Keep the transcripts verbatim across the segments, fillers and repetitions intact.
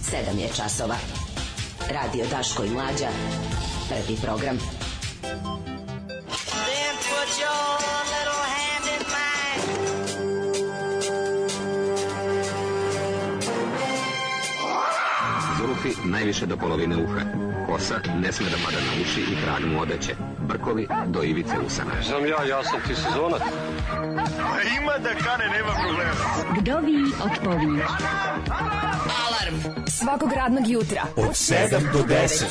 sedam je časova. Radio Daško i Mlađa. Prvi program. Then put your little hand in mine. Zulufi najviše do polovine uha. Kosa ne sme da pada na uši i krag mu odeće. Brkovi do ivice usana. Znam ja, ja sam ti sezonac. Ima da kane, nema problema. Kdovi odpovi. Alarm svakog radnog jutra Od sedam do deset.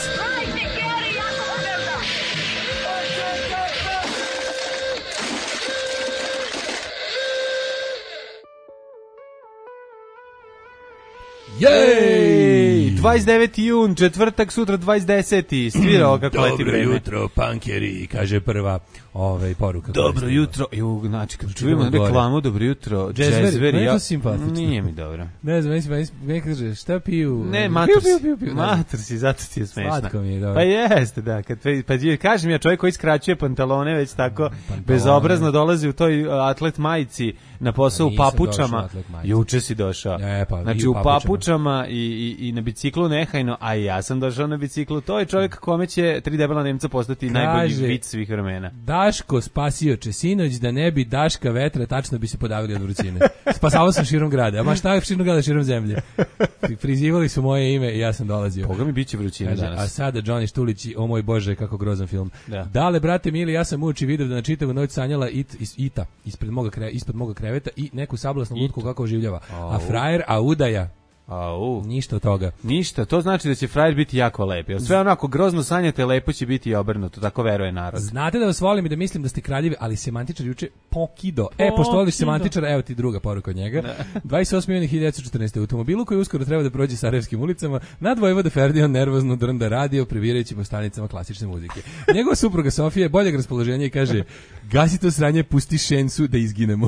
Jej! dvadeset deveti jun, četvrtak, sutra dvadeset deseti Svirao kako leti vreme. Dobro jutro, pankeri, kaže prva ovaj poruka. Dobro jutro. Ju, znači, kad čujemo reklamu, dobro jutro, Jazzveri, ja, to simpatično. nije mi dobro. Ne znam, mislim, ne kaže, šta piju? Ne, matrsi, matrsi, zato ti je smešno. Slatko mi je, dobro. Pa jeste, da, kad, pa kažem ja, čovjek koji skraćuje pantalone, već tako bezobrazno dolazi u toj atlet majici na posao u papučama. Juče si došao. E, pa, znači, u u papučama i, i, i na biciklu nehajno, a i ja sam došao na biciklu. To je čovjek kome će tri debela Nemca postati kaže, najbolji vic svih vremena. Daško spasio Česinoć, da ne bi Daška vetra, tačno bi se podavili od vrućine. Spasavao sam širom grada. A ma šta je širom grada, širom zemlje? Prizivali su moje ime i ja sam dolazio. Koga mi biće vrućina kaže, danas? A sada Johnny Štulić i o moj Bože, kako grozan film. Da. Dale, brate mili, ja sam uči video da na čitavu noć sanjala it, is, ita ispred moga, kre, ispod moga kreveta i neku sablasnu lutku kako oživljava. A frajer, a udaja. Au. Ništa od toga. Ništa, to znači da će frajer biti jako lep. Jer sve onako grozno sanjate, lepo će biti i obrnuto, tako veruje narod. Znate da vas volim i da mislim da ste kraljevi, ali semantičar juče pokido. E, pošto voliš semantičara, evo ti druga poruka od njega. dvadeset osmi juni hiljadu devetsto četrnaeste. U automobilu koji uskoro treba da prođe sarajevskim ulicama, nad Vojvoda Ferdion nervozno drnda radio, previrajući po stanicama klasične muzike. Njegova supruga Sofija je boljeg raspoloženja i kaže: gasi to sranje, pusti šensu da izginemo.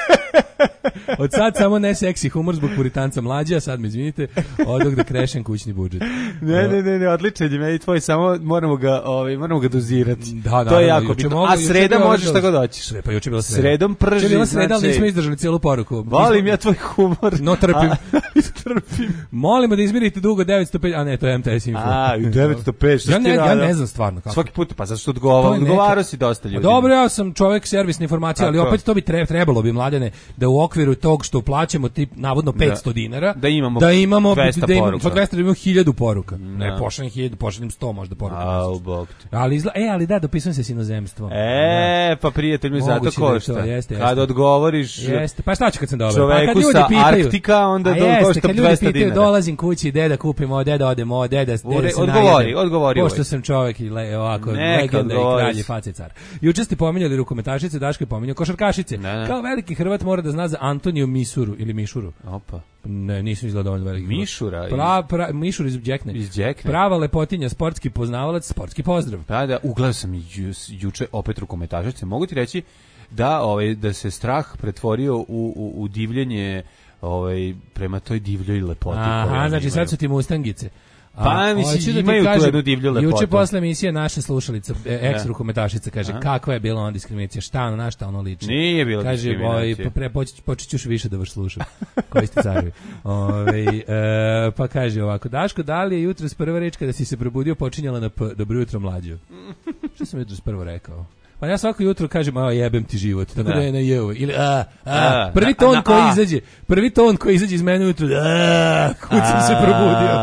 Od sad samo ne seksi humor zbog puritanca Mlađa, sad me izvinite, odog da krešem kućni budžet. Ne, ne, ne, ne, odličan je meni tvoj, samo moramo ga, ovaj, moramo ga dozirati. Da, da, to je da, jako bitno. A sreda možeš šta god hoćeš. Pa juče bila sreda. Sredom prži, juče bila sreda, ali znači, nismo izdržali cijelu poruku. Volim ja tvoj humor. No trpim. trpim. Molimo da izmirite dugo devetsto pet, a ne, to je M T S Info. A, devetsto pet, što ja ne, ja ne znam stvarno kako. Svaki put, pa zato što odgovaro, odgovaro si dosta ljudi. Dobro, ja sam čovjek servisne informacije, ali opet to bi trebalo bi, Mladene, da u okviru tog što plaćamo tip navodno petsto dinara, da imamo da imamo dvesta da imamo, poruka. dvesta da imamo hiljadu poruka. Da. Ne pošaljem hiljadu, pošaljem sto možda poruka. Au, bog ti. Ali izla, e, ali da, dopisujem se s inozemstvom. E, da. Pa prijatelj mi zato košta. Da jeste, kad odgovoriš jeste. Pa šta ću kad sam dobar? Čoveku pa kad ljudi sa pitaju, Arktika, onda do košta dvesta dinara. Dolazim kući, deda kupimo, deda odemo, deda, deda se odgovori, najedem. odgovori. Pošto sam čovek i le, ovako, legenda i kralj i face car. Juče ste pominjali rukometašice, Daško je pominjao košarkašice. Ne, ne. Kao veliki Hrvat mora da zna za Antoniju Misuru ili Mišuru. Opa. Ne, nisam izgledao dovoljno veliki. Mišura? Pra, pra, Mišur iz Đekne. Iz Đekne. Prava lepotinja, sportski poznavalac, sportski pozdrav. Pa da, ugledao sam ju, juče opet rukometašice. Mogu ti reći da, ovaj, da se strah pretvorio u, u, u divljenje ovaj, prema toj divljoj lepoti. Aha, znači sad su ti mustangice. Pa mislim, imaju da tu jednu divlju lepotu. Juče posle emisije naša slušalica, ex-rukometašica, kaže, ja. Kakva je bila ona diskriminacija, šta ono, na šta ono liči. Nije bila kaže, diskriminacija. Kaže, pre, počet, počet ću više da vas slušam, koji ste carevi. Ove, e, pa kaže ovako, Daško, da li je jutro s prva reč kada si se probudio počinjala na P, dobro jutro Mlađo? Što sam jutro s prvo rekao? Pa ja svako jutro kažem, a jebem ti život, tako da, da je na jevo. Ili, a, a, prvi ton na, na, koji a. izađe, prvi ton koji izađe iz mene jutro, a, kud sam se probudio.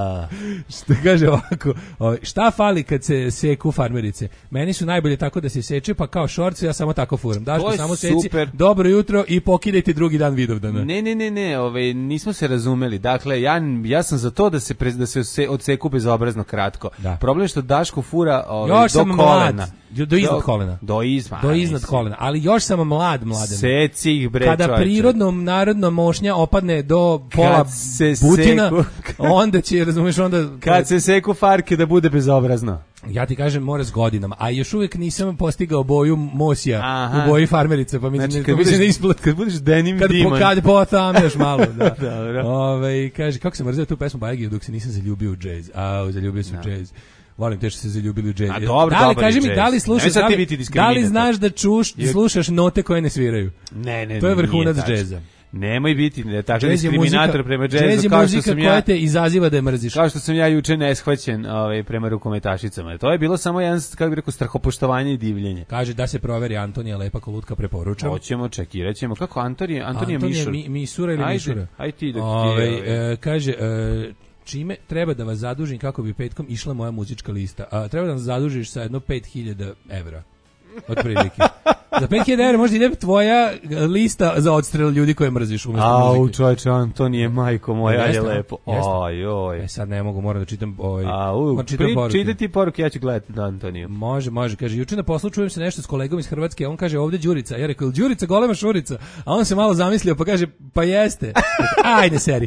Što kaže ovako, šta fali kad se seku farmerice? Meni su najbolje tako da se seče, pa kao šorce, ja samo tako furam. Daško, samo seci, super. Dobro jutro i pokidajte drugi dan Vidovdana. Ne, ne, ne, ne, ove, nismo se razumeli. Dakle, ja, ja sam za to da se, pre, da se odseku bezobrazno kratko. Da. Problem je što Daško fura ove, do kolena. Mlad. Do iznad do, kolena. Do, izma, do iznad mislim. kolena. Ali još sam mlad, mladen. Seci ih, bre, kada čovječe. Prirodnom narodna mošnja opadne do pola butina, seku, onda će, razumiješ, onda... Kad se seku farke da bude bezobrazno. Ja ti kažem, mora s godinama. A još uvijek nisam postigao boju Mosija. Aha. U boji farmerice. Pa mislim, znači, kad, budeš, ne isplat, kad budeš denim kad diman. Kad potamneš malo. Da. Dobro. Ove, kaže, kako sam mrzio tu pesmu Bajegiju dok se nisam zaljubio u džez. A, zaljubio sam u džez. Volim te što se zaljubili u džez. A dobro, da li, dobar kaži mi, jazz. da li slušaš, da li, da li znaš da čuš, slušaš note koje ne sviraju? Ne, ne, to je vrhunac džeza. Nemoj biti ne, takav Jazz je diskriminator muzika- prema jazz je džezu, kao što muzika sam koja ja, te izaziva da je mrziš. kao što sam ja juče neshvaćen ovaj, prema rukometašicama. To je bilo samo jedan, kako bih rekao, strahopoštovanje i divljenje. Kaže da se proveri Antonija Lepa Kolutka, preporučam. Hoćemo, čekirat ćemo. Kako Antonija? Antonija, Antonija Mišur. Mi, Misura ili Ajde, Mišura? ajde ti da ti, Ovaj, ovaj. e, kaže, e, čime treba da vas zadužim kako bi petkom išla moja muzička lista? A, treba da nas zadužiš sa jedno pet hiljada evra. Otprilike. Za pet hiljada evra možda ide tvoja lista za odstrel ljudi koje mrziš umjesto Au, muzike. čovječe, Antonije, majko moja, je Jeste, lepo. jeste. Oj, oj. E sad ne mogu, moram da čitam ovaj. Au, moram da čitam pri, poruke. čita ti poruke, ja ću gledati na Antoniju. Može, može, kaže, juče na poslu čujem se nešto s kolegom iz Hrvatske, a on kaže ovde Đurica. Ja rekao, Đurica, golema šurica. A on se malo zamislio, pa kaže, pa jeste. Ajde, seri.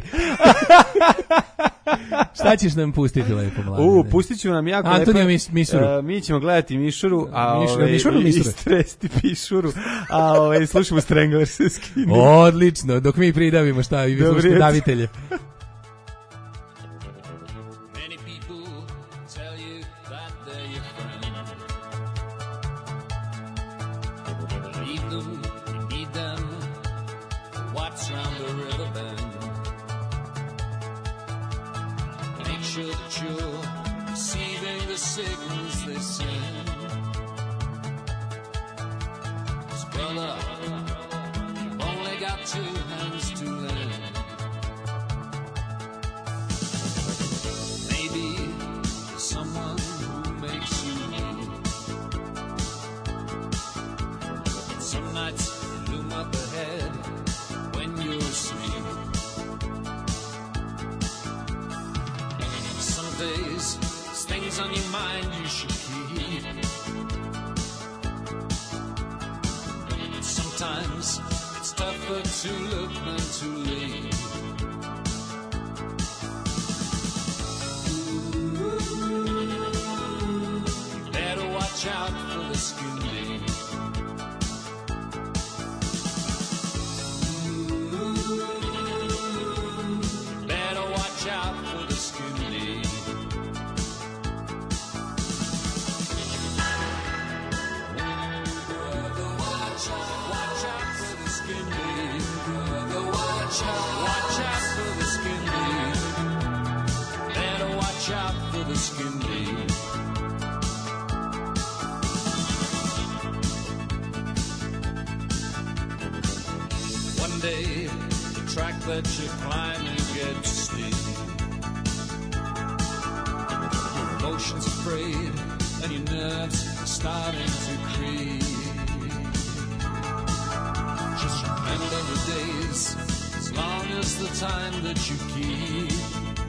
Šta ćeš nam pustiti lepo, mlade? U, pustit ću nam jako Antonija lepo. Mis- Misuru. Uh, mi ćemo gledati Mišuru, a Mišuru, ovaj, Mišuru, i- Misuru. i stresti Pišuru, a ovaj, slušamo Stranglers se skini. Odlično, dok mi pridavimo šta i vi Dobro, slušate eto. davitelje. Many people tell you that they're your friend. Leave them, you need them. What's round the river bend? Make sure that you're receiving the signals they send. 'Cause brother, you've only got two hands to lend. Maybe someone who makes you leave. Some nights loom up ahead when you're asleep. Some days, there's things on your mind you should keep. Sometimes it's tougher to look than to leave. Better watch out for the skinny. Better watch out for the skinny. Brother, watch out, watch out for the skinny. Brother, watch out, watch out for the skinny. Better watch out for the skinny. One day, the track that you're climbing gets steep. Your emotions are frayed, and your nerves are starting to creep. Just remember the days, as long as the time that you keep.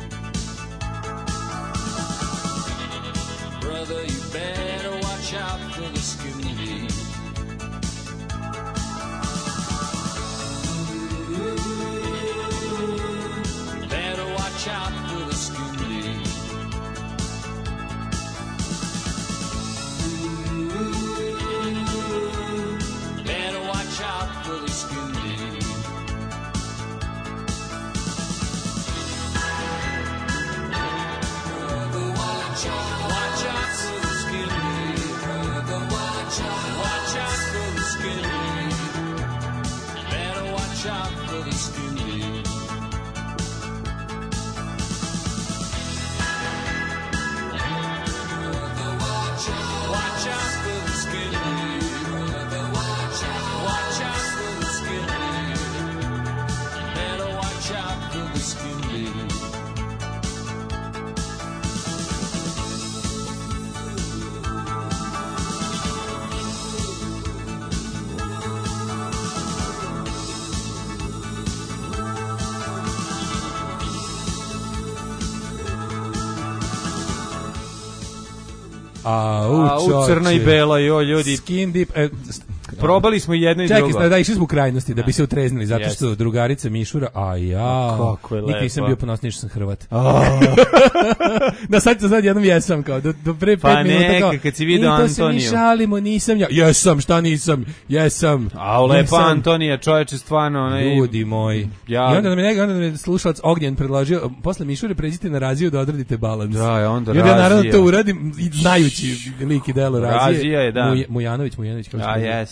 Brother, you better watch out for the skinny. Better watch out for the skinny. Better watch out for the skinny. Brother, watch out, watch out for the skinny. Brother, watch out, watch out for the skinny. Better watch out for the skinny. Watch out for the skinny. Watch out, watch out for the skinny. Better watch out for the skinny. A, u, A, u crno i belo, jo, ljudi. Skin deep. E, Probali smo jedno i čekaj, drugo. da, da, išli smo u krajnosti da bi se utreznili, zato Jeste. što drugarica Mišura, a ja, Kako je nikad nisam lepo. bio ponosniji što sam Hrvat. Oh. Da sad, sad jednom jesam, kao, do, do pre pet Pa minuta, kao, neka, kad si video i to se mi Antoniju. šalimo, nisam ja, jesam, šta nisam, jesam. A lepa jesam. Antonija, čoveče, stvarno, onaj... Ljudi moji. Ja- I onda nam je, neka- onda nam je slušalac Ognjen predložio, posle Mišure pređite na Raziju da odradite balans. Da, je onda I onda ja naravno Razija. to uradim, i znajući lik i delo Razije. Razija je, da. Muj, Mujanović, Mujanović, kako se A, zove. jest.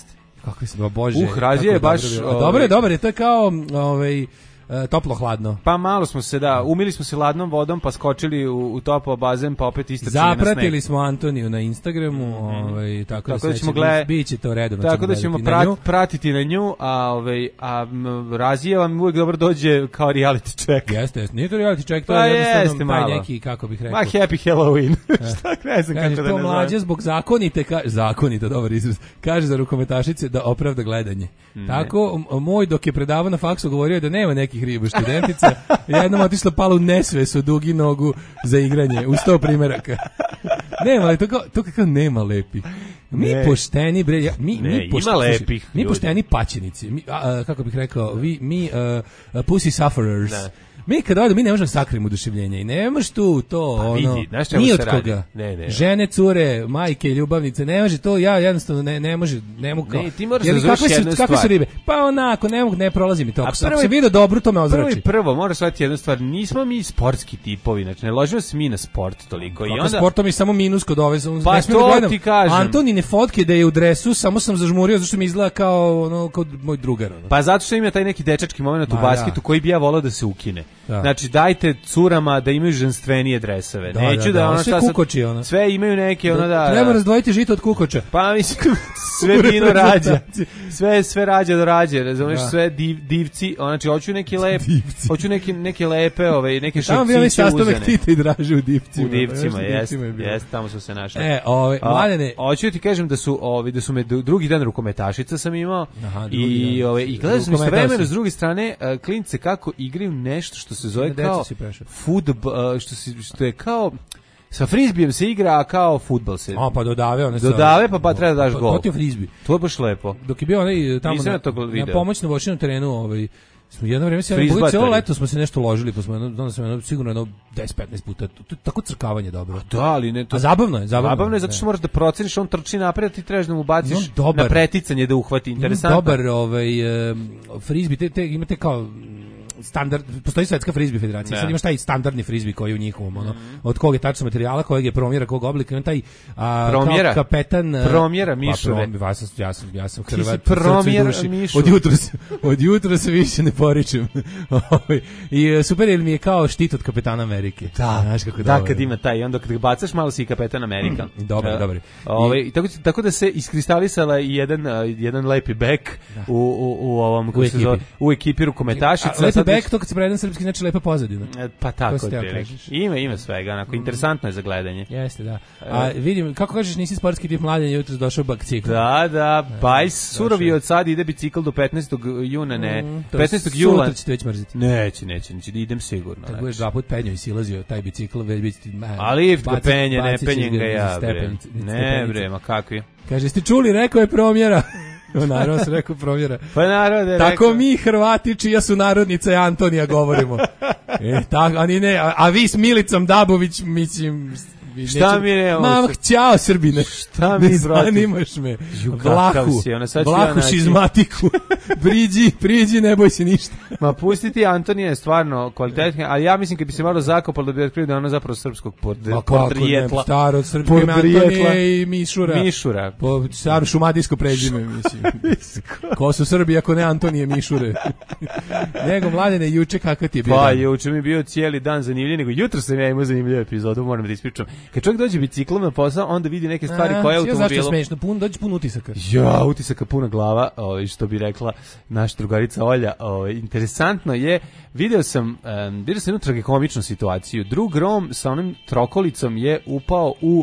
Kakvi smo, bože. Uh, Razija je kako baš, dobro bilo. ovaj- Dobro je, dobro je, to je kao ovaj e, toplo hladno. Pa malo smo se, da, umili smo se ladnom vodom, pa skočili u, u topao bazen, pa opet istrčili na sneg. Zapratili smo Antoniju na Instagramu, ovaj tako, Tako da, da ćemo će gleda- biće to redovno. Tako da ćemo gledati na nju. prat, pratiti na nju, a ovaj a m, Razija vam uvijek dobro dođe kao reality check. Jeste, jeste. Nije to reality check, to Pa je jednostavno jeste taj malo. neki, kako bih rekao. Ma happy Halloween. Šta ne znam Kaže, kako da to nazovem. mlađe zbog zakonite, ka, zakonite, dobar izraz, kaže za rukometašice da opravda gledanje. Tako, m- moj dok je predavao na faksu govorio da nema nekih riba študentica, jednom otišla pala u nesves u dugi nogu za igranje, u sto primeraka. Nema, ali to kao, to kao nema lepih. Mi Ne. pošteni, bre, ja- mi, Ne, mi, ima pošteni, lepih mi ljudi. pošteni paćenici, mi, a, a, kako bih rekao, vi, mi uh, uh, pussy sufferers. Ne. Mi kad odemo, mi ne možemo da sakrijemo oduševljenje i nemaš tu to, Pa ono, vidi, znaš čemu ni se od radi? koga. Ne, ne. Žene, cure, majke, ljubavnice, ne može to, ja jednostavno ne, ne može, ne mogu kao. Ne, ti moraš Jer da razumeš kakve su- jednu kakve su stvar. ribe? Pa onako, ne mogu, ne prolazi mi to. A Ako, sam- ako prvo- se vidio dobro, to me Prvo ozrači. i prvo, moraš shvatiti jednu stvar, nismo mi sportski tipovi, znači ne ložimo se mi na sport toliko. I Kako onda, sportom je samo minus kod ove, sam- Pa ne smijem da to gledam. ti kažem. Antonine fotke da je u dresu, samo sam zažmurio zašto mi izgleda kao, ono, kao moj drugar. Ono. Pa zato što ima taj neki dečački moment u Ma, basketu da. koji bi ja volao da se ukine. Da. Znači dajte curama da imaju ženstvenije dresove. Da, Neću da, da, da, ono sve šta sad- kukoči, ono. Sve imaju neke ono da. Treba da. razdvojiti žito od kukoča. Pa mislim sve vino rađa. Sve sve rađa do rađe, razumeš, Da. sve div, divci, znači hoću neki lep, Divci. hoću neki neke lepe, ove neke Tamo bio onaj šapciće sastanak uzane. Tita i Draže u Divcima. U divcima, Znaš, u jeste, Divcima je bilo. jeste, tamo su se našli. E, ove, A, mladene, hoću ti kažem da su ovi da su me dru- drugi dan rukometašica sam imao. Aha, drugi i dan. ove i gledao sam Rukometao istovremeno si. s druge strane uh, klince kako igraju nešto što se zove Na decu kao si prešao. fudbal, što se što je kao sa frizbijem se igra, a kao fudbal se. a pa dodave one sa- Dodave, pa pa treba da daš To- gol. To ti je frizbi. To je baš lepo. Dok je bio onaj tamo Nisam na, ja to na video. pomoćnom voćnom terenu, ovaj smo jedno vreme se Frizbateri. bili celo leto smo se nešto ložili, pa smo jedno, onda sam jedno, sigurno jedno deset petnaest puta. To, to je tako crkavanje dobro. Da, ali ne to. A zabavno je, zabavno. Zabavno je zato što moraš da proceniš, on trči napred, a ti trebaš da mu I on baciš dobar. na preticanje da uhvati. Ima Interesantno. dobar ovaj um, frizbi, te, te imate kao mm, standard, postoji svetska frizbi federacija, Ne. sad imaš taj standardni frizbi koji je u njihovom, ono, od kog je tačno materijala, kojeg je promjera, kog oblika, ima taj a, Promjera? kao kapetan... a, Promjera, pa, mišure. prom- ja sam, ja sam, ja sam Ti si Hrvat, u srcu i promjera duši. mišure. Od jutra, se- od jutra se više ne poričem. Ovaj, I e, super, jer mi je kao štit od kapetana Amerike. Da, Znaš kako je da, dobar. kad ima taj, i onda kad ga bacaš malo si i kapetan Amerika. Dobar, Da. dobar. Ovaj, i tako, tako da se iskristalisala i jedan, a, jedan lepi bek u, u, u ovom, kako U se ekipi. zove, u ekipi rukometašica. A lepi Sad back, već- to kad se predan srpski, znači lepa pozadina. E, Pa To tako, si teo otprilike. kažeš. Ima, ima svega, onako, interesantno je za gledanje. Jeste, da. A vidim, kako kažeš, nisi sportski tip mladen, jutros došao bakcikl. Da, da, bajs, surovi došao. od sad ide bicikl do petnaestog juna, ne, Mm, to je petnaestog jula. Sutra ćete već mrziti. Neće, neće, neće, idem sigurno. Kad znači. budeš dva put penjao i silazio taj bicikl, već biti ti... ma, A lift ga bacit- penje, ne bacit ćeš penjem ga niz ja, bre. stepenice, niz Ne, stepenice. bre, ma kakvi. Kaže, ste čuli, rekao je promjera. Naravno se rekao promjera. Pa narode, Tako rekao. mi Hrvati čija su narodnica je Antonija govorimo. E, tako, a, ni ne, a, a vi s Milicom Dabović, mislim... vi Šta neće- mi nemamo Ma, sa- ćao Srbine. Šta mi Ne protiv? zanimaš me. Ju, kakav Vlahu, si, ona sad ću ja Vlahu naći. šizmatiku. Priđi, priđi, ne boj se ništa. Ma pustiti Antonija je stvarno kvalitetna, ali ja mislim kad bi se malo zakopalo da bi otkrio da je ona zapravo srpskog pod, Ma kako ne, podrijetla. staro srpsko ime Podrijetla. Antonije i Mišura. Mišura. Po staro šumadijsko prezime, mislim. Ko su Srbi ako ne Antonije Mišure? Nego, mladene, juče kakav ti je bio Pa, dan? juče mi je bio cijeli dan zanimljiv, nego jutro sam ja imao zanimljivu epizodu, moram da ispričam. Kad čovjek dođe biciklom na posao, onda vidi neke stvari A, koje je ja, zašto je automobilom. smešno? Pun, dođe pun utisaka. Ja, utisaka puna glava, ovaj, što bi rekla naša drugarica Olja. Ovaj, interesantno je, video sam, um, vidio sam jednu tragikomičnu situaciju. Drug Rom sa onim trokolicom je upao u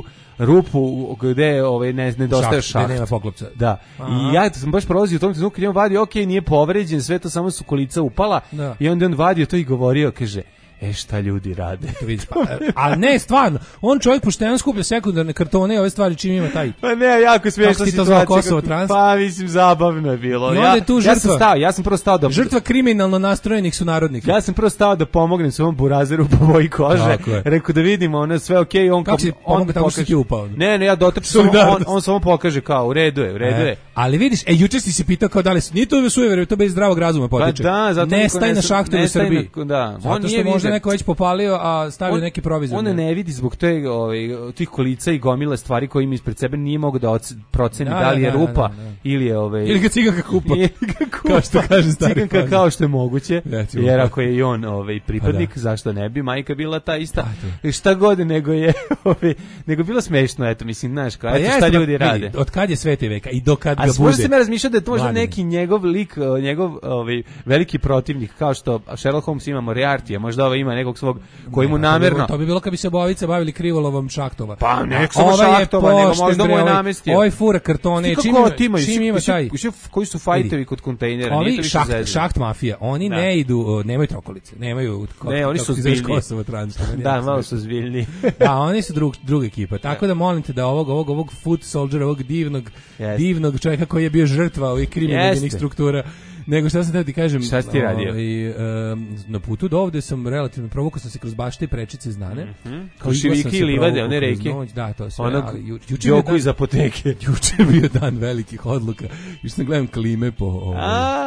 rupu gde ovaj, ne, nedostaje Šaht, šaht. gde nema poklopca. Da. Aha. I ja sam baš prolazio u tom trenutku kad je on vadio, ok, nije povređen, sve to samo su kolica upala. Da. I onda je on vadio to i govorio, kaže, e šta ljudi rade? To vidiš, pa, a ne, stvarno, on čovjek pošteno skuplja sekundarne kartone i ove stvari čim ima taj. Pa ne, jako smiješna Kako si to situacija. zvao, Kosovo kako- Trans? Pa mislim, zabavno je bilo. I onda ja, je tu ja sam žrtva. stao, ja sam prvo stao da... Žrtva kriminalno nastrojenih su narodnika. Ja sam prvo stao da pomognem svom burazeru po boji kože. Tako je. Rekao da vidimo, ono sve okej, on Kako si on pomogao tako što pokaže- si ti upao? Ne, ne, ja dotrčam, samo, on, Solidarnost. on samo pokaže kao, u redu je, u redu E, je. ali vidiš, e, juče si se pitao kao da li su, nije to sujever, to bez zdravog razuma Pa potiče. da, zato ne niko staj na ne- šahtu ne u staj Srbiji. na- da. Zato On što nije možda možda neko već popalio, a stavio on, neki provizor. On ne vidi zbog te, ovaj, tih kolica i gomile stvari koje ima ispred sebe, nije mogo da oc- proceni da, da li je da, rupa da, da, da. ili je... Ovaj, ili ga ciganka kupa. Ili ga kupa. Kao što kaže stari ciganka fazon. kao što je moguće, Recimo, jer ako je i on ovaj, pripadnik, pa da. zašto ne bi, majka bila ta ista. Pa, šta god nego je, ovaj, nego bilo smešno, eto, mislim, znaš, kao, pa eto šta ljudi rade. Vidi, od kad je sveti veka i do kad ga bude. A možda se me razmišljati da je to možda neki njegov lik, njegov ovaj, veliki protivnik, kao što Sherlock Holmes ima Moriarty, možda ovaj ima nekog svog koji mu namerno. To bi bilo kad bi se obojice bavili krivolovom šahtova. Pa nek samo šahtova, nego možda mu je namestio. Ovaj fura kartone, čim ima, čim ima taj. Koji su fajtovi kod kontejnera, nije to više šaht, šaht mafija, oni da. ne idu, nemaju trokolice, nemaju ne, oni su zbiljni. Da, malo su zbiljni. Da, oni su drug, druga ekipa. Tako da molim te da ovog ovog ovog foot soldier, ovog divnog yes. divnog čovjeka koji je bio žrtva ovih kriminalnih struktura. Nego šta sam da ti kažem, šta si ti radio? Ovaj, um, na putu do ovde sam relativno provukao sam se kroz bašte i prečice znane. Mm -hmm. Kao šivike i livade, one reke. Noć, da, to sve. Onog ali, ju, juče joku iz apoteke. Juče je bio dan velikih odluka. Još sam gledam klime po ovaj.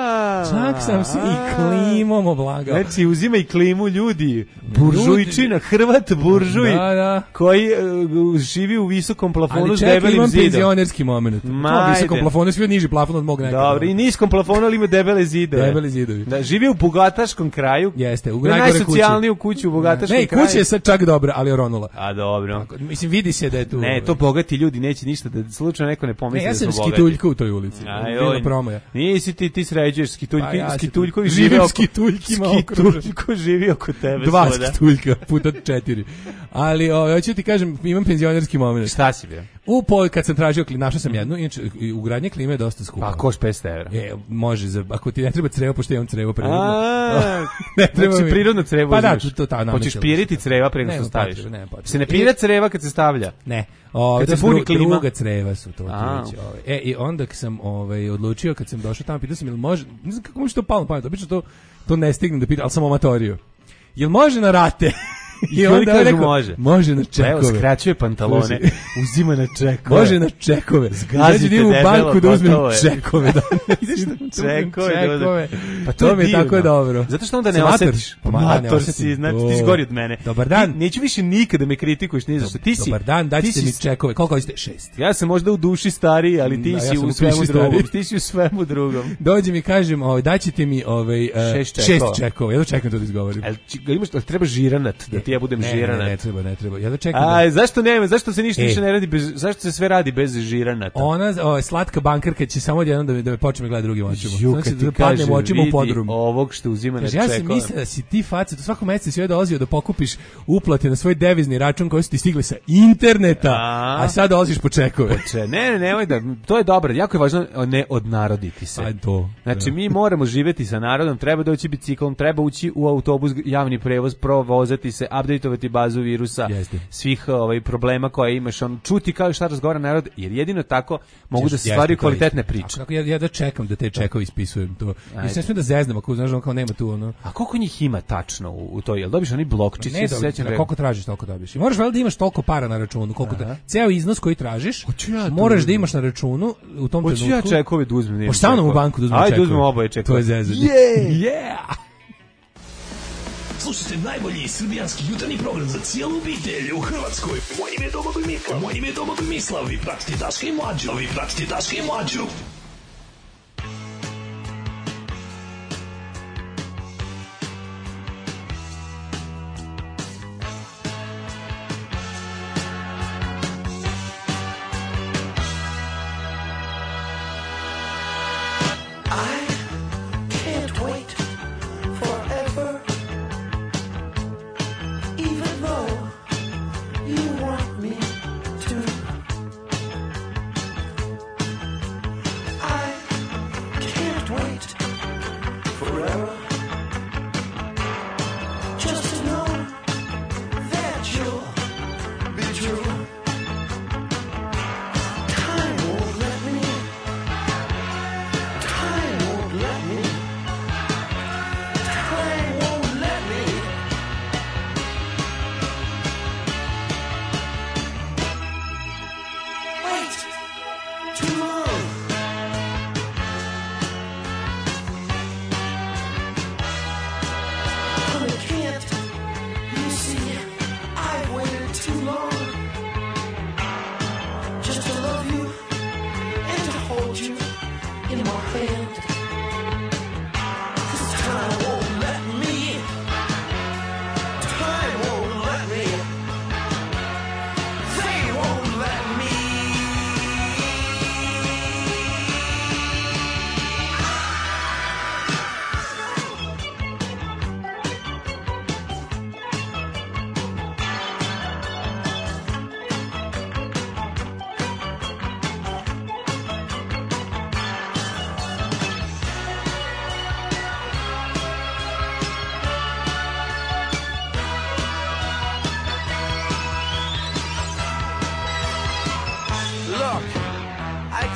Čak sam se i klimom oblagao. Znači, uzima i klimu ljudi. Buržujčina, Hrvat buržuj. Da, da. Koji uh, živi u visokom plafonu s debelim zidom. Ali čekaj, imam penzionerski moment. U visokom plafonu, svi niži plafon od mog nekada. Dobro, i niskom plafonu, ali ima debele zidove. Debeli zidovi. Da, živi u bogataškom kraju. Jeste, u najsocijalniju kuću u bogataškom kraju. Ne, kuća je sad čak dobra, ali oronula. A dobro. Tako, mislim, vidi se da je tu... Ne, to bogati ljudi neće ništa, da slučajno neko ne pomisli ne, ja da su bogati. Ja sam skituljka u toj ulici. Ajoj, promoja. Nisi ti, ti sređuješ skituljki, pa ja skituljkovi žive oko... Skituljkima skituljko živi oko tebe. Dva skituljka, puta četiri. Ali, o, hoću ti kažem, imam penzionerski moment. Šta si bio? U pol, kad sam tražio klime, našao sam jednu, inače, ugradnje klime je dosta skupo. Pa, koš petsto evra. E, može, za, ako ti ne treba crevo, pošto imam crevo prirodno. Ne treba mi. Prirodno crevo pa uzmeš. Da, to, to, hoćeš piriti creva prema što staviš. Potrebe, ne, se ne pira creva kad se stavlja? Ne. O, kad da se puni klima? Druga creva su to. Ovaj. E, i onda sam ovaj, odlučio, kad sam došao tamo, pitao sam, jel može, ne znam kako mi što palo na pamet, obično to, to ne stignem da pitam, ali sam amatorio. Jel može na rate? I onda kažu rekao, može. Može na čekove. Evo, skraćuje pantalone, uzima na čekove. Može na čekove. Zgazite debelo, u banku da uzmem čekove. Da, ideš na čekove. čekove. Pa to, to mi je divno. Tako dobro. Zato što onda ne osjetiš. Pa mator si, znači ti si gori od mene. Dobar dan. Ti, neću više nikada me kritikuješ ni za što. Ti si. Dobar dan, dajte mi čekove. Koliko ste? Šest. Ja sam možda u duši stariji, ali ti si u svemu drugom. Ti si u svemu drugom. Dođe mi kažem, ovaj dajte mi ovaj šest čekova. Ja čekam to da izgovorim. Jel imaš, treba žiranat da ti ja budem žiranat. Ne treba, ne treba. Ja da čekam. Aj, da... zašto nema? Zašto se ništa više ne radi bez, zašto se sve radi bez žiranata? Ona, o, slatka bankarka će samo odjednom da me da me počne gledati drugim očima. Znači da padnem očima u podrum. Ovog što uzima na čekove. Ja sam mislio da si ti faca, to svako meseca sve dolazio da pokupiš uplate na svoj devizni račun koji su ti stigli sa interneta, a, a sad dolaziš po čekove. Ne, ne, nemoj da, to je dobro, jako je važno ne odnaroditi se. A to. Znači mi moramo živjeti sa narodom, treba doći biciklom, treba ući u autobus, javni prevoz, provozati se, updateovati bazu virusa, jeste. Svih ovaj problema koje imaš, on čuti kao šta razgovara narod, jer jedino tako mogu Češ, da se stvaraju kvalitetne priče. Kako ja, ja da čekam da te čekovi ispisujem to. I sve sme da zeznam, ako znaš, kao nema tu ono. A koliko njih ima tačno u, u toj? Jel dobiš oni blokčić? Ne, se sećam, koliko tražiš, toliko dobiš. I moraš valjda da imaš toliko para na računu, koliko da, ceo iznos koji tražiš, ja moraš da imaš na računu u tom trenutku. Hoću ja čekove da uzmem. Pošto u banku da uzmem čekove. Ajde uzmem oboje čekove. To je zezanje. Yeah! Yeah! Slušajte najbolji srbijanski jutarnji program za cijelu obitelj u Hrvatskoj. Moje ime je Domagoj Mislav. Moje ime je Domagoj Mislav. Vi pratite Daška i Mlađu. Vi pratite Daška i Mlađu.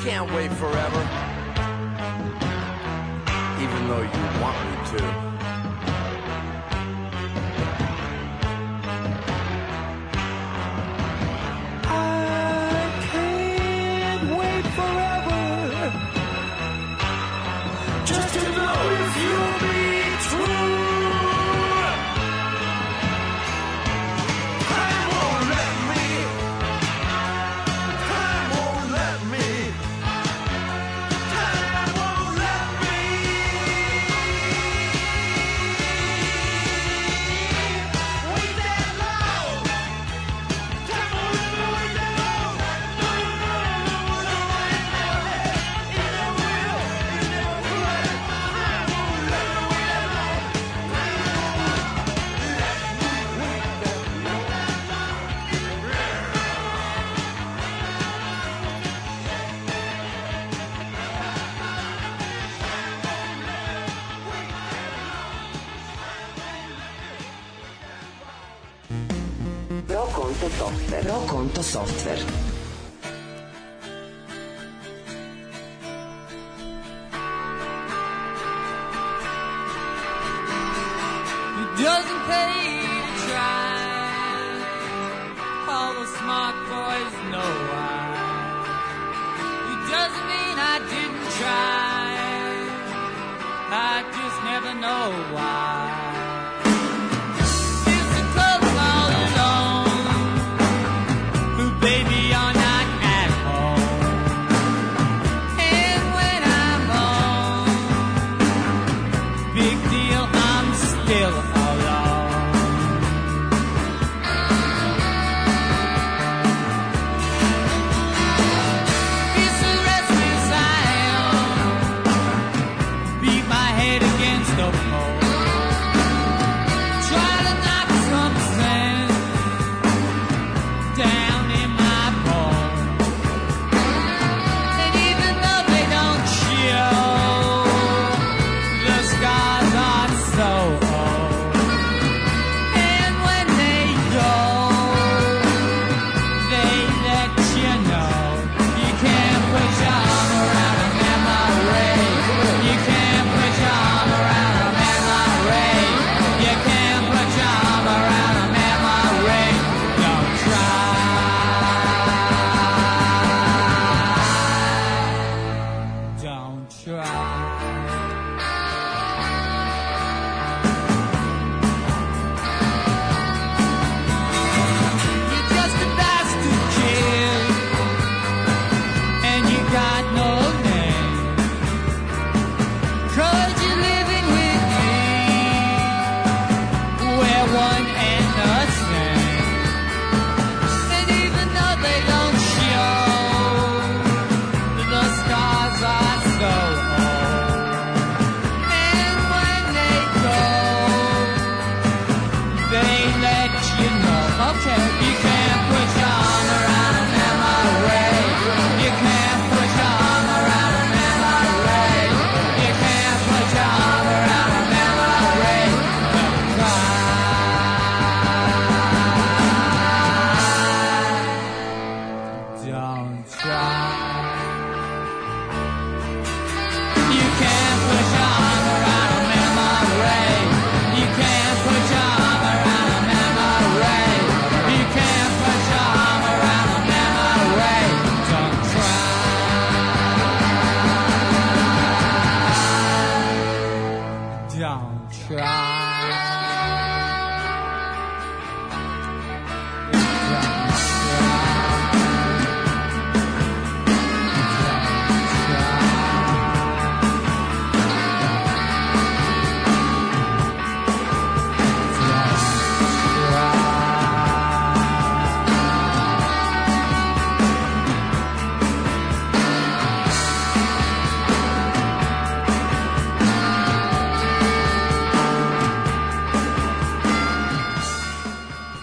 can't wait forever, even though you want me to. Just to know if you'll be true. Time won't let me. Time won't let me. Time won't let me. Wait that long. Time won't let me wait that long. No, no, no, no, no, no, it never will. It never will. Pro Konto Software. Pro Konto Software. It doesn't pay to try. All the smart boys know why. It doesn't mean I didn't try. I just never know why. Used to close all alone. But baby, you're not at home. And when I'm home, big deal, I'm still alone. It's a restless I am. Beat my head against the pole.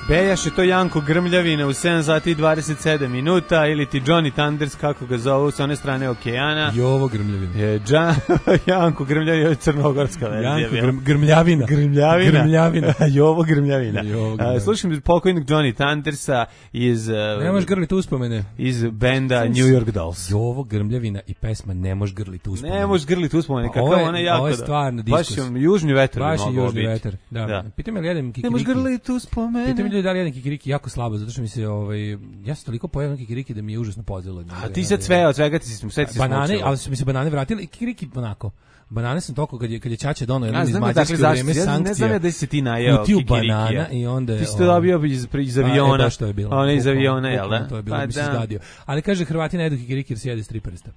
Bejaše to Janko Grmljavina u sedam sati i dvadeset sedam minuta, ili ti Johnny Thunders, kako ga zovu, s one strane okeana. Jovo Grmljavina. Je, Džan, Janko Grmljavina je crnogorska verzija. Janko Grm, Grmljavina. Grmljavina. Grmljavina. Jovo Grmljavina. Jovo Grmljavina. Slušam pokojnog Johnny Thundersa iz... Ne možeš grliti uspomene. Iz benda New York Dolls. Jovo Grmljavina i pesma Ne možeš grliti uspomene. Ne možeš grliti uspomene, kako ona je jako... Ovo je stvarno diskus. Baš je južni vetar. Baš je južni vetar, da. da. Pitaj me li jedem kikiriki. Ne možeš grliti uspomene. Pitaj me ljudi da li jedem kikiriki jako slabo, zato što mi se, ovaj, ja sam toliko pojeo kikiriki da mi je užasno pozelo. A ti sad sve, od svega ti si sve ti se banane, smučilo. ali su mi se banane vratile i kikiriki onako. Banane sam toliko kad je kad je Ćaća doneo ja, jedan iz Mađarske dakle, u vreme sankcija. Ne znam ja da si ti najeo kikirikija. banana i onda ti si to dobio iz, iz aviona. A, e, baš to je bilo. Ona iz aviona, jel da? To je bilo, pa mi se da. zgadio. Ali kaže Hrvati ne jedu kikiriki jer se jede s tri prsta.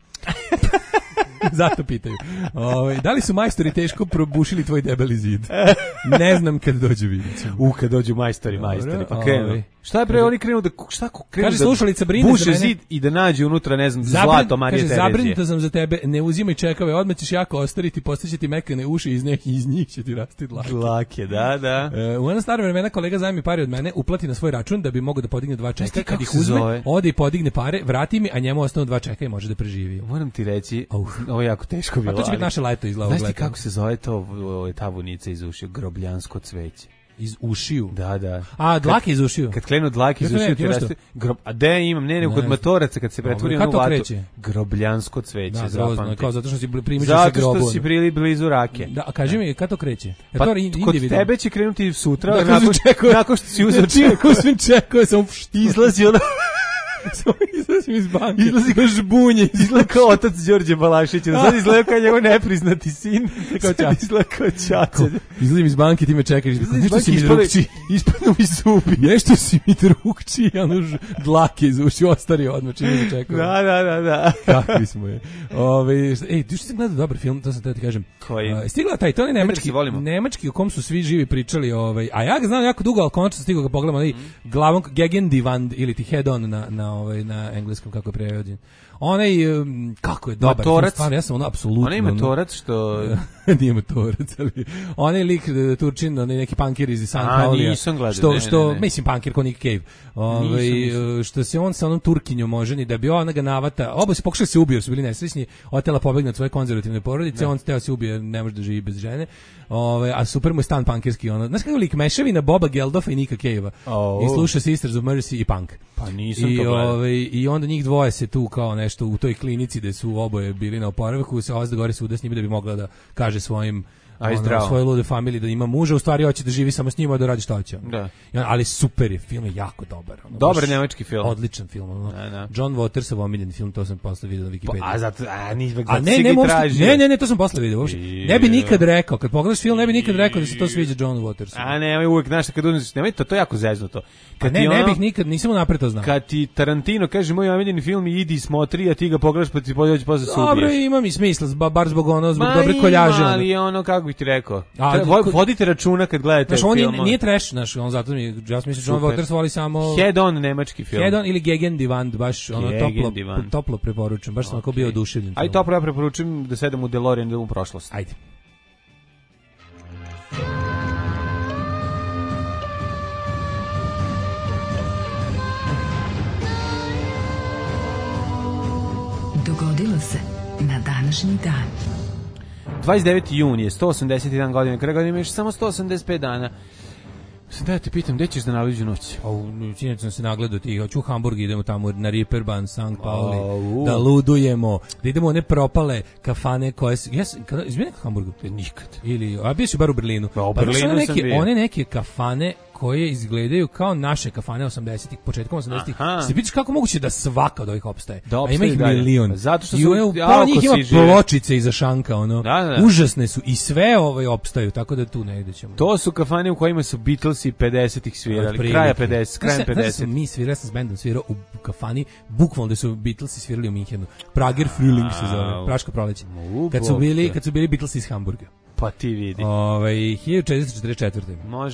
Zato pitaju. Ovaj da li su majstori teško probušili tvoj debeli zid? Ne znam kad dođe vidjeti. U kad dođu majstori, majstori, pa krenu. Šta je pre oni krenu da šta krenu kaže, da slušalica brine buše za mene. zid i da nađe unutra, ne znam, zlato Marije Terezije. Kaže, zabrinuta sam za tebe, ne uzimaj čekave, odmah ćeš jako ostariti, postaće ti mekane uši, iz nekih iz njih će ti rasti dlake. Dlake, da, da. E, u ona stara vremena kolega zajmi pare od mene, uplati na svoj račun da bi mogao da podigne dva čeka, kad ih uzme, zove? Ode i podigne pare, vrati mi, a njemu ostanu dva čeka i može da preživi. Moram ti reći, ovo je jako teško bilo. A to će biti naše leto iz Lavog leta. Znaš ti kako se zove to, ta vunica iz ušiju? Grobljansko cveće. Iz ušiju. Da, da. A, dlake iz ušiju. Kad krenu dlake iz ušiju, ti raste. Grob, a de imam, ne, ne, kod matoraca kad se pretvori u vatu. Grobljansko cveće, da, zapamti. Kao zato što si primičeš se grobu. Zato što si prili blizu rake. Da, a kaži mi, kad to kreće? Pa, kod tebe će krenuti sutra, da, nakon, nakon što si uzeo čekove. Uzmem čekove, sam izlazi ona... Samo izlazim iz banke. Izlazi kao žbunje. Izgleda kao otac Đorđe Balašić. Sad izgleda kao njegov nepriznati sin. Sad izgleda kao Ćaća. Izlazim iz banke, ti me čekaš. Nešto si mi drugči. Ispadnu mi zubi. Nešto si mi drugči. Ono dlake iz uši. Ostari odmah čini me čekao. Da, da, da, da. Kakvi smo je. Ove, ej, ti što sam gledao dobar film, to sam te ti kažem. Koji? Uh, stigla taj, to je nemački. Nemački o kom su svi živi pričali. Ovaj, a ja ga znam jako dugo, ali konačno stigao ga pogledam. Ali mm. glavom Gegendivand ili ti Head On na, na ovaj na engleskom kako je prevođen. Onaj um, kako je dobar film, stvarno, ja sam ono apsolutno. Onaj matorac što nije matorac, ali onaj lik Turčin, onaj neki punkir iz San Paulija. Što ne, što ne, ne. mislim punkir ko Nick Cave. Ovaj što se on sa onom Turkinjom oženi da bi ona ga navata. Oba se pokušali se ubiju, jer su bili nesrećni, otela pobegne od svoje konzervativne porodice, on teo se ubije, ne može da živi bez žene. Ovaj a super mu je stan punkirski ono. Znaš kako lik mešavina Boba Geldofa i Nicka Cavea. Oh. I sluša Sisters of Mercy i punk. Pa nisam I, to gledao. Ovaj i onda njih dvoje se tu kao nešto u toj klinici gde su oboje bili na oporavku, se ozda gore suda s njima da bi mogla da kaže svojim ono, svoje lude familiji da ima muža, u stvari hoće da živi samo s njima, da radi šta hoće. Da. Ali super je, film je jako dobar. Ono, dobar nemački film. Odličan film. Ono. Da, da. John Watersov omiljeni film, to sam posle vidio na Wikipediji. A zato, a nisam a ne, ne, uopšte, ne, ne, ne, to sam posle vidio. Uopšte. Ne bi nikad rekao, kad pogledaš film, ne bi nikad rekao da se to sviđa John Watersovu. A ne, uvek, znaš, kad uzmeš, nemoj to, to je jako zeznuto. Kad ne, ono, ne bih nikad, nisam napred to znao. Kad ti Tarantino kaže moj omiljeni film i idi smotri, a ti ga pogledaš pa ti pođeš posle se ubiješ. Dobro, ima mi smisla, bar zbog ono, zbog dobre koljaže. Ali je ono, kako bih ti rekao, Treba, vodite računa kad gledate film. Znaš, on je, nije trash, znaš, on zato mi, ja mislim, John Waters voli samo... Head On, nemački film. Head On ili Gegendivand, baš ono toplo, toplo preporučujem, baš sam ako bio oduševljen. Aj toplo ja preporučujem da sedem u DeLorean da u prošlost. Ajde. Dogodilo se na današnji dan. dvadeset deveti jun je, sto osamdeset jedan godina, kraj godine imaš samo sto osamdeset pet dana. Sad da te pitam, gde ćeš da nalaziš noć? Sinoć sam se nagledao ti, hoću u Hamburg, idemo tamo na Reeperbahn, Sankt Pauli, oh, uh. da ludujemo, da idemo u one propale kafane koje su... Ja sam, kada, izbio nekad u Hamburgu? Nikad. Ili, a bio si bar u Berlinu. Pa u Berlinu pa, neke, sam bio. One neke kafane koje izgledaju kao naše kafane osamdesetih, početkom osamdesetih. Se pitaš kako moguće da svaka od ovih opstaje? Da a ima ih milion. Zato što su, su pa njih ima pločice iza šanka, ono. Da, da, da. Užasne su i sve ovaj opstaju, tako da tu negde ćemo. To su kafane u kojima su Beatlesi pedesetih svirali, kraja pedesetih, krajem pedesetih. Mi svirali, sam s bendom svirao u kafani, bukvalno da su Beatlesi svirali u Minhenu. Prager Frühling se zove, Praško proleće. Kad su bili, kad su bili Beatlesi iz Hamburga. Pa ti vidi. Ovaj hiljadu četiristo četrdeset četvrte. Može.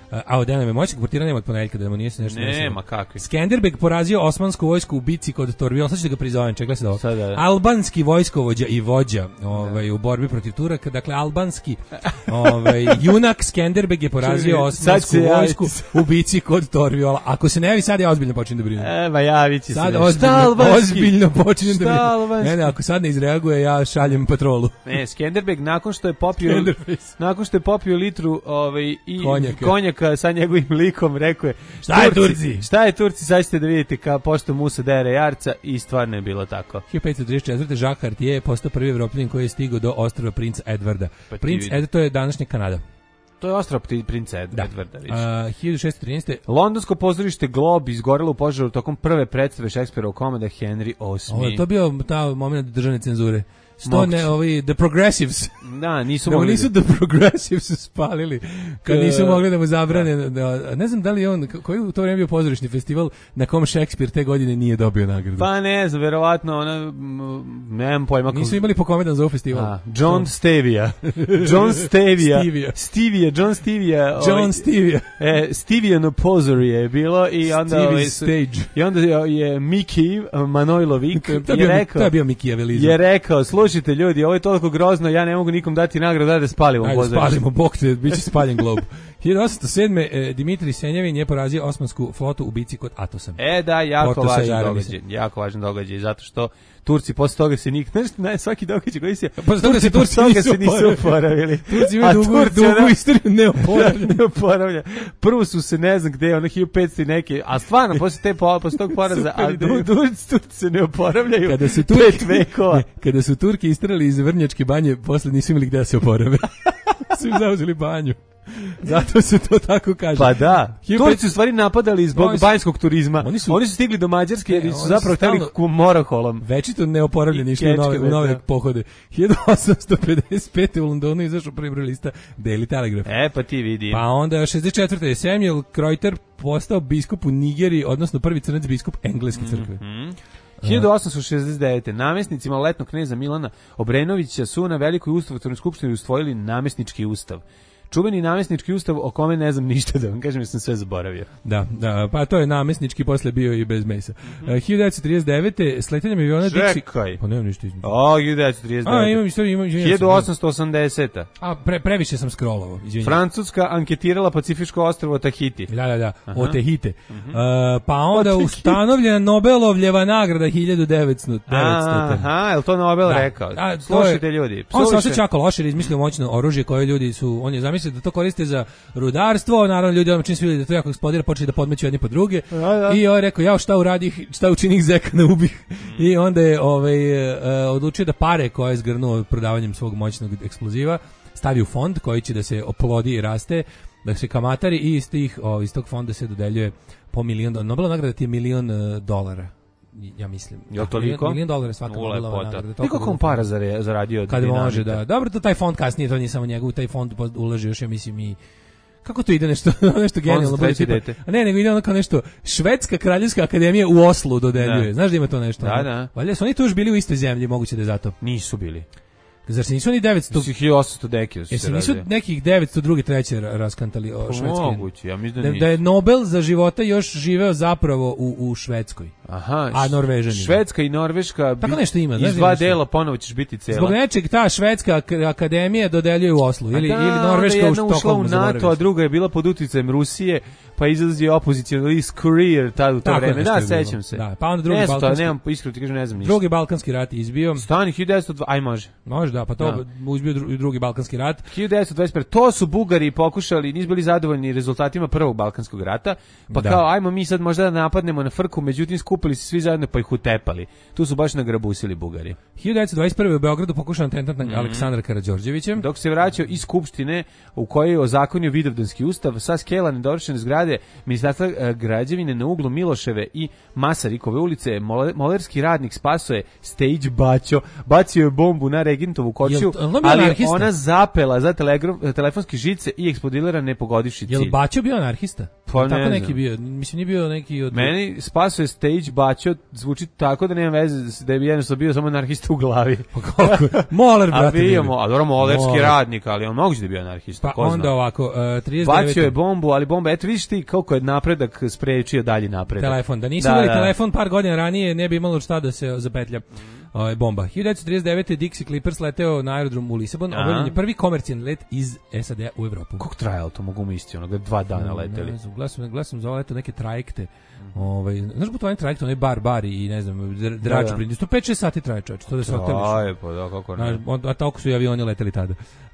A od Denove moćnog portira nema od ponedjeljka da mu nije se nešto desilo. Nema, kakvi. Skenderbeg porazio osmansku vojsku u bici kod Torbijola. Sad ću da ga prizovem, čekaj se da ovo. Sad, da. Albanski vojskovođa i vođa ovaj, u borbi protiv Turaka. Dakle, albanski ovaj, junak Skenderbeg je porazio osmansku vojsku u bici kod Torbijola. Ako se ne javi, sad ja ozbiljno počinjem da brinem. E, ba javit će se. Sad ne. ozbiljno, ozbiljno počinjem da brinem. albanski? Ne, ne, ako sad ne izreaguje, ja šaljem patrolu. Ne, Skenderbeg nakon što je popio nakon što je popio litru ovaj i Konjaka. konjaka sa njegovim likom, rekao je: Šta je Turci? Šta je Turci? Sad ćete da vidite kao pošto Musa dere jarca i stvarno je bilo tako. hiljadu petsto trideset četvrte. Jacques Cartier je postao prvi Evropljanin koji je stigao do ostrva Prince Edwarda. Pa ti Prince vidi. Edward, to je današnja Kanada. To je ostrov princa Ed, Edwarda. vidiš. A, hiljadu šessto trinaeste. Londonsko pozorište Globe izgorelo u požaru tokom prve predstave Šekspirova komada Henry osmi. Ovo je to bio ta moment državne cenzure. Sto Moguće. ne, ovi, The Progressives. Da, nisu Da mu mogli. nisu The Progressives spalili. Kad nisu mogli da mu zabrane. Da, ne znam da li je on, koji u to vreme bio pozorišni festival na kom Šekspir te godine nije dobio nagradu. Pa ne znam, verovatno ona, m, nemam pojma. Nisu imali po kome da nazove festival. A, John Stevia. John Stevia. Stevia. Stevia, John Stevia. John ovaj, Stevia. E, Stevia pozorje je bilo i onda Stevie's ovaj, su- stage. i onda je, je Miki Manojlović To je je bio, rekao to je bio Mikijavelizam. je rekao, slušajte ljudi, ovo je toliko grozno, ja ne mogu nikom dati nagradu, daj da spalimo Ajde, pozorište. spalimo, bok te, bit će spaljen glob. hiljadu osamsto sedme. E, Dimitrij Senjavin je porazio osmansku flotu u bici kod Atosa. E da, jako Porto sa važan Jaramisom. događaj, jako važan događaj, zato što Turci posle toga se nik, znaš, ne, svaki događaj koji se, Posle toga se Turci toga nisu se nisu oporavili. oporavili. Turci A imaju dugu, Turci, dugu ono- istoriju neoporavljena. ne oporavlja. Prvo su se ne znam gde, ono hiljadu petsto i neke, a stvarno posle te po, posle tog poraza, a Super ideja. du, Turci, Turci se ne oporavljaju. Kada su pet Turki, vekova. ne, kada su Turki istrali iz Vrnjačke banje, posle nisu imali gde da se oporave. Su im zauzeli banju. Zato se to tako kaže. Pa da, hiljadu Turci su u stvari napadali zbog Oni su- banjskog turizma. oni su- Oni su stigli do Mađarske jer Ne, su oni zapravo su hteli stalno- ku Moroholom. Večito neoporavljeni I išli u nove, kečkeve, u nove da. pohode. hiljadu osamsto pedeset pete. u Londonu izašao prvi broj lista Daily Telegraph. E, pa ti vidi. Pa onda šezdeset četvrte. Samuel Kreuter postao biskup u Nigeriji, odnosno prvi crnac biskup engleske crkve. Mm. hiljadu osamsto šezdeset devete. Namesnicima letnog kneza Milana Obrenovića su na velikoj ustavotvornoj skupštini usvojili namesnički ustav. Čuveni namesnički ustav o kome ne znam ništa da vam kažem jer sam sve zaboravio. Da, da, pa to je namesnički, posle bio i bez mesa. Mm-hmm. Uh, hiljadu devetsto trideset devete. Sletanjem aviona Dixie... Čekaj. Pa nemam ništa između. O, hiljadu devetsto trideset devete. A, imam istoriju, imam... imam- hiljadu osamsto osamdesete. A, pre, previše sam scrollovao, izvinjam. Francuska anketirala Pacifičko ostrvo Tahiti. Da, da, da, Aha. o Tehite. Uh, pa onda ustanovljena Nobelovljeva nagrada hiljadu devetsto. Aha, je li to Nobel Da. rekao? A, to Slušajte je- ljudi. On se slušaj- osjeća jako loše jer je izmislio moćno oružje koje ljudi su, on je zamislio da to koriste za rudarstvo, naravno ljudi odmah čim su vidjeli da to jako eksplodira, počeli da podmeću jedni po druge. Da, da. I on je rekao, ja šta uradih, šta učinih zeka na ubih. I onda je ovaj, e, odlučio da pare koje je zgrnuo prodavanjem svog moćnog eksploziva stavi u fond koji će da se oplodi i raste, da se kamatari i iz, tih, o, iz tog fonda se dodeljuje po milion dolara. Nobelova nagrada ti je milion e, dolara. Ja mislim. Je li Da, toliko? Milion, milion dolara je svaka U, Nobelova lepota. nagrada. I Toliko kako on bilo- para zare- zaradio od kad dinamita? može, da. Dobro, to taj fond kasnije, to nije samo njegov, taj fond poz- ulaže još, ja mislim, i kako to ide nešto, nešto genijalno. za bude treće tipa- dete. A ne, nego ide ono kao nešto, Švedska kraljevska akademija u Oslu dodeljuje. Da. Znaš da ima to nešto? Da, ono? da. Valjda su oni tu još bili u istoj zemlji, moguće da je zato. Nisu bili. Zar se nisu oni devetsto... To hiljadu osamsto deke su Jesi se nisu razvili. nekih devetsto druge, treće ra- raskantali o Švedskoj? Moguće, ja mislim da Da, nisu. da je Nobel za života još živeo zapravo u, u Švedskoj. Aha, A Norvežani. Švedska i Norveška bi- Tako nešto ima, znaš iz da dva ima nešto? dela ponovo ćeš biti cela. Zbog nečeg ta Švedska ak- akademija dodeljuje u Oslu. Ili, A da, ili Norveška onda u jedna ušla u Štokholmu. NATO, zaboraviš. a druga je bila pod uticajem Rusije, pa izlazio opozicionalist Courier tad u to Tako vreme. nešto Da, je bilo. sećam se. Da, pa onda drugi ne znam, to, balkanski- nemam, iskreno ti kažem, ne znam ništa. Drugi balkanski rat izbio. Stani, hiljadu devetsto dva, aj može. Može da, pa to Da. uzbio dru- drugi balkanski rat. hiljadu devetsto dvadeset pet. To su Bugari pokušali, nisu bili zadovoljni rezultatima prvog balkanskog rata, pa Da. kao ajmo mi sad možda da napadnemo na Frku, međutim skupili se svi zajedno pa ih utepali. Tu su baš nagrabusili Bugari. hiljadu devetsto dvadeset prve. u Beogradu pokušan atentat na Mhm. Aleksandra Karađorđevića. Dok se vraćao iz Skupštine u kojoj je ozakonio Vidovdanski ustav, sa skela nedovršene zgrade Ministarstva e, građevine na uglu Miloševe i Masarikove ulice, mole- molerski radnik spaso je Stage Baćo, bacio je bombu na Regentovu kočiju, Jel- jel on bio ali je anarhista? ona zapela za telegraf, telefonske žice i eksplodirala ne pogodivši Jel cilj. Baćo bio anarhista? Pa ne Tako znam. neki bio. Mislim, nije bio neki od... Meni spaso je Stage Vučić bacio zvuči tako da nema veze da je jednostavno bio samo anarhista u glavi. Pa kako? Moler, A brate. bio, bili. a dobro, molerski Moler. radnik, ali on moguće da je bio anarhista. Pa ko zna. onda ovako, uh, trideset devete. Bacio je bombu, ali bomba, eto vidiš ti koliko je napredak sprečio dalji napredak. Telefon. Da nisu Da, imali da. telefon par godina ranije, ne bi imalo šta da se zapetlja. Ovaj bomba. hiljadu devetsto trideset devete. Dixie Clippers leteo na aerodrom u Lisabon, Aha. obavljen je prvi komercijalni let iz S A D u Evropu. Koliko trajalo to, mogu misliti, ono, dva dana leteli. Ne znam, gledam, gledam za ovo leto neke trajekte. Ovaj, znaš putovanje trajekta, onaj bar, bar i ne znam, dr- drač Da, da. prindi. sto pet šest sati traje čovječ, to da se oteliš. Aj, pa da, kako ne. Znaš, on- a tako su i avioni leteli tada.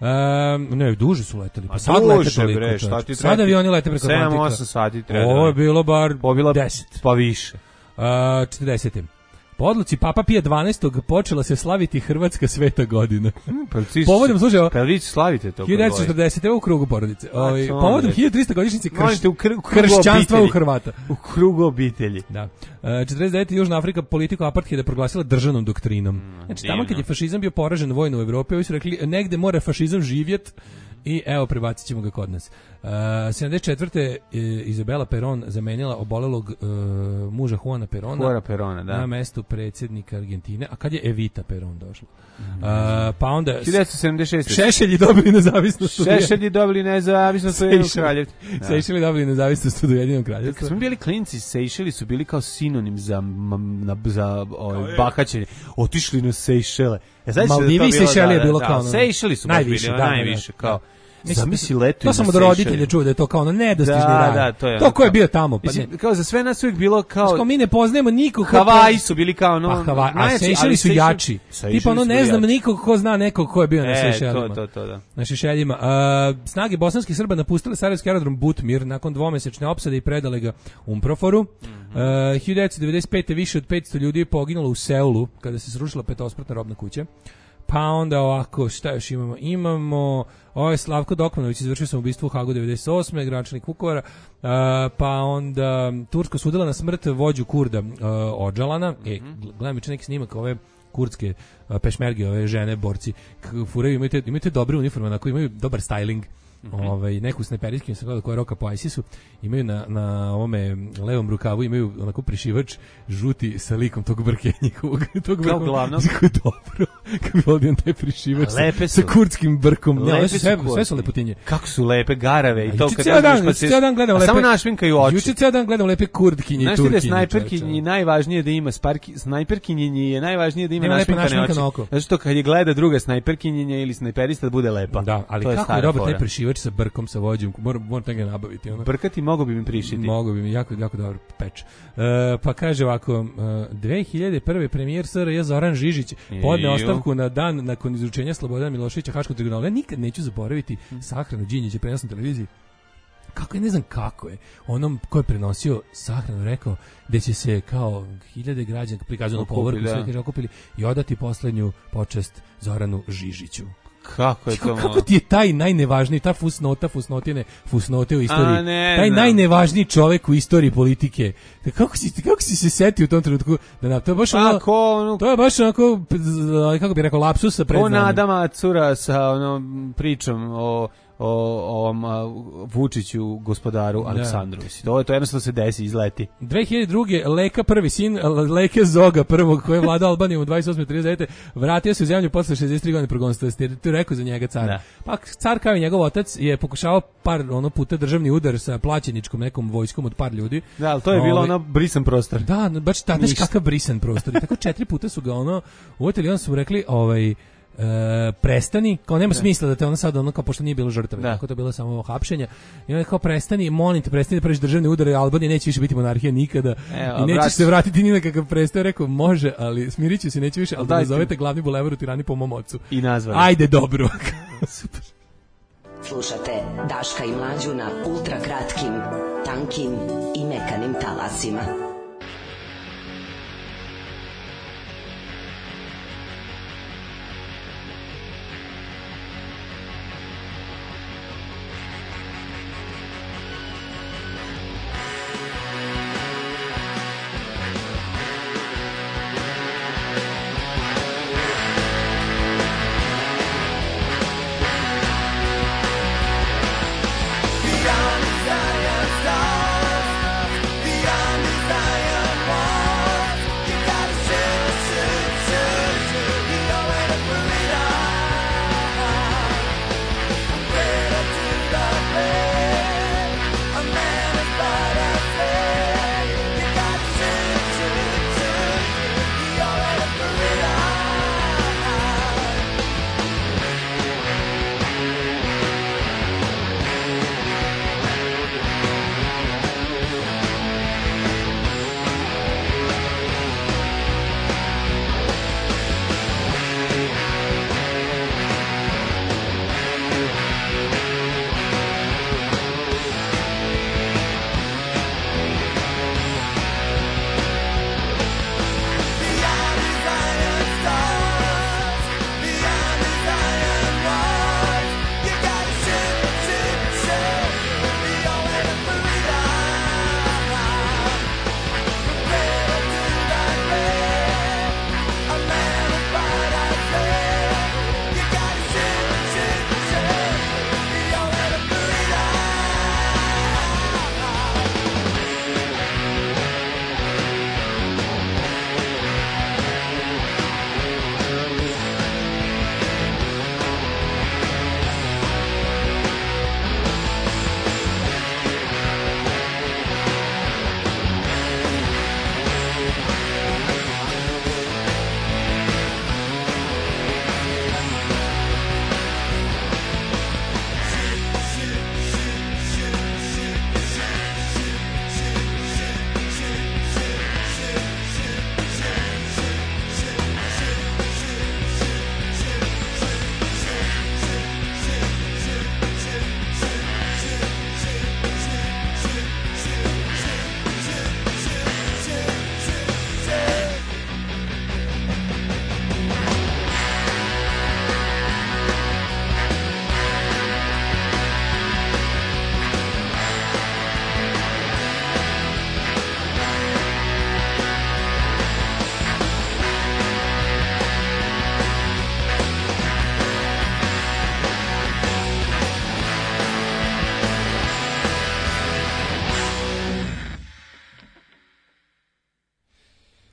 Um, ne, duže su leteli. Pa A sad lete duže, toliko, bre, šta čovječ. ti Sad treba? avioni lete preko sedam Atlantika. osam sati treba. Ovo je bilo bar Pobila deset. pa više. Uh, četrdesete. Po odluci Papa Pija dvanaestog počela se slaviti Hrvatska sveta godina. Pa ti Povodom, slušaj, ovo, Pa vi slavite to. hiljadu devetsto četrdesete. u krugu porodice. Ovaj, to povodom onda. hiljadu trista godišnjice krš, Možete u kru- krugu kršćanstva u obitelji. Hrvata. U krugu obitelji. Da. E, četrdeset devete. Južna Afrika politiku apartheida proglasila državnom doktrinom. Znači, tamo divno. kad je fašizam bio poražen vojno u Evropi, ovi su rekli, negde mora fašizam živjet i evo, prebacit ćemo ga kod nas. Uh, sedamdeset četvrte. E, Izabela Peron zamenila obolelog e, muža Juana Perona Juana Perona, da. na mestu predsjednika Argentine. A kad je Evita Peron došla? Uh, pa onda... hiljadu devetsto sedamdeset šeste. Šešelji dobili nezavisnost. od- Šešelji dobili nezavisnost u Ujedinjenom Sejšeli. kraljevstvu. Da. Sejšeli dobili nezavisnost od Ujedinjenog Kad kraljevstva. smo bili klinci, Sejšeli su bili kao sinonim za, m- na, za ovaj, bahaćenje. Otišli na Sejšele. E, znači Maldivi i Sejšeli je bilo kao ono- Sejšeli su baš najviše, bili, da, da, najviše, da. kao... Mislim, Zamisli letu To sam od roditelja čuo da je to kao ono nedostižni Da, raj. da, to je To ono ko je kao- bio tamo? Pa Mislim, ne. kao za sve nas uvijek bilo kao... Kao mi ne poznajemo nikog ko... Havaji su bili kao ono... Pa Havaji, a najjači, Sejšeli ali su Sejšeli- jači. Sejšeli Tipa ono su ne bili znam jači. nikog ko zna nekog ko je bio na E, Sejšelima. to, to, to, da. Na Sejšeljima. A, snage bosanskih Srba napustile sarajevski aerodrom Butmir nakon dvomesečne opsade i predale ga Umproforu. Mhm. A, hiljadu devetsto devedeset pete. više od petsto ljudi je poginulo u Seulu kada se srušila petospratna robna kuća. Pa onda ovako, šta još imamo? Imamo, ovaj Slavko Dokmanović izvršio sam ubistvo u Hagu devedeset osme. gradonačelnik Vukovara, uh, pa onda Turska sudila na smrt vođu Kurda uh, Odžalana. Mm -hmm. E, gledam juče neki snimak ove kurdske uh, pešmerge, ove žene, borci, k- furaju, imaju te, imaju te dobre uniforme, onako imaju dobar styling. Mm-hmm. Ovaj neku snajperijsku sam gledao koja je roka po ISIS-u, imaju na na ovome levom rukavu imaju onako prišivač žuti sa likom tog brke njihovog tog Kao brka. glavno. Kako je dobro. Kako bi vodio taj prišivač sa, Lepe su. sa kurdskim brkom. Ne, Lepe one su sve, su sve su kurdi. lepotinje. Kako su lepe garave i to Juče kad cijel dan, uzmeš pa juče se- cijel dan gledam a lepe. samo našminkaju oči. Juče cijel dan gledam lepe kurdkinje i Znaš ti da je turkinje. snajperkinji najvažnije da ima sparki, snajperkinjenje je najvažnije da ima Ima lepo našminkane našminkano oči. oko. Zato što kad je gleda druga snajperkinjenja ili snajperista da bude lepa. Da, ali To je kako je stara dobar taj fora. prišivač sa brkom, sa vođom. Moram moram taj ga nabaviti, ono. Brkati mogo bi mi prišiti. Mogu bi mi jako, jako dobro peč. E, pa kaže ovako, uh, dve hiljade prve. premijer S R J Zoran Žižić podne Ju. ostavku na dan nakon izručenja Slobodana Miloševića Haškog tribunala. Ja nikad neću zaboraviti sahranu Đinđića prenos na televiziji. Kako je, ne znam kako je, onom ko je prenosio sahranu rekao da će se kao hiljade građana prikazano po Okupi, povrhu da. sve kaže okupili i odati poslednju počest Zoranu Žižiću. Kako je to Kako, malo? kako ti je taj najnevažniji, ta fusnota, fusnotine, fusnote u istoriji, A, ne taj znam. najnevažniji čovek u istoriji politike. Kako si, kako si se setio u tom trenutku? Da na, to je baš ono, Pa ko, ono, to je baš onako, kako bi rekao, lapsusa pred ko znanjem. Nadama Cura sa onom pričom o o ovom a, Vučiću gospodaru Da. Aleksandru. Mislim, to je to jednostavno se desi, izleti. dve hiljade druge. Leka prvi sin Leke Zoga prvog koji je vladao Albanijom u dvadeset osme trideset devete vratio se u zemlju posle šezdeset tri godine progonstva. Jeste tu rekao za njega car. Da. Pa car kao i njegov otac je pokušavao par ono puta državni udar sa plaćeničkom nekom vojskom od par ljudi. Da, ali to je bilo Ovaj, ono brisan prostor. Da, no, baš ta, znaš Ništa. kakav brisan prostor. I tako četiri puta su ga ono uvetili, onda su mu rekli, ovaj, E, prestani, kao nema smisla da te ona sad ono kao pošto nije bilo žrtve, Da. tako to je bilo samo hapšenja. I on je kao prestani, molim te, prestani da praviš državne udare, Albanija neće više biti monarhija nikada. Evo, I nećeš vrati- se vratiti ni na kakav prestao, rekao može, ali smirit ću se, neće više, ali da Dajte. nazovete glavni bulevar u Tirani po mom ocu. I nazvali. Ajde, dobro. Super. Slušate Daška i Mlađu na ultra kratkim, tankim i mekanim talasima. Beyond desire stars, beyond desire.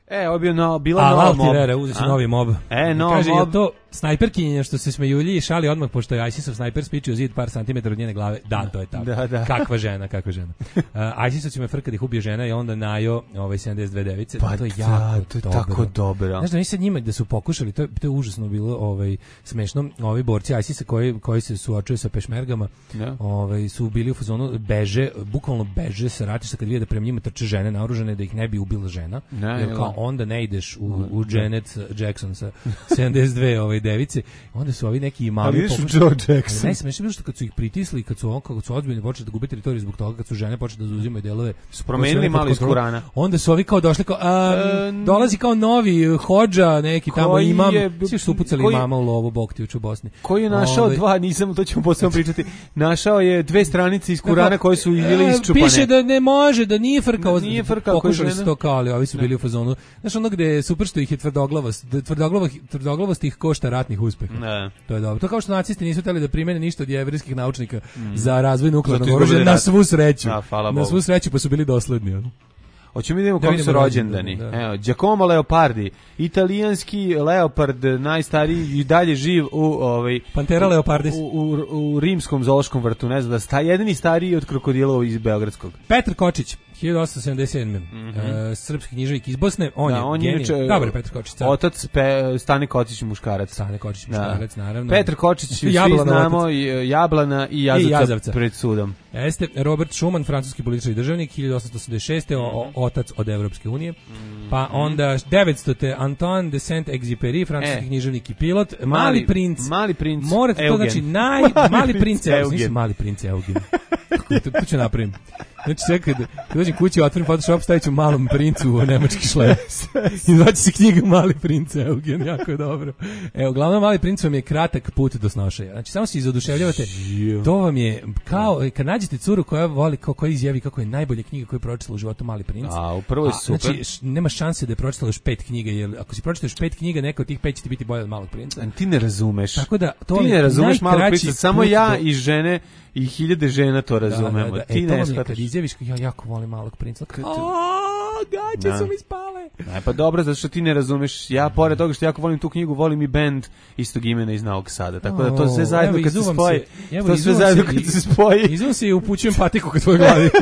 E, ovo je bio no, bila A, nova Alti mob. Vera, uzeo si A? novi mob. E, I nova kaže, mob. je to snajperkinja što se smejulji i šali odmah, pošto je ISIS-ov snajper spičio zid par santimetara od njene glave. Da, to je tako. Da, da. Kakva žena, kakva žena. Uh, ISIS-ovcima je frka da ih ubije žena i onda najo ovaj sedamdeset dve device. Pa to je da, jako to je dobro. tako dobro. Znaš da mi sad njima da su pokušali, to je, to je užasno bilo ovaj, smešno, ovi borci ISIS-a koji, koji se suočuju sa pešmergama, Da. ovaj, su bili u fazonu, beže, bukvalno beže sa ratišta kad vide da prema njima trče žene naoružane da ih ne bi ubila žena. Ne, jer ne, kao ne. onda ne ideš u, u Janet Jackson sa sedamdeset dve ovaj, device. Onda su ovi neki imali Ali ideš u pokušali- Joe Jackson. Ali najsmešnije je bilo što kad su ih pritisli, kad su on kako su ozbiljno počeli da gube teritoriju zbog toga, kad su žene počele da zauzimaju delove, Su promenili koje su malo pod iz kontrolom, Kurana. Onda su ovi kao došli kao a, E, dolazi kao novi hodža, neki tamo koji imam, je- svi su upucali koji- imama u lovu Boktijuć u Bosni. Koji je našao Ovaj, dva, nisam, to ćemo posebno pričati, našao je dve stranice iz Kurana koje su bile E, isčupane. Piše da ne može, da nije frkao. Da nije frkao, ako je Pokušali su žena. to kao, ali ovi su bili u fazonu. Znaš, ono gde je super što ih je tvrdoglavost, da tvrdoglavost, tvrdoglavost ih košta ratnih uspeha. Ne. To je dobro. To kao što nacisti nisu hteli da primene ništa od jevrejskih naučnika za razvoj nuklearnog Zato oružja, izgubili na rat. svu sreću. A, hvala Na Bogu. svu sreću pa su bili dosledni. ono. Hoćemo mi da vidimo Da kom vidimo su rođendani. rođendane, da. Evo, Giacomo Leopardi, italijanski leopard, najstariji i dalje živ u ovaj Pantera leopardis. u, u, u rimskom zoološkom vrtu, ne znam da sta jedini stariji od krokodila iz beogradskog. Petar Kočić, hiljadu osamsto sedamdeset sedme. E, srpski književnik iz Bosne, on Da, je on je genij. inače Dobar je Petar Kočić. car. Otac Pe, Stane Kočić muškarac. Stane Kočić Da. muškarac, naravno. Petar Kočić, svi Jablana znamo, otac. i, Jablana i Jazavca, I Jazavca. pred sudom. Jeste Robert Schuman, francuski političar i državnik, hiljadu osamsto osamdeset šeste. O, o, otac od Evropske unije. Pa onda devetstote. Antoine de Saint-Exupéry, francuski E. književnik i pilot. Mali, Mali- princ. Mali princ Morate to, Eugen. znači, naj... Mali Mali princ princ Eugen. Eugen. Nisam mali princ Eugen. to, to ću napravim. Znači, sve kad, kad dođem kući, otvorim Photoshop, stavit ću malom princu u nemački šlep. I zvaće se knjiga Mali princ Eugen, jako je dobro. Evo, uglavnom, Mali princ vam je kratak put do snošaja. Znači, samo se izoduševljavate. To vam je kao, kad nađete curu koja voli, kao, koja izjavi kako je najbolja knjiga koju je pročitala u životu Mali princ. A, u prvoj A, super. Znači, š- nema šanse da je pročitala još pet knjiga, jer ako si pročitao još pet knjiga, neka od tih pet će ti biti bolja od Malog princa. Ti ne razumeš. Tako da, to ti je ne razumeš Malog najkraći princa, samo put ja do- i žene i hiljade žena to razumemo. Da, da, da. Ti E, to ne vam je shvataš. kad izjaviš, ja jako volim Malog princa. Kad- Aaa, gaće Da. su mi spale. E, pa dobro, zato što ti ne razumeš. Ja, pored toga što jako volim tu knjigu, volim i bend istog imena iz Novog Sada. Tako da to sve O, zajedno evo, kad se izuvam spoji, se- evo, to sve izuvam zajedno se kad i- se spoji. Izvom se i upućujem patiku ka tvojoj glavi.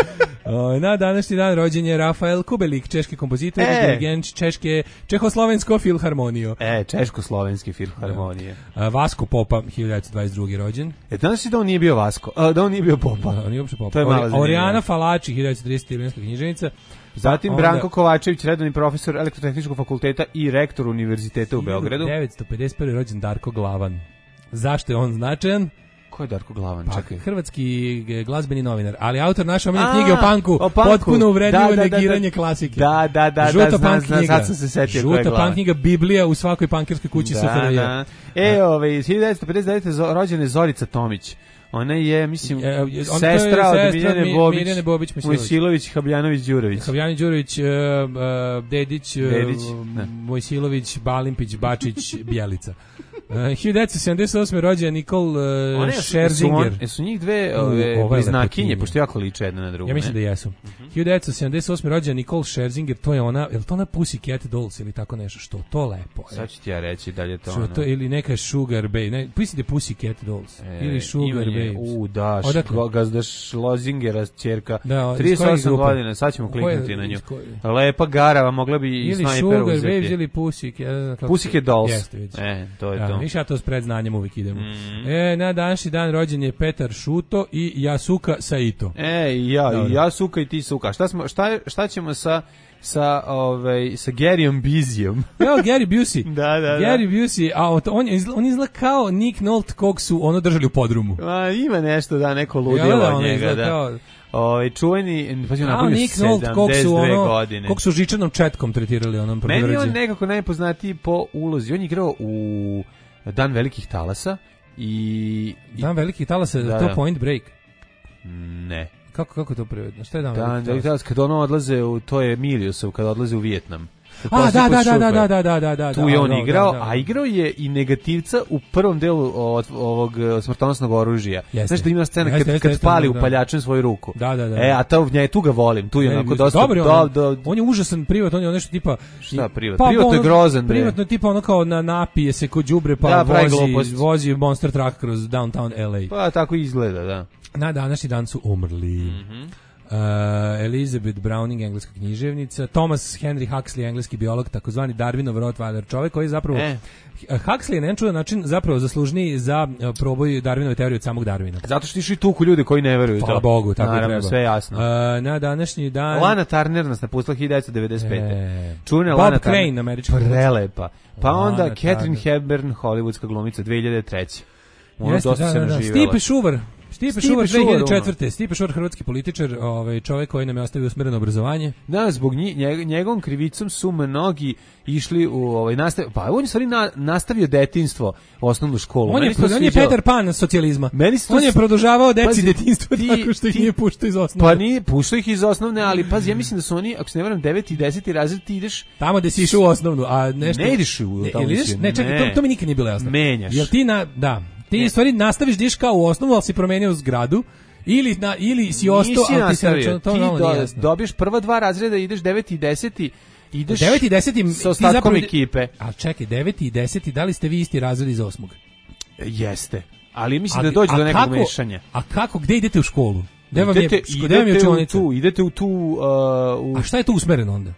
O, na današnji dan rođen je Rafael Kubelik, češki kompozitor E. i dirigent Češke Čehoslovensko filharmoniju. E, češko-slovenski filharmonije. A, Vasko Popa, hiljadu devetsto dvadeset drugi rođen. E, danas si da on nije bio Vasko, a, da on nije bio Popa. Da, on je uopšte Popa. To je mala Ori- zanimljiva. Orijana Falači, hiljadu devetsto trideset italijanska književnica. Zatim Onda- Branko Kovačević, redovni profesor elektrotehničkog fakulteta i rektor univerziteta u Beogradu. hiljadu devetsto pedeset prvi rođen Darko Glavan. Zašto je on značajan? Ko je Darko Glavan? Pa, Čekaj. hrvatski g- glazbeni novinar, ali autor naše omiljene A, knjige o panku, o punku. potpuno uvredljivo Da, da, da, negiranje da. klasike. Da, da, da, Žuta da, znam, punk znam, knjiga. sad sam se setio ko je Žuta Glavan. punk knjiga, Biblija u svakoj pankerskoj kući S F R J. Da, da. E, ovaj, hiljadu devetsto pedeset devete zo- rođena je Zorica Tomić. Ona je, mislim, E, on- to je sestra od sestra Miljane Mi- Bobić, Mirjane Bobić Mojsilović. Mojsilović, Habljanović, Đurović. Havljani Đurović, uh, uh, Dedić, uh, Dedić, da. Mojsilović, Balimpić, Bačić, Bjelica. Uh, hiljadu devetsto sedamdeset osme rođen Nikol uh, One su- Scherzinger. Su, on- su njih dve U, ove, ova je bliznakinje, lepotinja. pošto jako liče jedna na drugu. Ja mislim da ne? jesu. hiljadu devetsto sedamdeset osme rođen Nikol Scherzinger, to je ona, je li to ona Pussycat Dolls ili tako nešto, što to lepo je. Sad ću ti ja reći da li je to Što ono. to, ili neka Sugar Babe, ne, mislim da je Pussycat Dolls, E, ili Sugar ime je- Babes. U, da, Odakle? š- gazda Šlozingera, ćerka, Da, iz kojeg trideset osam grupe? godina, sad ćemo Koje- kliknuti na nju. iz koje? Lepa garava, mogla bi i Ili snajper Sugar uzeti. Babes ili Pussycat. ja ne znam kako Pussycat se- Dolls. Jeste, vidiš. E, to je Da, to. viš ja to s predznanjem uvijek idemo. Mm. E, na današnji dan rođen je Petar Šuto i Jasuka Saito. E, i ja, Dobro. i ja suka i ti suka. Šta smo šta je- šta ćemo sa sa ovaj sa Garyom Bizijom? Evo Gary Busey. Da, da, da. Gary Busey, a on, on, izla- on izgleda kao Nick Nolte kog su ono držali u podrumu. A, ima nešto da neko Jel ludilo da, od ono njega, izgleda da. kao- Ovaj čuveni, pa je Kao napravio Nick Nolte kog sedamdeset su dve ono, godine. kog su žičanom četkom tretirali onom Meni je on prvorađe. nekako najpoznatiji po ulozi. On je igrao u Dan velikih talasa i... i Dan velikih talasa, Da, to da. Point Break. ne. Kako, kako je to prevedeno? Šta je Dan, Dan velikih velikih talasa? talasa, kad ono odlaze u, to je Miliusov, kad odlaze u Vijetnam. A, da, kod da, da, Šupe. da, da, da, da, da, da. Tu je on da, igrao, da, da. a igrao je i negativca u prvom delu od ovog e, smrtonosnog oružja. Jeste. Znaš da ima scena Jeste, kad, jeste, kad jeste, pali da, da. upaljačem svoju ruku. Da, da, da. E, a ta, nje, tu ga volim, tu je Ne, onako mislim, dosta... dobar je do, on, do, on je užasan privat, on je nešto tipa... Šta privat? Pa, Privatno je ono- grozan, bre. Privatno je tipa ono kao na, napije se kod đubre, pa Da, pravi vozi, gluposti. vozi monster truck kroz downtown L A. Pa tako izgleda, da. Na današnji dan su umrli. Mhm. Uh, Elizabeth Browning, engleska književnica, Thomas Henry Huxley, engleski biolog, takozvani Darwinov Rottweiler, čovjek koji je zapravo E. Huxley je na jedan čudan način zapravo zaslužniji za uh, proboj Darwinove teorije od samog Darwina. Zato što išli tuku ljude koji ne veruju Hvala to. Bogu, tako Naravno, treba. sve jasno. Uh, na današnji dan... Lana Turner nas napustila hiljadu devetsto devedeset pete. E. Čuvena Bob Lana Crane, Turner. američka glumica. Prelepa. Pa Lana onda Catherine Turner. Hepburn, hollywoodska glumica, dve hiljade treće. Ona Jeste, dosta da, se da, da. naživjela. Stipe Šuvar. Stipe Stipe Šuvar Šuvar, dve hiljade četvrte. Stipe Šuvar, hrvatski političar, ovaj, čovjek koji nam je ostavio usmereno obrazovanje. Da, zbog nji, njeg, njegovom krivicom su mnogi išli u ovaj nastav, pa on je stvari na, nastavio detinjstvo, osnovnu školu. On je, Meni se to on je sviđalo. Peter Pan socijalizma. Meni se to On je s- produžavao deci Pazi, detinjstvo ti- tako što ih ti- nije puštao iz osnove. Pa nije, puštao ih iz osnovne, ali pazi, ja mislim da su oni, ako se ne varam, deveti i deseti razred, ti ideš... Tamo gde si išao u osnovnu, a nešto... Ne ideš u ne, tamo ili ideš? si- Ne, čekaj, ne. to, to mi nikad nije bilo jasno. Menjaš. Jel ti na... Da. Ti Ne. u stvari nastaviš da ideš kao u osnovu, ali si promenio zgradu, ili, na, ili si ostao, Nisi ali ti se nastavio. računa, to Ti malo do- nije jasno. dobiješ prva dva razreda, ideš deveti i deseti, ideš deveti i deseti sa ostatkom ti zapravo- ekipe. A čekaj, deveti i deseti, da li ste vi isti razred iz osmog? Jeste. Ali mislim A- da dođe a do nekog kako- mešanja. A kako, gde idete u školu? Gde vam je, Idete, gde vam je idete u učionica? tu, idete u tu, uh, u, A šta je to usmereno onda?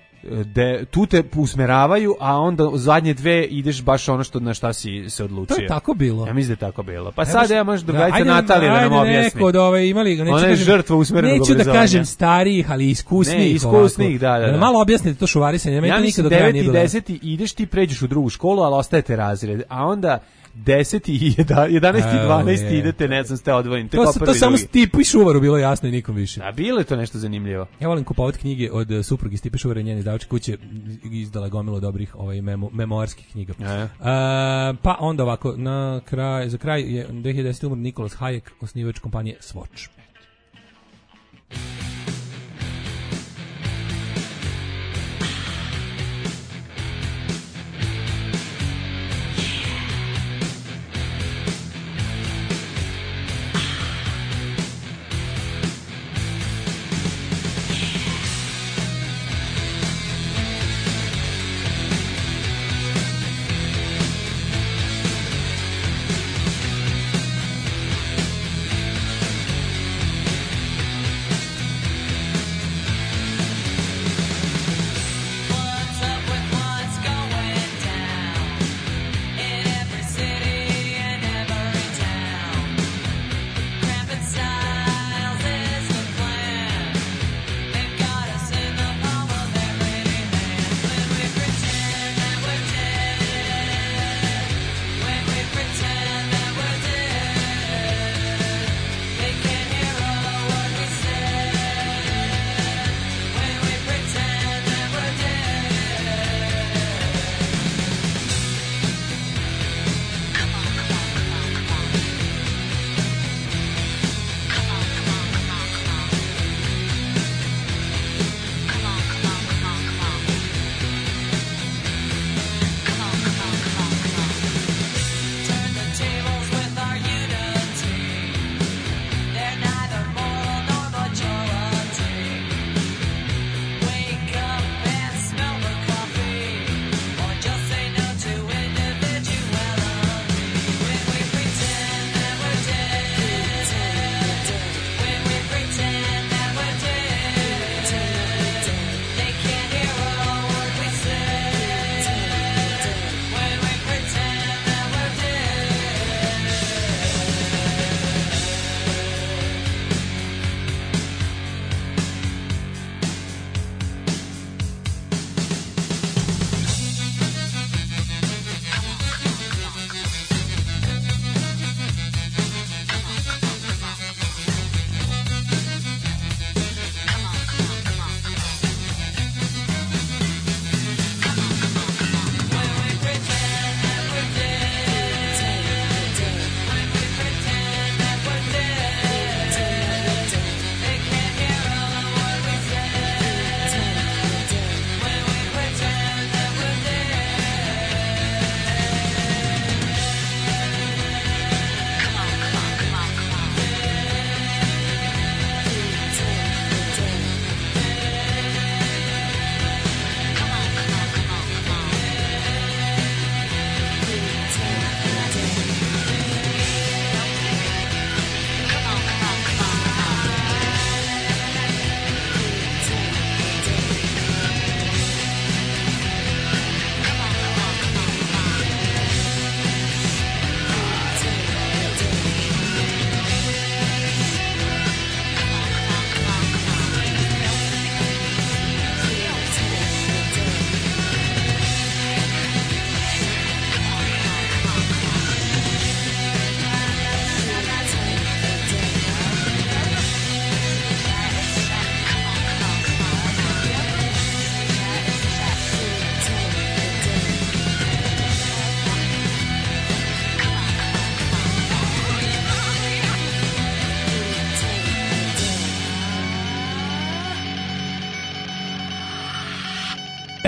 de, tu te usmeravaju, a onda u zadnje dve ideš baš ono što na šta si se odlučio. To je tako bilo. Ja mislim da je tako bilo. Pa E, sad baš- ja možda Da, drugarica ajde, Natalija da nam ajde objasni. neko od ove, imali, neću Ona je kažem- žrtva usmerenog Neću da obrazovanja. kažem starijih, ali iskusnijih. Ne, iskusnijih, ovako. da, da, da. Malo objasnite to šuvarisanje, meni Ja to nikad mislim do kraja deveti nije i bilo. deseti ideš ti pređeš u drugu školu, ali ostajete razred. A onda deseti i jedanaesti i Evo dvanaesti je. idete, ne znam, ste odvojeni. To, se- to samo Stipu i Šuvaru bilo jasno i nikom više. A bilo je to nešto zanimljivo. Ja volim kupovati knjige od uh, supruge Stipe Šuvara i njene izdavačke kuće, izdala je gomilu dobrih ovaj, memo, memoarskih knjiga. E. Uh, pa onda ovako, na kraj, za kraj je dve hiljade desete umro Nikolas Hayek, osnivač kompanije Swatch.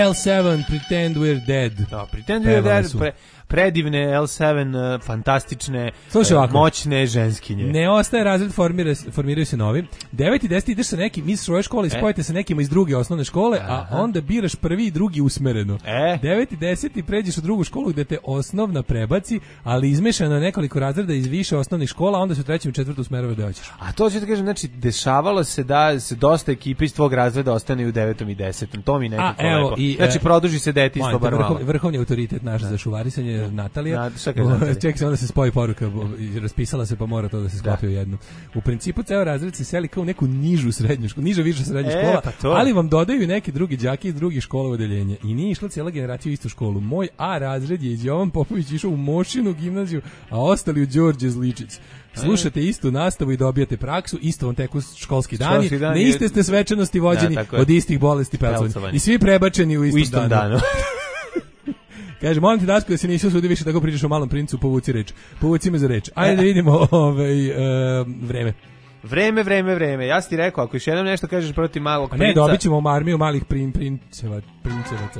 L sedam, Pretend We're Dead. Da, Pretend We're Pevali Dead, su. pre, predivne L sedam, uh, fantastične, Slušaj uh, ovako. moćne ženskinje. Ne ostaje razred, formira, formiraju se novi. devet i deset ideš sa nekim iz svoje škole i spojite sa nekima iz druge osnovne škole, a onda biraš prvi i drugi usmereno. E. devet i deset i pređeš u drugu školu gde te osnovna prebaci, ali izmešano je nekoliko razreda iz više osnovnih škola, a onda se u trećem i četvrtu smerove gde hoćeš. A to ću ti kažem, znači, dešavalo se da se dosta ekipe iz tvog razreda ostane u devetom i desetom. To mi nekako A, evo, lepo. i, Znači, e, produži se detinjstvo bar malo. Vrhovni, vrhovni autoritet naš za šuvarisanje, Natalija. Na, šta kaže Natalija? Ček se, onda se spoji poruka, i raspisala se pa mora to da se sklopi u jednu. U principu ceo razred se seli kao u neku nižu srednju školu, niža viša srednja E, škola, pa to. ali vam dodaju i neki drugi đaki iz drugih škola u odeljenje. I nije išla cijela generacija u istu školu. Moj A razred je iz Jovan Popović išao u Mošinu gimnaziju, a ostali u Đorđe Zličić. Slušate istu nastavu i dobijate praksu, isto vam teku školski dani, Školski dan na je- iste ste svečanosti vođeni Da, tako je. od istih bolesti pelcovanja. Pelcovanja. I svi prebačeni u istom, U istom danu. Kaže, molim te Daško da se nisi usudio više tako pričaš o malom princu, povuci reč. Povuci me za reč. Ajde da vidimo ovaj, e, vreme. Vreme, vreme, vreme. Ja sam ti rekao, ako još jednom nešto kažeš protiv malog A princa... ne, dobit ćemo armiju malih prin, princeva, princevaca.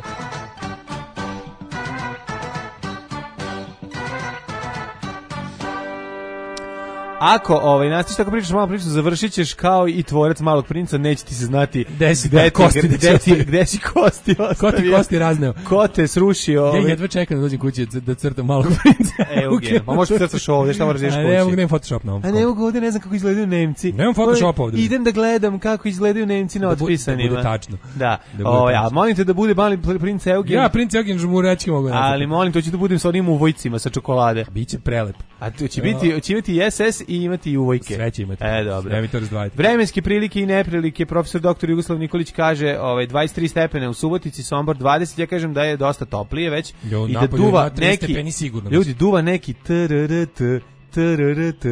Ako ovaj nastaviš tako pričaš malo priču, završit ćeš kao i tvorac malog princa, neće ti se znati Gde si, gde da, ti- kosti da gde će ti- gde si kosti Ko ti ostavio. kosti razneo? Ko te srušio? Ja Ovaj. jedva čekam da dođem kući da da crtam malog princa. Evo ga, pa možeš crtaš ovde, šta moraš da ideš A kući? ne mogu da imam Photoshop na ovom. A ne mogu ovde, ne znam kako izgledaju Nemci. Nemam Photoshop ovde. Idem da gledam kako izgledaju Nemci na Da bu- da otpisanima. bude tačno. Da. Da bude Ovaj, a tačno. molim te da bude mali pr- princ Eugen. Ja, princ Eugen Žmurački mogu da Ali molim, to će da budem sa onim uvojcima sa čokolade. Biće prelep. A to će biti, će imati i S S i imati i uvojke. Sve će imati. E, dobro. Ne mi to razdvajati. Vremenske prilike i neprilike, profesor doktor Jugoslav Nikolić kaže, ovaj dvadeset tri stepene u Subotici, Sombor dvadeset, ja kažem da je dosta toplije već Jo, i da napolju duva ima tri neki stepeni sigurno. ljudi duva neki trrt trrt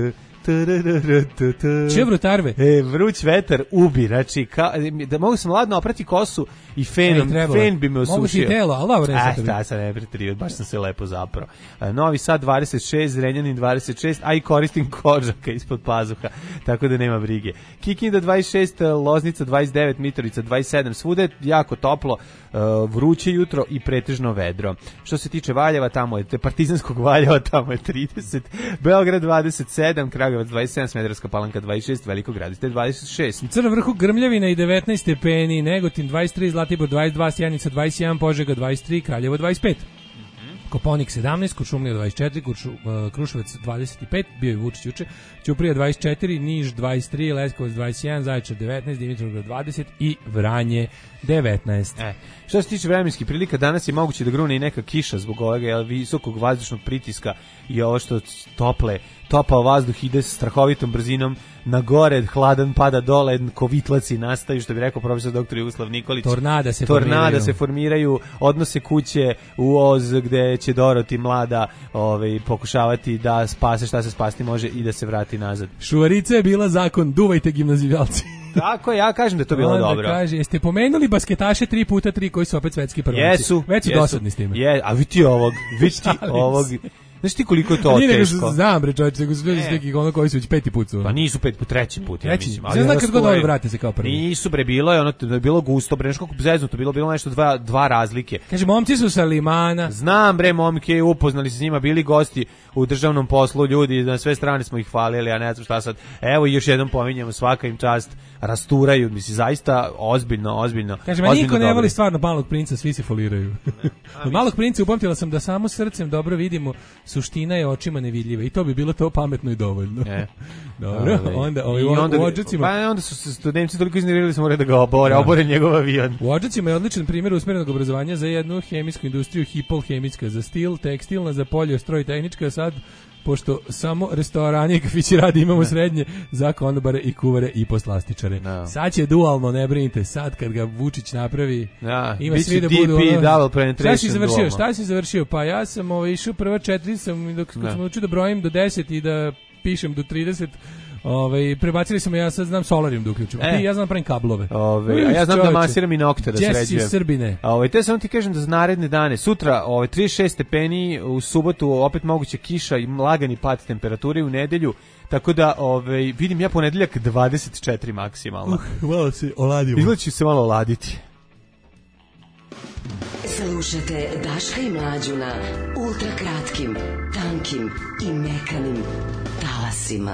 trrt. Čevru tarve. E, vruć vetar ubi, znači, ka, da mogu sam ladno oprati kosu i fenom, Ej, trebalo. fen bi me osušio. Mogu si i telo, ali dobro, ne A, sad šta sam ne pretrio, baš sam se lepo zapravo. E, Novi Sad dvadeset šest, Zrenjanin dvadeset šest, a i koristim kožaka ispod pazuha, tako da nema brige. Kikinda dvadeset šest, Loznica dvadeset devet, Mitrovica dvadeset sedam, svuda je jako toplo, e, vruće jutro i pretežno vedro. Što se tiče Valjeva, tamo je, te partizanskog Valjeva, tamo je trideset, Beograd dvadeset sedam, Kragujevac dvadeset sedam, Smederevska Palanka dvadeset šest, Veliko Gradište dvadeset šest. Crna vrhu Grmljavina i devetnaest stepeni, Negotin dvadeset tri, Zlatibor dvadeset dva, Sjenica dvadeset jedan, Požega dvadeset tri, Kraljevo dvadeset pet. Koponik sedamnaest, Kuršumlija dvadeset četiri, Kuršu, uh, Kruševac dvadeset pet, bio je Vučić juče, Ćuprija dvadeset četiri, Niš dvadeset tri, Leskovac dvadeset jedan, Zaječar devetnaest, Dimitrovgrad dvadeset i Vranje devetnaest. E, što se tiče vremenskih prilika, danas je moguće da grune i neka kiša zbog ovoga jel, visokog vazdušnog pritiska i ovo što tople, topao vazduh ide s strahovitom brzinom na gore, hladan pada dole, kovitlaci nastaju, što bi rekao profesor doktor Jugoslav Nikolić. Tornada se Tornada formiraju. se formiraju, odnose kuće u Oz gde će Doroti mlada ovaj, pokušavati da spase šta se spasti može i da se vrati nazad. Šuvarica je bila zakon, duvajte gimnazijalci. Tako, ja kažem da je to bilo Onda dobro. kaže, jeste pomenuli basketaše tri puta tri koji su opet svetski prvaci? Jesu. Već su jesu. dosadni s time. Je, a vidi ovog, vidi Šalim ovog. se. Znaš ti koliko je to Nije nego teško? znam, bre čovječe, nego su ljudi Ne. s nekih ono koji su već peti put su. Pa nisu pet put, treći put, ja Treći. mislim. Znaš da kad god rasturaju. ovi vrate se kao prvi. Nisu bre, bilo je ono, da je bilo gusto, bre, nešto kako zeznuto, bilo, bilo nešto dva, dva razlike. Kaže, momci su sa Limana. Znam bre, momke, upoznali se s njima, bili gosti u državnom poslu, ljudi, na sve strane smo ih hvalili, a ne znam šta sad. Evo i još jednom pominjemo, svaka im čast, rasturaju, mislim, zaista ozbiljno, ozbiljno. Kaže, ma ozbiljno niko ne dobri. voli stvarno malog princa, svi se foliraju. Od malog princa upamtila sam da samo srcem dobro vidimo, suština je očima nevidljiva i to bi bilo to pametno i dovoljno. E. Dobro, Ovaj, onda ovaj, i u, onda, u Odžacima... pa onda su se studenti toliko iznervirali su morali da ga obore, obore njegov avion. U Odžacima je odličan primjer usmjerenog obrazovanja za jednu hemijsku industriju, hipol hemijska, za stil, tekstilna, za polje, stroj, tehnička, sad pošto samo restorani i kafići radi, imamo srednje za konobare i kuvare i poslastičare. No. Sad će dualno, ne brinite, sad kad ga Vučić napravi, Da, ima biće svi da D P, budu ono- double penetration Šta si završio? dualno. Šta si završio? Pa ja sam ovaj, išao prva četiri, sam, dok Da. sam učio da brojim do deset i da pišem do trideset, ovaj, prebacili smo, ja sad znam solarium da uključim. E. Ti, ja znam da pravim kablove. Ove, a Uj, ja znam da čoveče. masiram i nokte da Jesse sređujem. Srbine. A ovaj te samo ti kažem da za naredne dane sutra ovaj trideset šest stepeni, u subotu opet moguće kiša i lagani pad temperature, u nedelju. Tako da ovaj vidim ja ponedeljak dvadeset četiri maksimalno. Uh, malo se oladio. Izgleda će se malo oladiti. Slušajte Daška i Mlađu na ultra kratkim, tankim i mekanim talasima.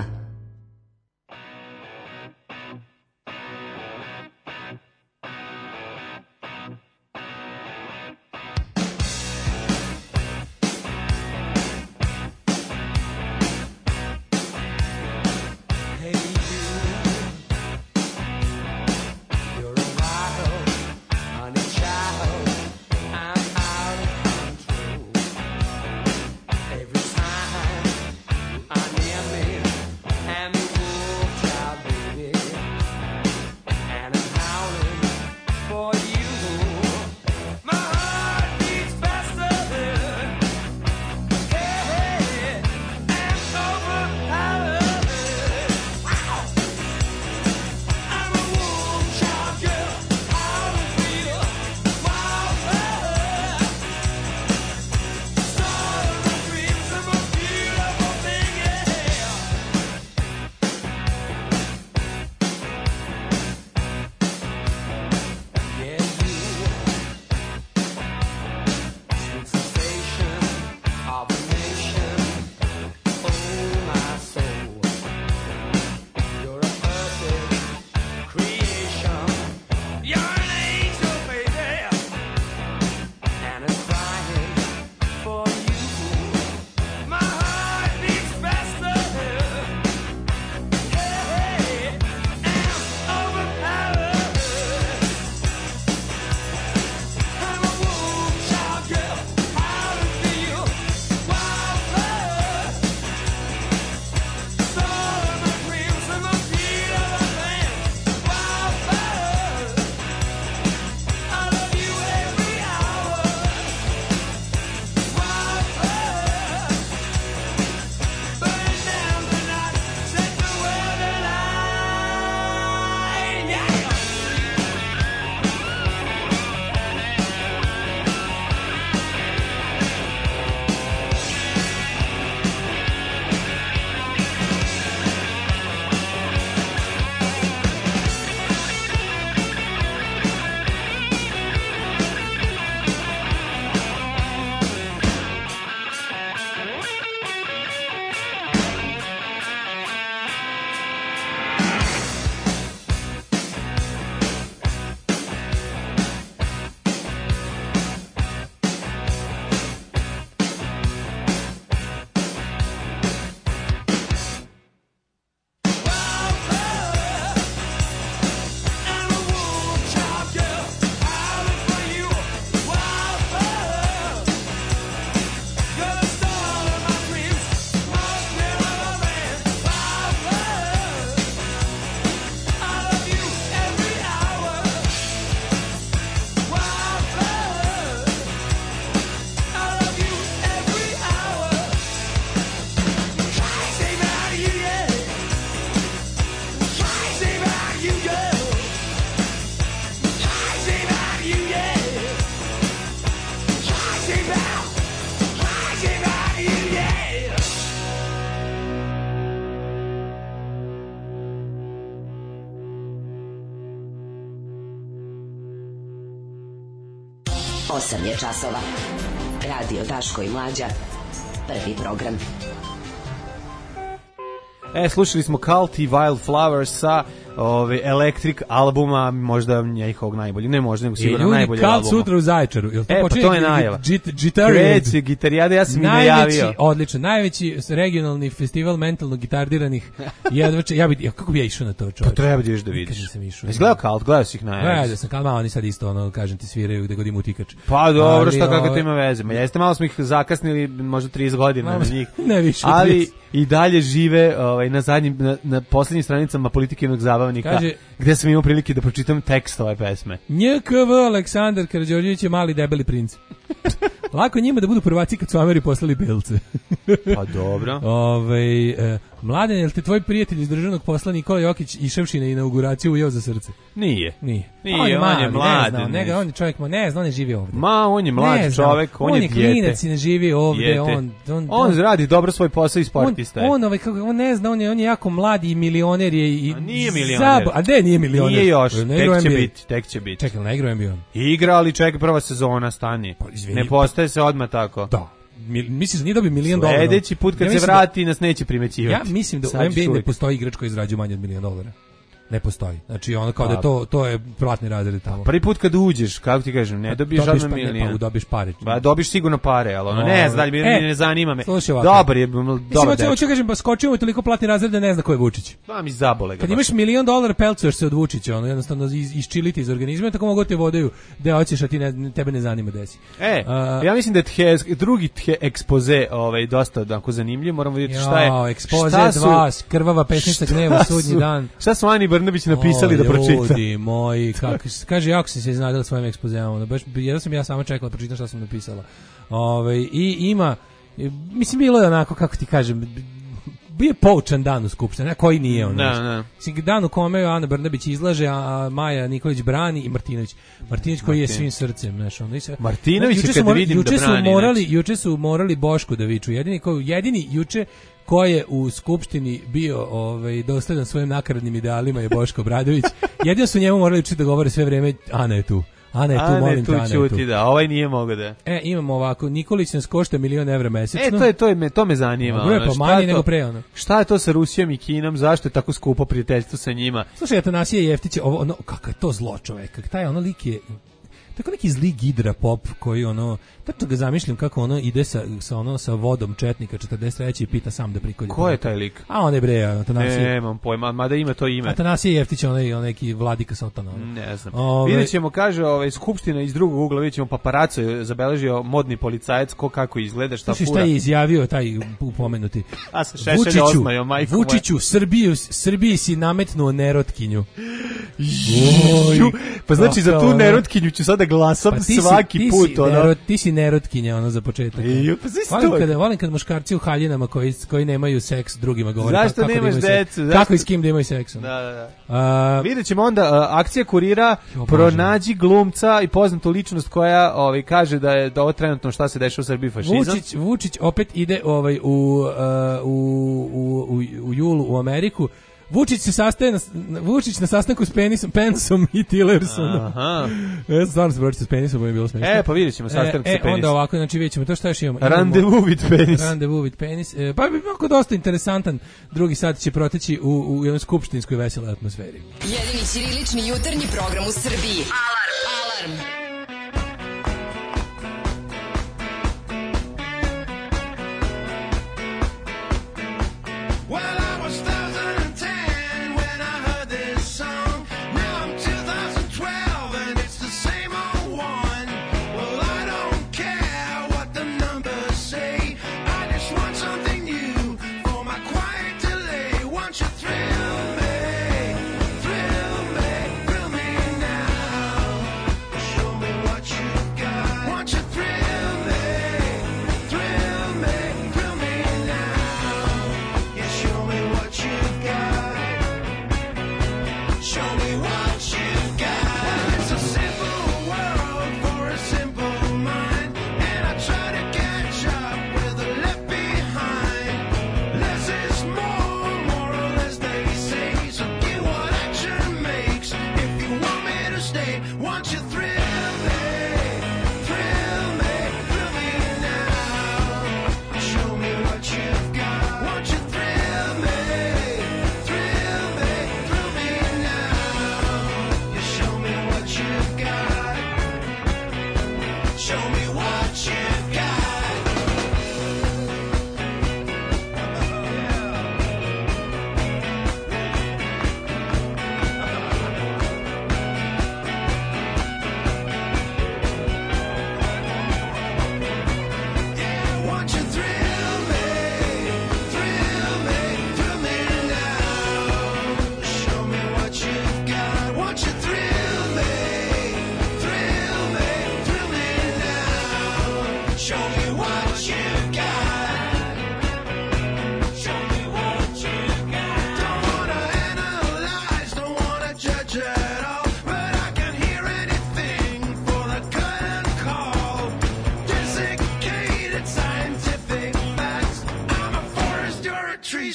osam je časova. Radio Daško i Mlađa. Prvi program. E, slušali smo Cult i Wildflowers sa ove, Electric albuma, možda njihovog najbolji, ne možda, nego sigurno najbolji albuma. I ljudi, Cult sutra u Zaječaru. Jel to e, pa to je najava. Kreći, gitarijade, ja sam i najavio. Najveći, odlično, najveći regionalni festival mentalno gitardiranih. ja, ja bi, kako bi ja išao na to, čovječ? Pa treba da vidiš. Jesi gledao Cult, gledao si ih najava? Gledao sam Cult, malo oni sad isto, ono, kažem ti, sviraju gde god im utikač. Pa dobro, šta kako to ima veze? Ma jeste, malo smo ih zakasnili, možda trideset godina na njih. Ne više. Ali i dalje žive ovaj, na zadnjim, na, na posljednjim stranicama Politikinog zabavnika, kaže, gde sam imao prilike da pročitam tekst ove pesme. N K V Aleksandar Karađorđević je mali debeli princ. Lako njima da budu prvaci kad su Ameri poslali belce. Pa dobro. Ove, e, Mladen, jel te tvoj prijatelj iz državnog posla Nikola Jokić išavši na inauguraciju ujeo za srce? Nije. Nije. Nije, on je, on je mali, mlad, ne zna, ne. njega, on je čovjek, ma ne zna, on ne živi ovde. Ma, on je mlad Ne zna, čovek, on, on je je dijete. klinac i ne živi ovde, Dijete. on, on, On radi dobro svoj posao i sportista je. On, on, ovaj, kako, on ne zna, on je, on je jako mlad i milioner je. I, A nije milioner. Zab, a gde nije milioner? Nije još, Ne igra u tek će N B A. biti, tek će biti. Čekaj, ne igra u N B A. Igra, ali čeka prva sezona, stani. izvini, Ne postaje se odmah tako. Da. Mil, misliš da nije dobio milion dolara? Sledeći put kad Ja se mislim vrati nas neće primećivati. Ja mislim da u Sad N B A ćeš ne uvijek. postoji igrač koji izrađuje manje od milion dolara. Ne postoji. Znači ono kao Pa. da to to je platni razred tamo. Prvi put kad uđeš, kako ti kažem, ne dobiješ Dobiješ žadno pa- ne, milijon. pa dobiš pare. Ba, dobiš sigurno pare, ali ono, ne znam, bi E, ne zanima me. slušaj ovako. Dobar je, Mislim, dobar hoću, dečko. hoću kažem, pa skočio mu toliko platni razred da ne zna ko je Vučić. Pa mi zabole ga. Kad baš. imaš milion dolara pelcuješ se od Vučića, ono jednostavno iz, isčiliti iz organizma, tako mogu te vodaju da hoćeš, a ti ne, tebe ne zanima desi. E, A- ja mislim da je tje, drugi tje ekspoze ovaj, dosta onako zanimljiv, moramo vidjeti šta je. Jao, ekspoze šta su- dva, krvava pesnica šta gneva, su- sudnji dan. Šta su Ani Brnabić napisali O, da pročita? Ljudi moji, kako, kaže, jako sam se iznadila svojim ekspozeom, ono, baš, jedno sam ja sama čekala da pročitam šta sam napisala. Ove, I ima, mislim, bilo je onako, kako ti kažem, bio je poučan dan u Skupštini, a koji nije ono. Da, znaš. da. Mislim, dan u kome Ana Brnabić izlaže, a Maja Nikolić brani i Martinović. Martinović koji je Martin. svim srcem, znaš, ono. i sa- Martinović je Juče su kad mora- vidim da juče su brani, morali, znači. juče su morali Bošku da viču. Jedini ko jedini juče ko je u Skupštini bio ovaj dosledan svojim nakaradnim idealima je Boško Obradović. Jedino su njemu morali učiti da govore sve vreme Ana je tu. Ana je tu, A ne, molim te, tu Ana je tu. ćuti, da, ovaj nije mogao da. E, imamo ovako, Nikolić nas košta milion evra mesečno. E, to je, to je, me, to me zanima. Dobro je, ono, pa šta manje je to- nego pre, ono. Šta je to sa Rusijom i Kinom, zašto je tako skupo prijateljstvo sa njima? Slušaj, Atanasije Jeftić, ovo, ono, kakav je to zlo čovek, taj ono lik je, tako neki zli gidra pop koji ono, tačno ga zamišljam kako ono ide sa, sa ono sa vodom četnika četrdeset treće i pita sam da prikolje. Ko je taj lik? A on je bre, Atanasije. Nemam pojma, mada ima to ime. Atanasije Jeftić, onaj, onaj neki vladika Sotana. Ono. Ne znam. Ove- Vidjet ćemo, kaže, ovaj, skupština iz drugog ugla, vidjet ćemo, paparaco je zabeležio modni policajac, ko kako izgleda, šta Slušaj, šta fura. je izjavio taj upomenuti? A sa Šešelja osmajao, majko moja. Vučiću, Srbiju, Srbiji si nametnuo nerotkinju. Ju, pa znači za tu Kako, ono- nerotkinju ću sada glasam Pa ti si- svaki ti put, si ono. nerot- ti si nerotkinja, ono, za početak. Ju, pa znaš volim, to? kada, volim kad muškarci u haljinama koji, koji nemaju seks drugima govore. Zašto kako da nemaš imaju seks. decu? Kako Zašto- i s kim da imaju seks. ono. Da, da, da. A, Vidjet ćemo onda uh, akcija kurira, Jo, pronađi glumca i poznatu ličnost koja ovaj, kaže da je da ovo trenutno šta se dešava u Srbiji fašizam. Vučić, Vučić opet ide ovaj u, uh, u, u, u, u julu u Ameriku. Vučić se sastaje na, Vučić na sastanku s Penisom, Pensom i Tillersonom. Aha. Ja stvarno se pročito s Penisom, bo je bilo smiješno. E, pa vidjet ćemo sastanak e, sa e, onda Penisom. ovako, znači vidjet ćemo to šta još imamo. Imamo- Randevu with penis. Randevu with penis. E, pa bi bilo dosta interesantan. Drugi sat će proteći u, u jednoj skupštinskoj veseloj atmosferi. Jedini ćirilični jutarnji program u Srbiji. Alarm! Alarm! Well, I was two thousand ten when I heard this song. Now I'm two thousand twelve and it's the same old one. Well, I don't care what the numbers say. I just want something new for my quiet delay. Won't you thrill me, thrill me, thrill me now? Show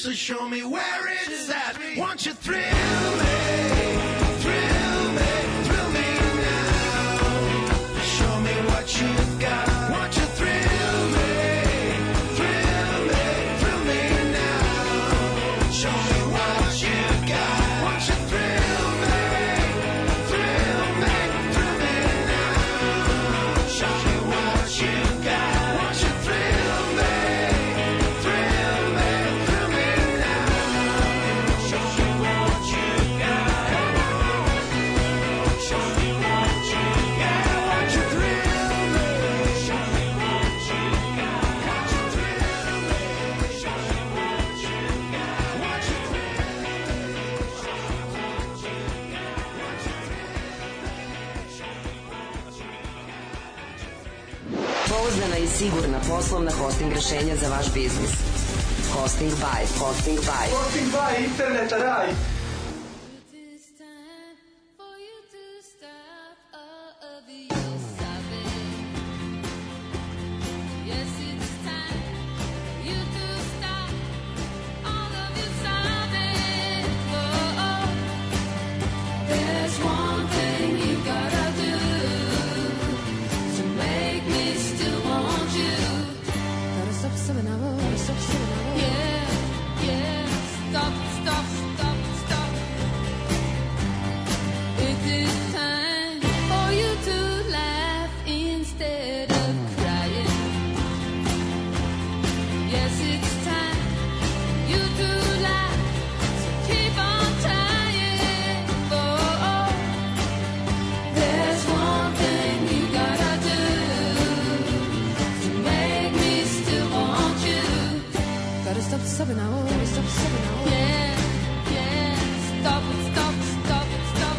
so show me where it's at. Won't you thrill me, thrill me, thrill me now. Show me what you've got. Won't you thrill me, thrill me, thrill me now. Show me what you've got. Won't you thrill me, thrill me, thrill me now. Show me what you've got. Won't you thrill me, thrill me, thrill me now. Show me what you've got. Show me what you've got. Won't you thrill me? Show me what you've got. Won't you thrill me? Show me what you've got. Won't you thrill me? Show me what you've got. Won't you thrill me? Pouzdana i sigurna poslovna hosting rešenja za vaš biznis. Hosting by, hosting by. Hosting by interneta raj. It's time for you to stop all of your sobbing. Yes, it's time you to stop all of your sobbing. Oh, oh. There's one thing you gotta do to make me still want you. Gotta stop sobbing now, gotta stop sobbing now. Yeah, yeah, stop, stop, stop, stop. It is time for you to laugh instead of crying. Yes, it's time you to laugh. So keep on trying. Oh, oh. There's one thing you gotta do to make me still want you. Gotta stop sobbing now. Gotta stop sobbing now. Yeah, yeah. Stop it, stop, stop, stop.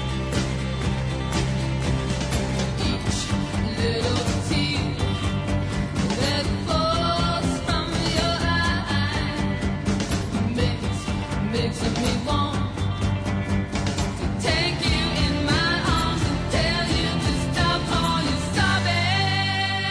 Each little tear that falls from your eye makes makes me want to take you in my arms and tell you to stop all your sobbing.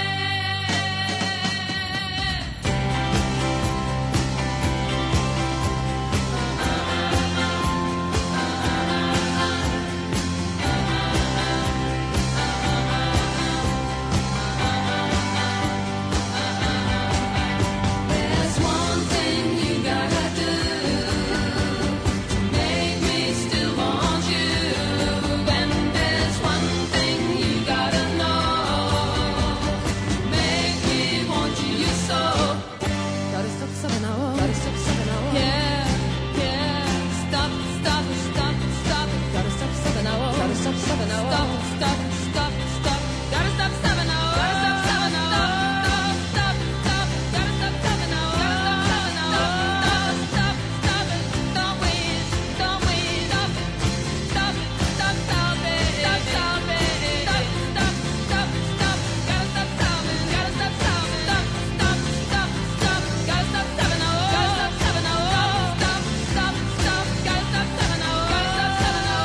There's one thing you gotta do to make me still want you. And there's one thing you gotta know to make me want you so. Gotta stop sobbing now. Gotta stop sobbing now. Yeah, yeah. Stop, stop, stop, stop. Gotta stop sobbing now. Gotta stop sobbing now. Stop, stop, stop, stop. Gotta stop sobbing now. Gotta stop sobbing now. Stop, stop, stop. Gotta stop sobbing now. Gotta stop sobbing now. Stop, stop, stop it. Don't wait, don't wait. Stop it. Stop, stop, stop it. Stop, stop it. Stop, stop, stop, stop. Gotta stop sobbing. Gotta stop sobbing. Stop, stop, stop, stop. Gotta stop sobbing now. Gotta stop sobbing now. Stop, stop, stop. Gotta stop sobbing now. Gotta stop sobbing now.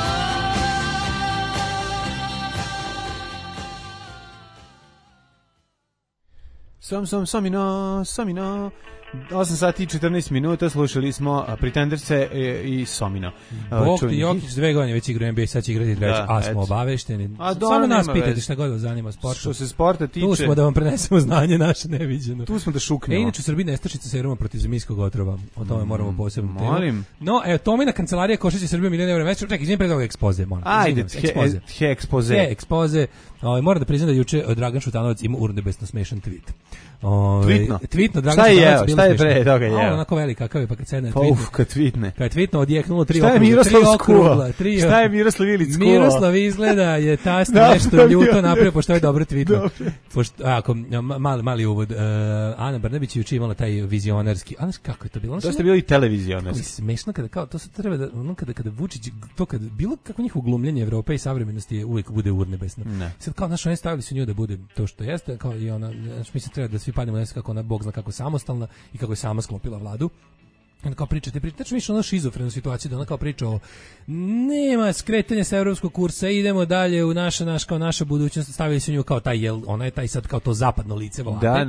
Sam, sam, samina, samina. osam sati i četrnaest minuta, slušali smo a, Pretenderse i, i Somina. A, Bog ti čuveni Jokić dve godine već igra u N B A, sad će igrati treći, Da, a smo eto. obavešteni. A dobro, Samo nas nema pitajte veze. šta god vas zanima sport. Što se sporta tiče, Tu smo da vam prenesemo znanje naše neviđeno. tu smo da E, šuknemo. inače u Srbiji nestašica seruma protiv zmijskog otrova. O tome moramo posebno temu. molim. No, evo, Tomina kancelarija koštaće Srbiju milijon evra mesečno. Čekaj, izvinim pre toga ekspoze, molim. Ajde, Izvinjam se, he, ekspoze. he, ekspoze. He, ekspoze. Ovaj, moram da priznam da je juče Dragan Šutanovac ima urnebesno smešan tweet. Ovaj, Tweetno? Tweetno, Dragan Šta je Šutanovac jeo? bilo Šta je smešno. pre toga A, jeo? onako velik kakav je, pa kad sedne na Pa tweetnu. uf, kad tweetne. Kad je tweetno odjeknulo tri Šta je okrugla, Miroslav tri okrugla, skuo? tri Šta je Miroslav Ilić skuo? Miroslav izgleda je tasta Napravio nešto ljuto je. napravio, pošto je dobro tweetno. Dobro. Pošto, ako, ma- mali, mali uvod, uh, Ana Brnabić je juče imala taj vizionarski, a znaš kako je to bilo? Ono To su- ste bili televizija, kako mi se smešno kada kao to se treba da ono kada kada Vučić to kad bilo kako njihovo glumljenje Evrope i savremenosti je uvek bude urnebesno. Ne. Sad kao naš oni stavili su nju da bude to što jeste, kao i ona, znači mislim treba da svi padnemo na kako ona bog zna kako samostalna i kako je sama sklopila vladu. Onda kao pričate, pričate, znači više ono šizofrenu situaciju da ona kao priča o nema skretanja sa evropskog kursa, idemo dalje u naša, naš, kao naša budućnost, stavili su nju kao taj, jel, ona je taj sad kao to zapadno lice vlade. Da, da.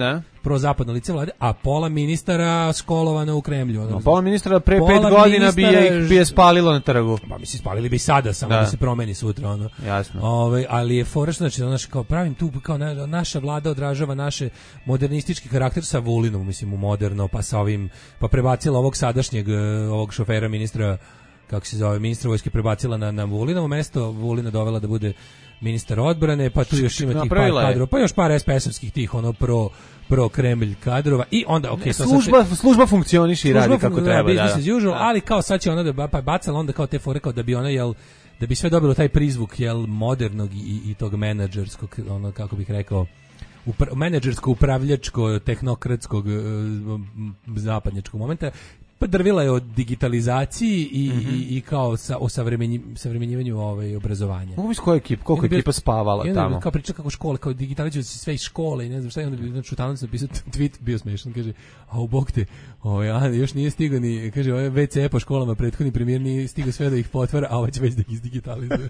prozapadno lice vlade, a pola ministara školovano u Kremlju. Ono, No, pola ministra pre Pola pet godina bi ministara je, bi je spalilo na trgu. Pa mislim spalili bi sada, samo da, Da. se promeni sutra ono. Jasno. Ovaj, ali je fora što znači ono kao pravim tu kao na, naša vlada odražava naše modernistički karakter sa Vulinom, mislim u moderno, pa sa ovim pa prebacila ovog sadašnjeg eh, ovog šofera ministra, kako se zove, ministra vojske prebacila na na Vulinovo mesto, Vulina dovela da bude ministar odbrane, pa tu još ima tih par Napravila je. kadrova, pa još par es pe esovskih tih ono pro pro Kremlj kadrova i onda okej, to sad Služba, služba funkcioniše i radi služba kako fun- treba. Da, business da. as usual, Da. ali kao sad će ona da ba- pa bacala onda kao te fore kao da bi ona jel da bi sve dobilo taj prizvuk jel modernog i, i tog menadžerskog ono kako bih rekao upra- menadžersko upravljačko tehnokratskog e, zapadnjačkog momenta. Pa drvila je o digitalizaciji i, Mhm. i, i kao sa osavremenji, savremenjivanju ovaj obrazovanja. Mogu mi s koja ekipa, koliko I onda bi- ekipa spavala I onda bi tamo? kao priča kako škole, kao digitalizuju se sve iz škole i ne znam šta, i onda bi znači, Šutanović napisao tweet, bio smešan, kaže, a u bog te, ovaj, a, još nije stigao ni, kaže, ovaj ve ce po školama, prethodni premijer nije stigao sve da ih potvara, a ovaj će već da ih izdigitalizuje.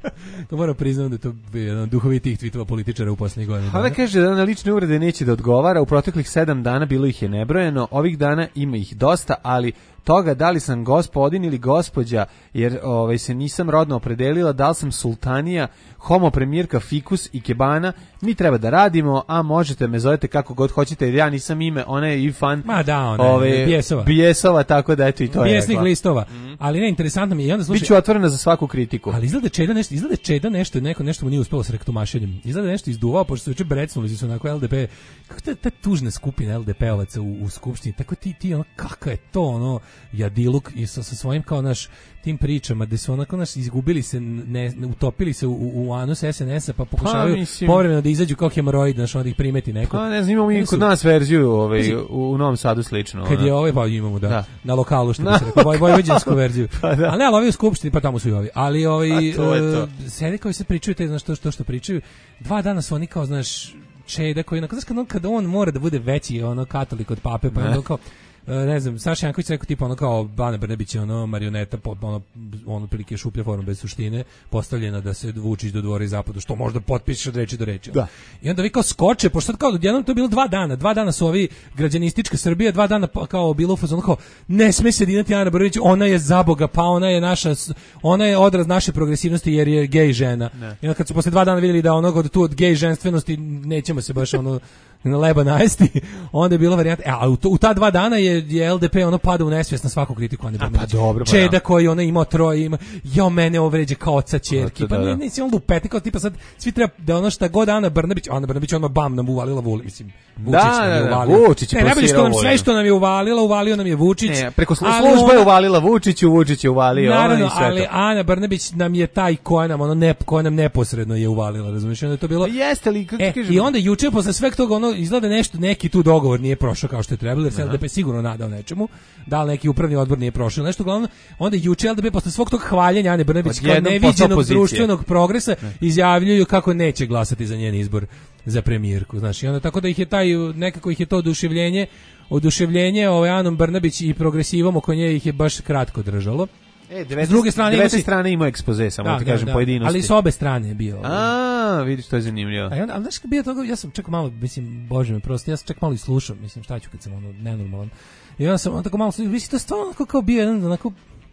To moram priznam da je to bio jedan od duhovitih tweetova političara u poslednjih godina. A da kaže da na lične uvrede neće da odgovara, u proteklih sedam dana bilo ih je nebrojeno, ovih dana ima ih dosta, ali toga da li sam gospodin ili gospođa, jer ovaj, se nisam rodno opredelila, da li sam sultanija, homo premijerka, fikus i kebana, mi treba da radimo, a možete me zovete kako god hoćete, jer ja nisam ime, ona je i fan Ma da, ona je Bijesova. Bijesova, tako da eto i to je Bijesnih rekla. listova. Ali ne, interesantno mi je, i onda slušaj, Biću otvorena za svaku kritiku. ali izgleda Čeda nešto, izgleda Čeda nešto, neko nešto mu nije uspelo sa rektomašenjem. Izgleda nešto izduvao, pošto su juče brecnuli su onako el de pe. Kako ta, ta tužna skupina el de pe-ovaca u, u skupštini, tako ti, ti ono, kakav je to, ono, jadiluk i sa, sa svojim kao naš tim pričama, gde su onako naš izgubili se, ne, utopili se u, u, u anus es en es-a, pa pokušavaju mislim- povremeno da izađu kao hemoroid, znaš, onda ih primeti neko. Pa ne znam, imamo mi Oni kod su- nas verziju ovaj, Pazi, u, u Novom Sadu slično. Kad ono. je ovaj, pa imamo, da, Da. na lokalu, što bi Na se rekao, voj, vojvođansku verziju. Pa da. Ali ne, ali ovi u skupštini, pa tamo su i ovi. Ali ovi, A to je to. e, sede koji se pričaju, te, znaš, to što, što pričaju, dva dana su oni kao, znaš, Čeda koji, onako, znaš, kad on, kad on mora da bude veći, ono, katolik od pape, pa je onda kao, e, ne znam, Saša Janković rekao tipa ono kao Bane Brnebić je ono marioneta, po- ono, ono prilike šuplja forma bez suštine, postavljena da se Vučić dodvori zapadu, što možda potpišeš od reči do reči. Da. I onda vi kao skoče, pošto sad kao odjednom to je bilo dva dana, dva dana su ovi građanistička Srbija, dva dana pa kao bilo u fazonu kao ne sme se dinati Ana Brnabić, ona je zaboga, pa ona je naša, s- ona je odraz naše progresivnosti jer je gej žena. I onda kad su posle dva dana vidjeli da onog od tu od gej ženstvenosti nećemo se baš ono na leba najesti, onda je bila varijanta, e, a u, to- u ta dva dana je, je el de pe ono pada u nesvijest na svaku kritiku Ane Brnabić. pa dobro, pa Čeda da. koji ona imao troje, ima, jo, mene ovo vređe kao oca ćerki, Da, pa da, ne, da. ne, si on lupetni, kao tipa sad, svi treba da ono šta god Ana Brnabić, Ana Brnabić ono bam nam uvalila Vuli, mislim, Vučić Da, nam je da, da, uvalio. Vučić je ne, najbolje što plasirao nam sve Vulinu. što nam je uvalila, uvalio nam je Vučić. Ne, preko slu- ali služba je ona- uvalila Vučiću, Vučić je uvalio ona Naravno, i sve ali to. Ana Brnabić nam je taj koja nam ono ne koja nam neposredno je uvalila, razumiješ? Onda je to bilo Pa jeste li, kako E, kažem, i onda juče posle sveg toga ono izgleda nešto, neki tu dogovor nije prošao kao što je trebalo, jer se el de pe sigurno nadao nečemu, da li neki upravni odbor nije prošao nešto, uglavnom onda juče el de pe posle svog tog hvaljenja Ane Brnabić kao Odjednom postao neviđenog opozicija. društvenog progresa izjavljuju kako neće glasati za njen izbor za premijerku, znači, i onda tako da ih je taj nekako ih je to oduševljenje oduševljenje ovaj Anom Brnabić i progresivom oko nje ih je baš kratko držalo. E, devetnaest S druge strane ima devetnaest si- strane ima ekspoze, samo da, ti kažem pojedinosti. ali s obe strane je bio. A, vidiš, to je zanimljivo. A onda, ali znaš kad bio toga, ja sam čak malo, mislim, bože me, prosto, ja sam čak malo i slušao, mislim, šta ću kad sam ono nenormalan. I onda sam onda tako malo slušao, mislim, to je stvarno onako kao bio jedan, onako,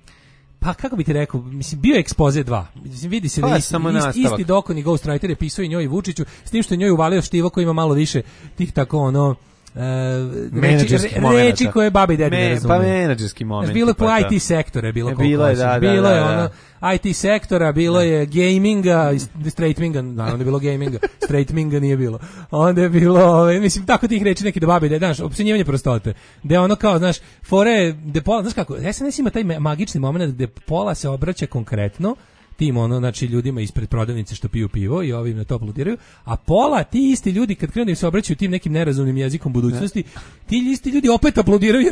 pa kako bi ti rekao, mislim, bio je ekspoze dva. Mislim, vidi se Pa, da isti, samo isti, nastavak. isti dokoni ghostwriter je pisao i njoj i Vučiću, s tim što je njoj uvalio štivo koji ima malo više tih tako, ono, Uh, reči, Menadžerskih re- momenata. reči koje babi i dedi ne Me, razumeju. pa menadžerski moment. Znaš, bilo je po pa i da. te sektora, je bilo E, koliko bilo je, hoćeš. da, da, bilo da, je da. ono i te sektora, bilo je gaminga, i straightminga, naravno je bilo gaminga, straightminga nije bilo. Onda je bilo, ovaj, mislim, tako tih reči neki da babi, da, znaš, opsenjivanje prostote. Da je ono kao, znaš, fore, de pola, znaš kako, es en es ima taj me- magični moment gde pola se obraća konkretno, tim ono, znači ljudima ispred prodavnice što piju pivo i ovim na to aplaudiraju, a pola ti isti ljudi kad krenu da im se obraćaju tim nekim nerazumnim jezikom budućnosti, ti isti ljudi opet aplaudiraju jer kao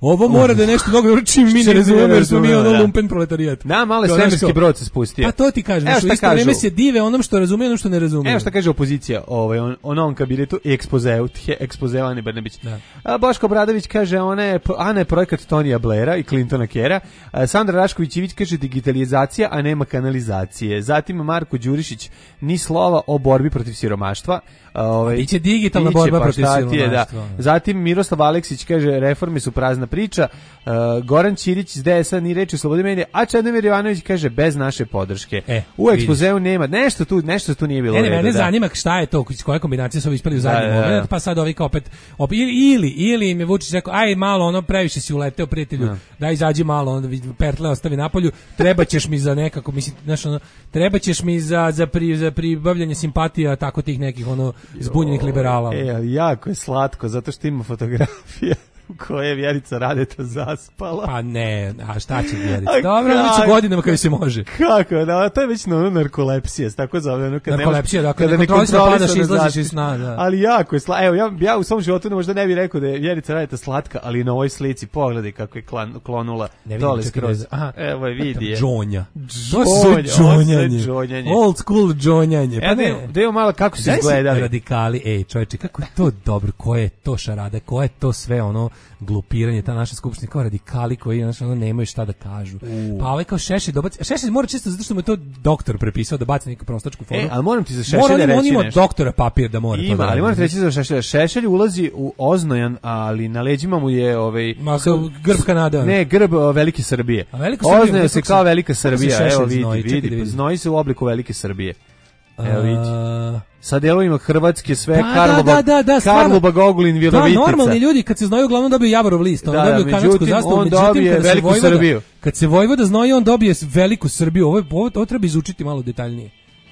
ovo mora da je nešto mnogo dobro čim mi ne Čim mi ne razumemo jer smo mi razumemo, ono da. lumpen proletarijat. Na, male Kao, svemirski znaš, kao- brod se spustio. Pa to ti kažem, Evo što šta isto vreme kažu. se dive onom što razume, onom što ne razume. Evo šta kaže opozicija ovaj, on, o novom kabinetu i ekspozeu, tje, ekspozeu Ane Brnabić. Da. A, Boško Obradović kaže, ona je, Ana je projekat Tonija Blaira i Clintona Kera. A, Sandra Rašković-Ivić kaže digitalizacija, a nema kanalizacije. Zatim Marko Đurišić, ni slova o borbi protiv siromaštva. A, Ovaj, biće digitalna biće, borba pa protiv šta ti je, siromaštva, da. da. Zatim Miroslav Aleksić kaže, reforme su prazna priča. Uh, Goran Ćirić iz D S A ni reči o slobodi medija, a Čedomir Jovanović kaže, bez naše podrške. E, u ekspozeu nema, nešto tu, nešto tu nije bilo Ne, u ne, redu, mene da. zanima šta je to, koje kombinacije su ovi ispali u zadnji Da, da, da. moment, pa sad ovi kao opet, opet ili, ili, ili im je Vučić rekao, aj malo, ono, previše si uleteo, prijatelju, Da. daj izađi malo, onda vi- pertle ostavi napolju, treba ćeš mi za nekako, mislim, znaš, ono, treba ćeš mi za, za, pri, za pribavljanje simpatija tako tih nekih, ono, zbunjenih liberala. E, ali jako je slatko, zato što ima fotografije u koje je Vjerica Radeta zaspala. Pa ne, a šta će vjeriti? A Dobro, ono će kako? godinama kada se može. Kako, da, to je već no, narkolepsija, tako zove. Ono, kad Narkolepsija, nemaš- dakle, kada nekontrolisano nekontrolisano padaš i izlaziš zaspiš. iz sna, da. Ali jako je slatko. Evo, ja, ja u svom životu možda ne bih rekao da je Vjerica Radeta slatka, ali na ovoj slici pogledaj kako je klan, klonula Ne vidim, dole čekaj, skroz. ne znam. Aha. Evo je, vidi je. Džonja. To Džonja, se ovo se džonjanje. džonjanje. Old school džonjanje. Pa E, ne, da, da imamo malo kako su Znaš si izgledali. radikali, ej čovječe, kako je to dobro, ko je to šarada, ko je to sve ono glupiranje, ta naša skupština, kao radikali koji znaš, ono, nemaju šta da kažu. Pa ovaj kao Šešelj dobaci, Šešelj mora čisto zato što mu je to doktor prepisao da baci neku prostačku foru. E, ali moram ti za Mora, Šešelja on, reći on ima nešto. doktora papir da mora to Ima, da ali radi. moram ti reći za Šešelja. Šešelj ulazi u oznojan, ali na leđima mu je ovaj Ma, kao grb Kanade, ono. Ne, grb o, Velike Srbije. A Velika Srbija, Oznoja se kako se- kao Velika kako se Srbija. Šešelj Evo vidi, znoji? Čekaj vidi, da vidim. znoji se u obliku Velike Srbije. Evo vidi. A, Sa delovima Hrvatske sve Da, Karlobag, da, da, da, stvarno. Karlobag, Ogulin, da, Virovitica. normalni ljudi kad se znaju uglavnom dobiju Javorov list, on Da, da, dobiju kanadsku međutim, zastavu, on međutim dobije kada se Veliku Vojvoda, Srbiju. kad se Vojvoda znoji, on dobije veliku Srbiju. Ovo, je- ovo, ovo treba izučiti malo detaljnije.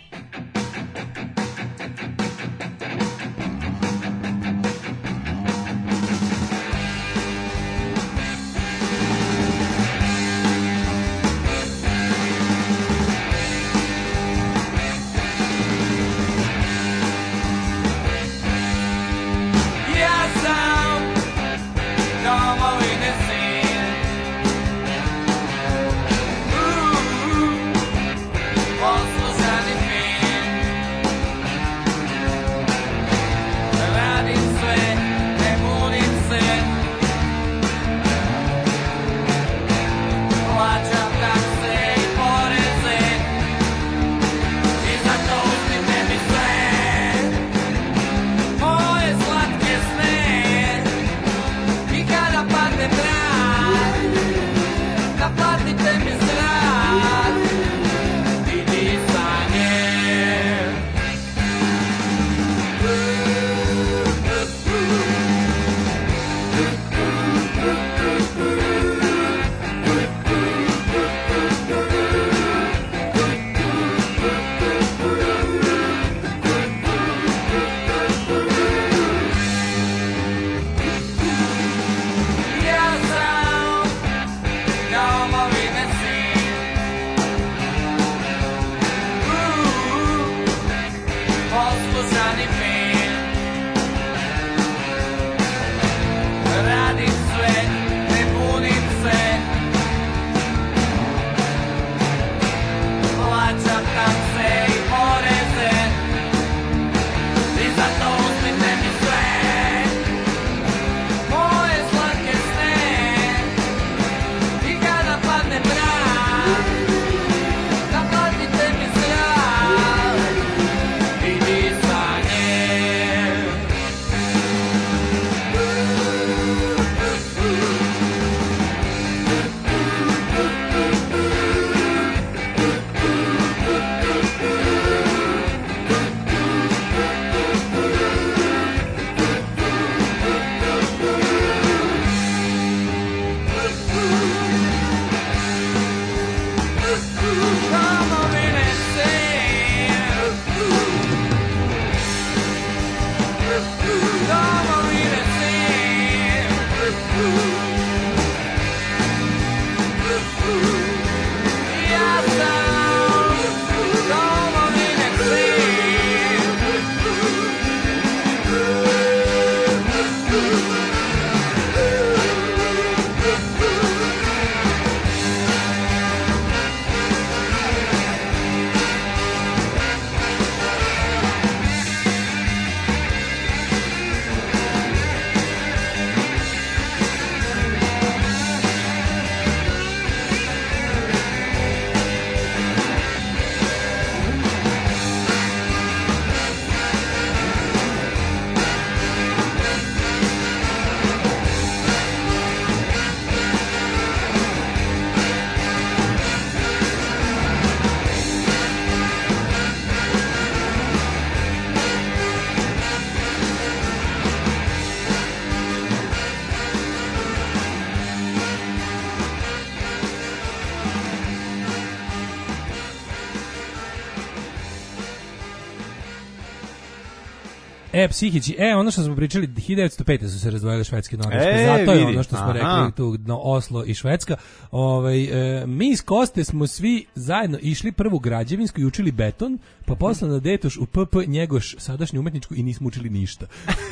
Ja sam domovine sin. Poslušan E, psihići, e, ono što smo pričali, hiljadu devetsto pete su se razdvojile Švedske i Norveške, E, zato je vidi. ono što smo Aha. rekli tu, no, Oslo i Švedska. Ovaj, e, mi iz Koste smo svi zajedno išli prvu građevinsku i učili beton, pa posle na Detoš u P P Njegoš, sadašnju umetničku, i nismo učili ništa.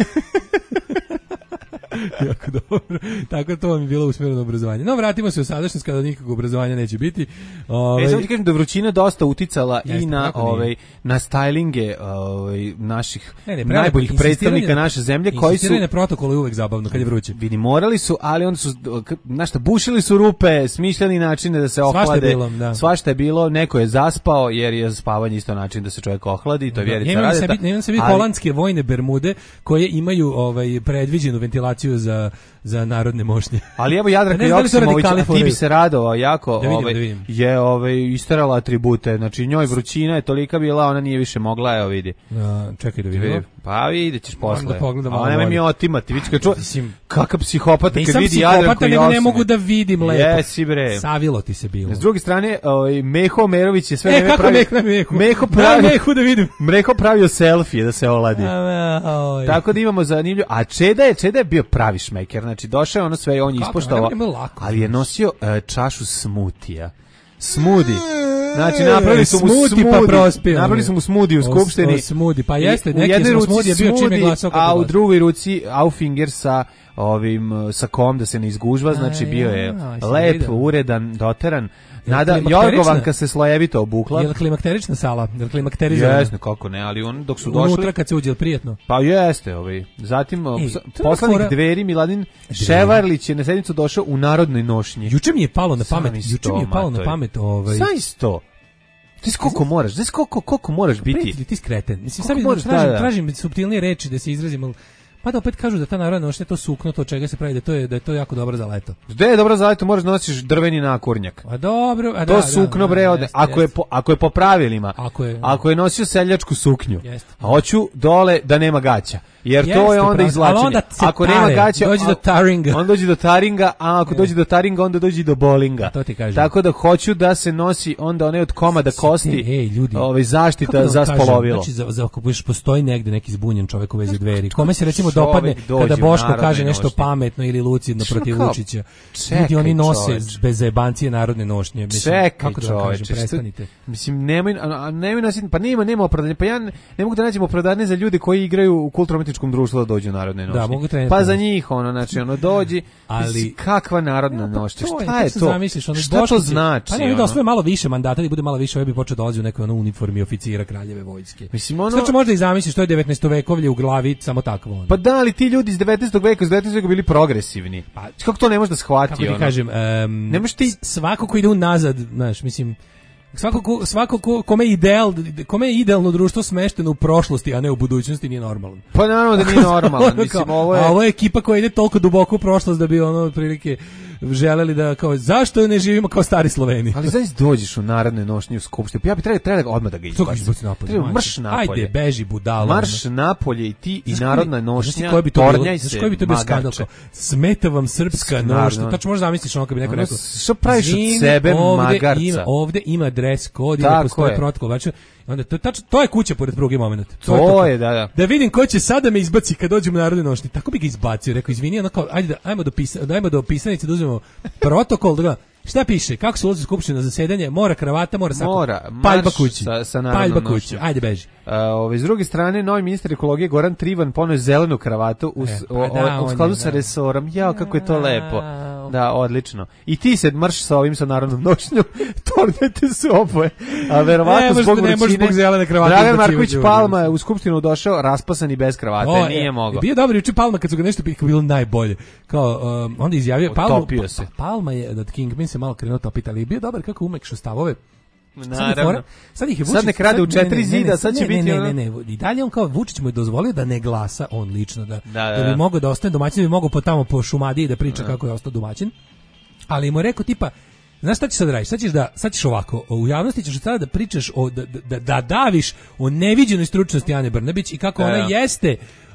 Jako dobro. Tako to vam je bilo usmjereno obrazovanje. No, vratimo se u sadašnjost kada nikakvog obrazovanja neće biti. Ove, E, samo ti kažem da je vrućina dosta uticala Jeste, i na kako nije? ovaj na stylinge ovaj naših Ne, ne, pravo, najboljih insistiranje predstavnika na- naše zemlje koji su insistiranje na protokolu je uvek zabavno kad je vruće. vidi morali su, ali onda su k- znaš šta, bušili su rupe, smišljali načine da se Svašta je ohlade. bilo, da. Svašta je bilo, neko je zaspao jer je spavanje isto način da se čovjek ohladi, to je Da, Vjerica imam Radeta. sebi, imam sebi ali- holandske vojne bermude koje imaju ovaj predviđenu ventilaciju za za narodne mošnje. Ali evo Pa Jadranka ne znam da li to Joksimović, radikali a ti bi furaju. se radovao jako, Da vidim, ovaj, da vidim. je ovaj, istarala atribute, znači njoj vrućina je tolika bila, ona nije više mogla, evo vidi. Da, čekaj da vidimo. Vidi, pa vidjet ćeš Moram posle. da pogledam A malo nemoj mi bolje. otimati, vidi kad čuo, Mislim, kakav psihopata kad Nisam vidi Jadranku psihopata, nego ne Joksimović. mogu da vidim lepo. Jesi bre. Savilo ti se bilo. S druge strane, ovaj, Meho Omerović je sve E, vreme kako pravio... Meho, Meho? Meho Daj pravio... Mehu da vidim. Meho pravio selfie da se oladi. A, oj. Tako da imamo zanimljivo. A Čeda je, Čeda je bio pravi šmeker. Znači, došao je ono sve, on je Kako? ispoštovao. Ne bi bilo lako, Ali je znaš. nosio e, čašu smutija. Smudi. Znači, napravili su mu Smuti pa smudi. prospio. Napravili su mu smudi u O- skupštini. o smudi, pa I jeste, u neki jednoj smo ruci smudi je bio čim je smudi, glasao kako a u glasa. drugoj ruci Auffinger sa ovim e, sa kom da se ne izgužva, znači A, bio je ja, jesi lep, vidio. uredan, doteran. Jel Nada klimakterična? Jorgovanka se slojevito obukla. Je li klimakterična sala? Je li klimakterizovana? Jeste, kako ne, ali on dok su došli... Unutra kad se uđe, je li prijetno? Pa jeste, ovaj. Zatim Ej, Ej, to je poslanik fora- Dveri Miladin Ševarlić je na sednicu došao u narodnoj nošnji. Juče mi je palo na pamet, Sami juče mi je sto, palo na matori. pamet ovaj Zaisto. Ti koliko moraš, znaš koliko, koliko moraš biti. Prijatelji, ti skreten. Mislim, Koliko sad moraš, tražim, da, da. tražim suptilnije reči da se izrazim, ali pa da opet kažu da ta narodna nošnja, to sukno, to od čega se pravi, da to je, da je to jako dobro za leto. Gde je dobro za leto, moraš da nosiš drveni nakurnjak. A dobro, a da, To da, sukno da, bre, ode, jeste, ako je jeste. po, ako je po pravilima. Ako je- ako je nosio seljačku suknju. Jeste. A hoću dole da nema gaća. Jer to Jeste, je onda pravo. izvlačenje. Ali onda se Ako tare, nema gaća, dođe do a- taringa. Onda dođe do taringa, a ako dođe do taringa, onda dođe do bolinga. To ti kažem. Tako da hoću da se nosi onda one od komada kosti. Ej, ljudi, ovaj zaštita kako da vam za kažem, spolovilo. Znači, za, za, ako budeš, postoji negde neki zbunjen čovjek u vezi Dveri. Kome se recimo Čovjek dopadne dođe kada u Boško narodnoj kaže nešto nošnji. pametno ili lucidno Što protiv kao? Vučića. Čekaj, Ljudi, oni nose čoveče. bez zajebancije narodne nošnje. Mislim, Čekaj, kako da vam kažem, čoveče, prestanite. što- Mislim, nemoj, a, a nemoj nositi, pa nema, nema opravdanja. Pa ja ne, ne mogu da nađem opravdanje za ljude koji igraju u kulturno-umetničkom društvu da dođu u narodne nošnje. mogu trenutno. Pa za njih, ono, znači, ono, dođi, Ali- ali, kakva narodna Ja, pa nošnja, to je, šta kako je se to? Zamisliš, ono, Šta Boško to će- znači? Pa ne, da ono? osvoje malo više mandata, da bude malo više, ovaj bi počeo dolazi u nekoj ono uniformi oficira kraljeve vojske. Mislim, ono- Znači možda i zamisliš, to je devetnaestovekovlje u glavi, samo takvo ono. Pa da, ali ti ljudi iz devetnaestog veka, iz devetnaestog veka bili progresivni. Pa- Kako to ne možeš da shvati? Kako ti ono? kažem, em, Ne možeš ti- s- svako ko ide unazad, znaš, mislim, svako ko, svako ko, kome je ideal, kome je idealno društvo smešteno u prošlosti, a ne u budućnosti, nije normalno. Pa naravno da nije normalno. Ono Mislim, kao, ovo je... A ovo je ekipa koja ide toliko duboko u prošlost da bi ono otprilike želeli da kao zašto ne živimo kao stari Sloveni. Ali zaista dođeš u narodne nošnje u skupštinu. Pa ja bi trebao treba da odmah da ga To ga izbacim. izbaci napolje. Treba majče. marš napolje. Ajde, beži budala. Marš napolje i ti i Znaš koji narodna bi- znaš ti nošnja. koji bi to bilo? tornjaj Znaš se, koji bi to bio skandal? magarče. Kao, smeta vam srpska Naravno. nošnja. Tačno možda zamisliš ono kad bi neko Ono, rekao. što praviš od "Izvini, sebe, ovde magarca?" Ima, ovde ima dres kod, ima Tako postoje je. protokol. Znači, onda to, tačno, to je kuća pored pruge moment. To je, da, da. Da vidim ko će sada me izbaci kad dođem u narodne nošnje. Tako bi ga izbacio. Rekao, izvini, ono kao, ajde da, ajmo do, pisa, ajmo do pisanice da uzmemo protokol. Da ga, šta piše? Kako se ulazi u skupštinu na zasedanje? Mora kravata, mora sako. Mora, Paljba marš kući. sa- sa narodnom Paljba kući. nošnjom. Ajde, beži. A, ove, s druge strane, novi ministar ekologije Goran Trivan poneo zelenu kravatu u, s- E, pa o- o- da, u on skladu je, sa da. resorom. Jao, kako je to lepo. Au. Da, odlično. I ti se marš sa ovim sa narodnom nošnjom, tornete se oboje. A Ne verovatno možeš- zbog ne možeš vrućine. zbog zelene kravate Dragan izbacivati Marković ljude. Palma je u skupštinu došao raspasan i bez kravate. O, Nije e, mogao. Bio dobar juče Palma kad su ga nešto pitali, bilo najbolje. Kao um, onda je izjavio Palma, Otopio se. pa, Palma je da Kingpin se malo krenuo topiti, ali je bio dobar kako umekšao stavove. Sad, je Naravno. fora, sad ih je Sad Vučić, nek rade u ne, četiri ne, ne, zida, ne, sad će ne, biti ne, ono- ne, ne, ne, i dalje on kao Vučić mu je dozvolio da ne glasa on lično, da, Da, da, da bi da. mogao da ostane domaćin, da bi mogao po tamo po Šumadiji da priča kako je ostao domaćin. Ali mu je rekao tipa, znaš šta ćeš sad raditi? Sad ćeš, da, sad ćeš ovako, u javnosti ćeš sada da pričaš, o, da, da, da daviš o neviđenoj stručnosti Ane Brnabić i kako Da, ona da. jeste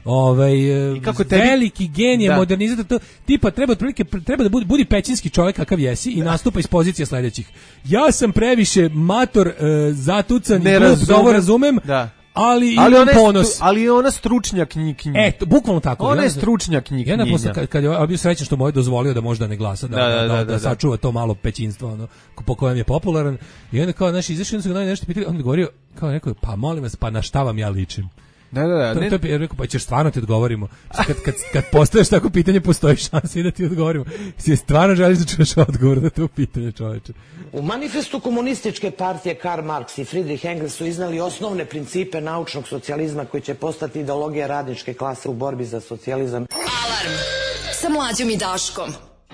ovaj I kako tebi- veliki genije Da. modernizator, to tipa treba otprilike treba da budi, budi pećinski čovjek kakav jesi i nastupa iz pozicije sledećih. Ja sam previše mator, e, zatucan i Ne glup, za ovo razumem. razumem. Da. ali, ali imam ona je ponos. stru- ali je ona stručnjak knji knji. E, to, bukvalno tako. Ona Ja je znam- stručnjak knji Ja na posle, knjinja. kad, kad je bio srećan što mu je dozvolio da možda ne glasa, da, Da, da, da, da, da, da, da, da. sačuva to malo pećinstvo, ono, ko- po kojem je popularan. I onda kao, znaš, izašli, onda su ga novinari nešto pitali, on je govorio, kao rekao, pa molim vas, pa na šta vam ja ličim? Da, da, da. To, ne- to je, ja rekao, pa ćeš stvarno ti odgovorimo. Kad, kad, kad postaveš tako pitanje, postoji šansa i da ti odgovorimo. Si stvarno želiš da čuješ odgovor na to pitanje, čoveče. U manifestu komunističke partije Karl Marx i Friedrich Engels su iznali osnovne principe naučnog socijalizma koji će postati ideologija radničke klase u borbi za socijalizam. Alarm sa Mlađom i Daškom.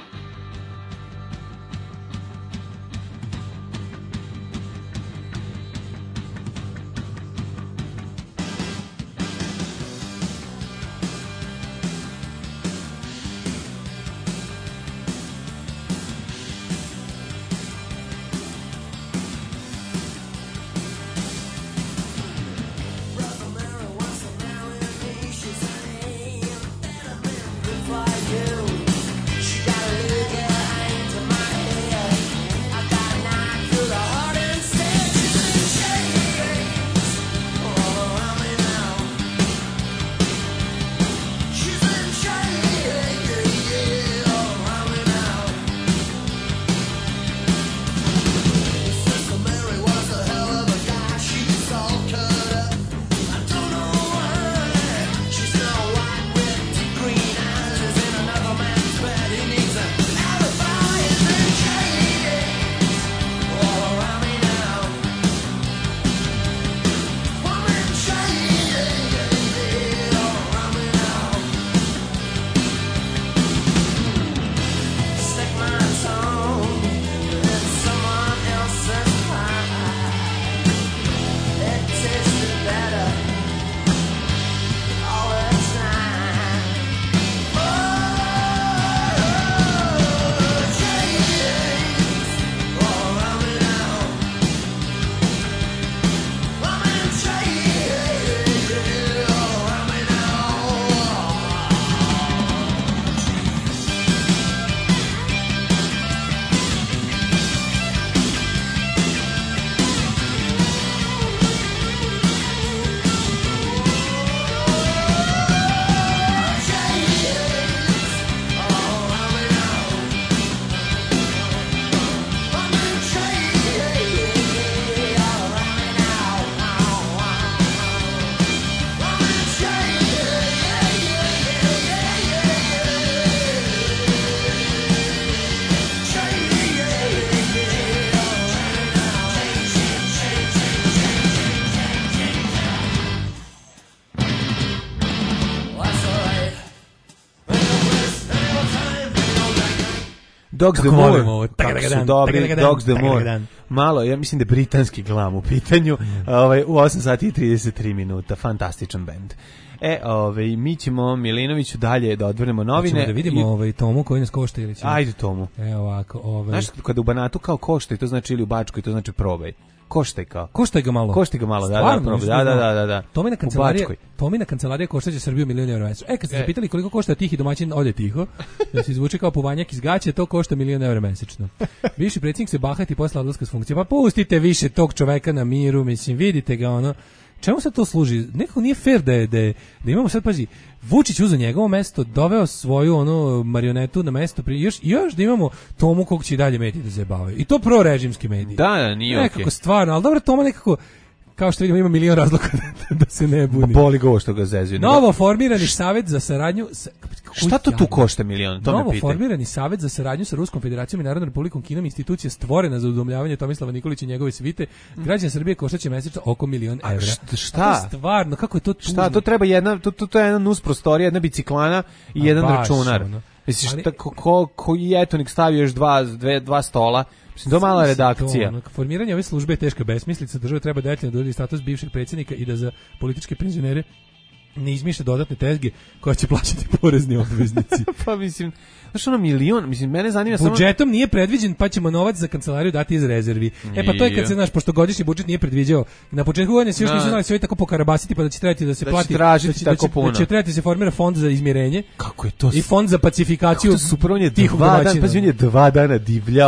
Dogs the Kako Moor, volim ovo. kako su Tagadagan, dobri, tagadagan, Dogs the Moor. tagadagan. Malo, ja mislim da je britanski glam u pitanju, ovaj, u osam sati i trideset tri minuta, fantastičan bend. E, ovaj, mi ćemo Milinoviću dalje da odvrnemo novine. Hoćemo da vidimo i- ovaj Tomu koji nas košta ili ćemo... Ajde Tomu. Evo ovako, ovaj... Znaš, kada u Banatu kao koštaj, to znači ili u Bačkoj, to znači probaj. Koštaj kao. Koštaj ga malo. Koštaj ga malo, da, da, Stvarno, probaj. nisam Da, da, znao. da, da, da. Tomina U kancelarija, Bačkoj. Tomina kancelarija koštaće Srbiju milion evra mesečno. E, kad ste se E. pitali koliko košta tihi domaćin, ode tiho, da se izvuče kao puvanjak iz gaće, to košta milion evra mesečno. Viši predsjednik se bahati posle odlaska s funkcije. Pa pustite više tog čoveka na miru, mislim, vidite ga ono. Čemu sad to služi? Nekako nije fair da je, da, je, da imamo sad, pazi, Vučić uzeo njegovo mesto, doveo svoju ono marionetu na mesto, pri, još, još da imamo Tomu kog će i dalje mediji da zajebavaju. I to prorežimski mediji. Da, da, nije Nekako okej. stvarno, ali dobro, Toma nekako, kao što vidimo, ima milion razloga da, da se ne buni. Boli go što ga zezuju. Novo formirani savet za saradnju sa, Šta to tu košta milion? To me Novo pitaj. formirani savet za saradnju sa Ruskom federacijom i Narodnom republikom Kinom, institucija stvorena za udomljavanje Tomislava Nikolića i njegove svite, građani Srbije koštaće mesečno oko milion A evra. št- šta? A to je stvarno, kako je to tužno? Šta, to treba jedna, to, to, to je jedna nus prostorija, jedna biciklana i A jedan baš, računar. ono. Misliš, Ali- šta, ko, ko, koji etonik stavio još dva, dve, dva stola? Mislim, to je mala Mislim, redakcija. to, ono, formiranje ove službe je teška besmislica, država treba detaljno dodati status bivšeg predsjednika i da za političke penzionere ne izmišlja dodatne tezge koja će plaćati porezni obveznici. Pa mislim, znaš ono milion, mislim, mene zanima samo... Budžetom nije predviđen, pa ćemo novac za kancelariju dati iz rezervi. E pa to je kad se, znaš, pošto godišnji budžet nije predviđao, na početku godine se još Da. nisu znali sve tako pokarabasiti, pa da će trebati da se Da će plati, tražiti da će, tako da će, puno. da će trebati da se formira fond za izmirenje Kako je to... i fond za pacifikaciju Kako to super, on je tihog dva dana, domaćina. pazi, on je dva dana divljao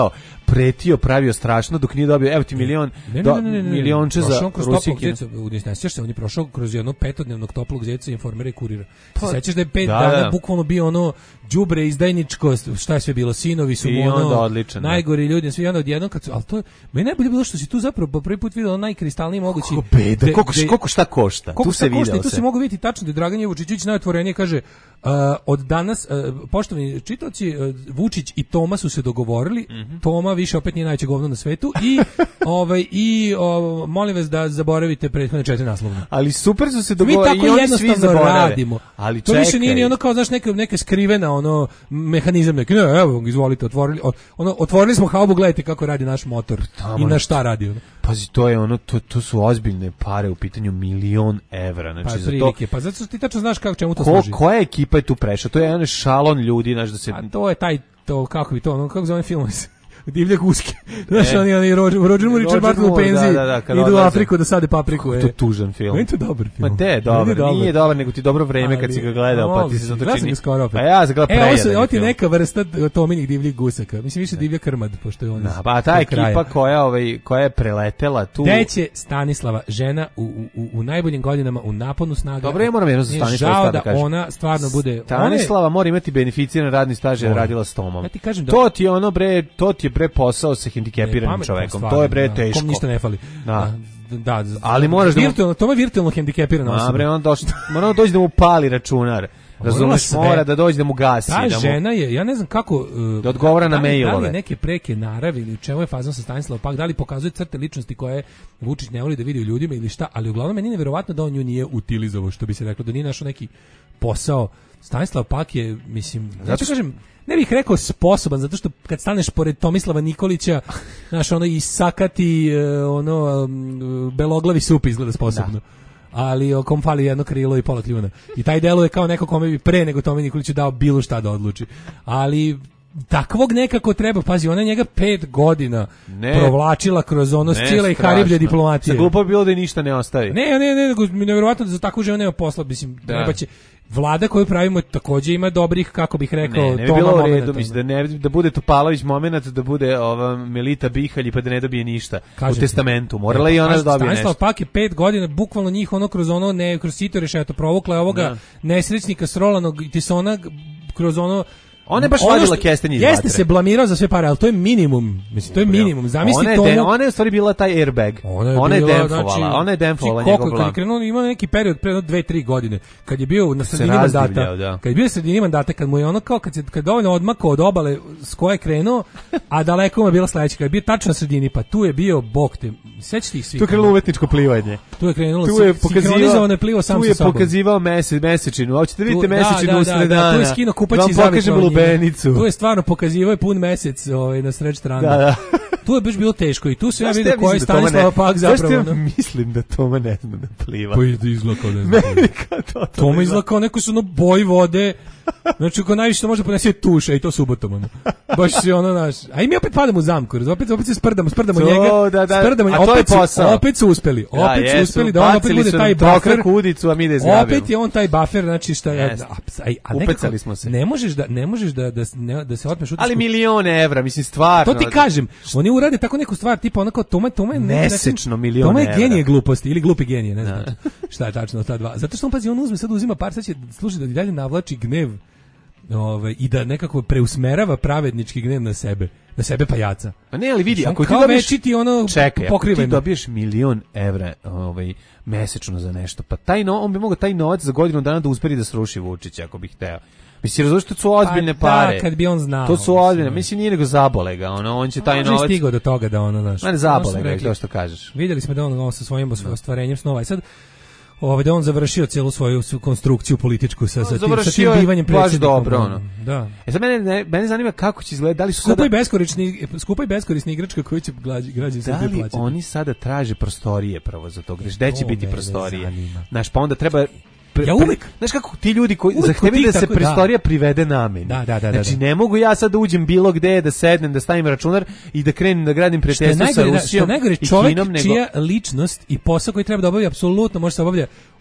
pretio, pravio strašno dok nije dobio, evo ti milion, Ne, do, ne, ne, ne, ne, milionče za prošao on kroz Rusiju. toplog zeca, u- ne sjećaš se, on je prošao kroz jednog petodnevnog toplog zeca informera i kurira. Pa, Se sećaš da je pet da, dana da. bukvalno bio ono đubre, izdajničko, šta je sve bilo, sinovi su I mu ono, onda odličan, da. najgori ljudi, svi onda odjednom kad su, ali to je, meni najbolje bilo što si tu zapravo po prvi put vidio ono najkristalniji mogući. Koliko beda, de- koliko, de- koliko šta košta, Koliko tu se šta košta, video i tu se. se mogu vidjeti tačno da je Dragan Vučićević najotvorenije kaže uh, od danas, uh, poštovani čitaoci, uh, Vučić i Toma su se dogovorili, Mhm. Toma više opet nije najveće govno na svetu i ovaj i o, molim vas da zaboravite prethodne četiri naslovne. Ali super su se Mi dogovorili tako i oni svi jednostavno zaborave. radimo. Ali to više nije čekaj. ni ono kao znaš neka neka skrivena ono mehanizam neki. Ne, evo izvolite, otvorili o- ono otvorili smo haubu, gledajte kako radi naš motor i na šta radi ono. Pazi, to je ono, to, to su ozbiljne pare u pitanju milion evra. Znači, Pa za to, prilike, pa zato što ti tačno znaš kako čemu to ko, služi. koja ekipa je tu prešla? To je jedan šalon ljudi, znaš, da se... A to je taj to kako bi to ono kako zove film Divlje guske. Znaš, E. oni, oni, Roger, Roger Moore i Richard Roger Barton u Moore, penziji da, da, da, kad idu u odlaze. Afriku da sade papriku. To E. je tužan film. Meni je to dobar film. Ma te, Meni je dobar, dobar. nije dobar, nego ti dobro vreme kad Ali- si ga gledao, pa ti se A, zato gledao sam čini... ga skoro opet. Pa ja sam gledao E, ovo, prejedan su, ovo ti je film. neka vrsta Tominih divljih gusaka. Mislim, više divlja krmad, pošto je on Da, iz pa ta tog ekipa kraja. koja, ovaj, koja je preletela tu... Gde će Stanislava, žena u, u, u najboljim godinama, u naponu snaga. Dobro, ja moram jedno za Mi je Stanislava žao stvar da da kažem. ona stvarno bude... ona je- Stanislava mora imati beneficiran radni staž jer je Mora. radila s Tomom. Ja ti kažem da- To ti je ono bre, to ti je bre posao sa hendikepiranim pametno, čovekom. stvarno, To je bre da, teško. Kom ništa ne fali. Da. Da, da, Ali moraš da mu- virtualno, to je virtualno hendikepirana Ma osoba. bre, on došao, mora on doći da mu pali računar. Razumeš, sve. mora da dođe da mu gasi, Ta da mu... žena je, ja ne znam kako... uh, Da odgovara na da li- Da li mailove. je neke preke naravi ili u čemu je fazon sa Stanislavom Pak, da li pokazuje crte ličnosti koje Vučić ne voli da vidi u ljudima ili šta, ali uglavnom meni je neverovatno da on nju nije utilizovao, što bi se reklo, da nije našao neki posao. Stanislav Pak je, mislim, zato Zato što- kažem, ne bih rekao sposoban, zato što kad staneš pored Tomislava Nikolića, znaš, ono isakati, e, ono, um, beloglavi sup izgleda sposobno. Ali o kom fali jedno krilo i pola kljuna. I taj deluje kao neko kome bi pre nego Tomi Nikoliću dao bilo šta da odluči. Ali takvog nekako treba, pazi, ona je njega pet godina Ne. provlačila kroz ono Ne, stila i strašno. hariblje diplomatije. Sa glupo bi bilo da je ništa ne ostavi. Ne, ne, ne, nego mi nevjerovatno da za takvu ženu nema posla, mislim, Da. treba će vlada koju pravimo takođe ima dobrih, kako bih rekao, Ne, ne bi Toma bilo u momenata, redu, mislim, da, ne, da bude Topalović moment, da bude ova Melita Bihalj pa da ne dobije ništa Kažem u ti. testamentu. Morala E, i pa ona da kažem, dobije Stanislav nešto. Pak je pet godina, bukvalno njih ono kroz ono, ne, kroz sito rešeto, provukla je ovoga Da. nesrećnika srolanog Tisona kroz ono... Ona je baš ono vadila što- kestenje iz Jeste vatre. se blamirao za sve pare, ali to je minimum. Mislim, to je minimum. Zamisli ona je, to de, ono- ona je u stvari bila taj airbag. Ona je, ona je bila, demfovala, znači, ona je demfovala znači, njegov koliko, kad je blam. krenuo, ima neki period pre jedno dve, tri godine, kad je bio na se sredini mandata, razdivljao, da. kad je bio na sredini mandata, kad mu je ono kao, kad se kad je dovoljno odmakao od obale s koje je krenuo, a daleko mu je bila sledeća, kad je bio tačno na sredini, pa tu je bio, bog te, sećate ih svih. Tu je krenulo umetničko plivanje. Tu je krenulo, Tu je sinhronizovano pokazivao, je plivao sam tu sa je sobom. pokazivao mese, mesečinu. Hoćete da vidite Tu- da, mesečinu da, usred da, da, dana. tu je skinuo kupaći Da vam i pokažem zavičao njima. lubenicu. Tu je stvarno pokazivao je pun mesec ovaj, na sred strane. Da, da. Tu je baš bilo teško i tu se ja Znaš šta vidio koji je mislim da Toma ne- Stanislava Pak znaš šta zapravo. ja ono- mislim da Toma ne zna da pliva. Pa da izgleda kao ne znam. Meni kao to, to Toma izgleda kao neko su ono boj vode. Znači, ko najviše što može ponesi je tuša i to subotom. Ono. Baš se ono naš. A i mi opet padamo u zamku, jer opet, opet se sprdamo, sprdamo To, njega. da, da. Sprdamo, A to je opet, su, posao. opet su uspeli. Da, Opet su jesu, uspeli da on opet bacili bude su taj nam trokrak buffer. u udicu, a mi da izgrabimo. Opet je on taj buffer, znači šta je. Jeste. A, a, a Upecali nekako smo se. Ne možeš da ne možeš da da ne, da se otmeš utisku. Ali milione evra, mislim, stvarno. To ti kažem, oni urade tako neku stvar, tipa onako Toma, Toma je ne- Mesečno ne- milion Toma je evra. genije gluposti ili glupi genije, ne znam šta je tačno ta dva. Zato što on pazi, on uzme sad uzima par, sad će služi da i dalje navlači gnev, ovaj, i da nekako preusmerava pravednički gnev na sebe, na sebe pajaca. Pa ne, ali vidi, On ako ti kao dobiješ... večiti ono Čekaj, ako pokrivaj ti me. dobiješ milion evra ovaj, mesečno za nešto, pa taj no, on bi mogao taj novac za godinu dana da usperi da sruši Vučića, ako bih hteo. Mislim, razumiješ, to su ozbiljne Pa da, pare. kad bi on znao, To su mislim. ozbiljne, mislim, nije nego zabole ga, ono, on će taj Može i novac... stigao do toga da ono, znaš. Ma ne ono zabole smo ga, rekli. to što kažeš. Vidjeli smo da on, on sa svojim ostvarenjem snova. I sad ovaj, da on završio celu svoju su- konstrukciju političku sa, sa, tim, sa tim Završio je bivanjem baš predsjednikom. dobro, ono. Da. E sad mene, ne, mene zanima kako će izgledati, da li su Skupa sada... i beskorisni, skupa i beskorisni igračka koju će glađi- građani Da Srbije li plaćati. oni sada traže prostorije prvo za to? Gde će To biti mene prostorije? zanima. Znaš, pa onda treba... Pre, Ja pre- uvek- znaš kako ti ljudi koji uvek zahtevaju kod da tih se tako- prostorija privede nameni. Da, da, da, Znači da. ne mogu ja sad da uđem bilo gde, da sednem, da stavim računar i da krenem da gradim Što je prijateljstvo sa najgore, da, što je Rusijom najgore i čovjek Kinom, nego... čija ličnost i posao koji treba da obavlja apsolutno može se obavlja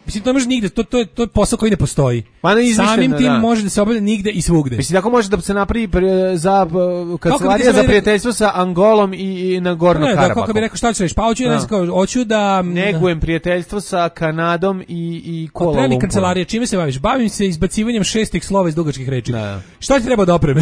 Mislim, to ne može nigde, to, to, je, to je posao koji ne postoji. Pa ne izmišljeno, Samim tim da. može da se obavlja nigde i svugde. Mislim, tako može da se napravi pre- za uh, kancelarija bi za ti prijateljstvo sa Angolom i, i na Gorno Ne, da, Karabahu. kako bi rekao, šta ću reći? Pa hoću, Da. ne znam, kao, hoću da... Negujem prijateljstvo sa Kanadom i, i Kuala Treba mi Lumpurom. kancelarija, čime se baviš? Bavim se izbacivanjem šestih slova iz dugačkih reči. Da. Šta ti treba da opreme?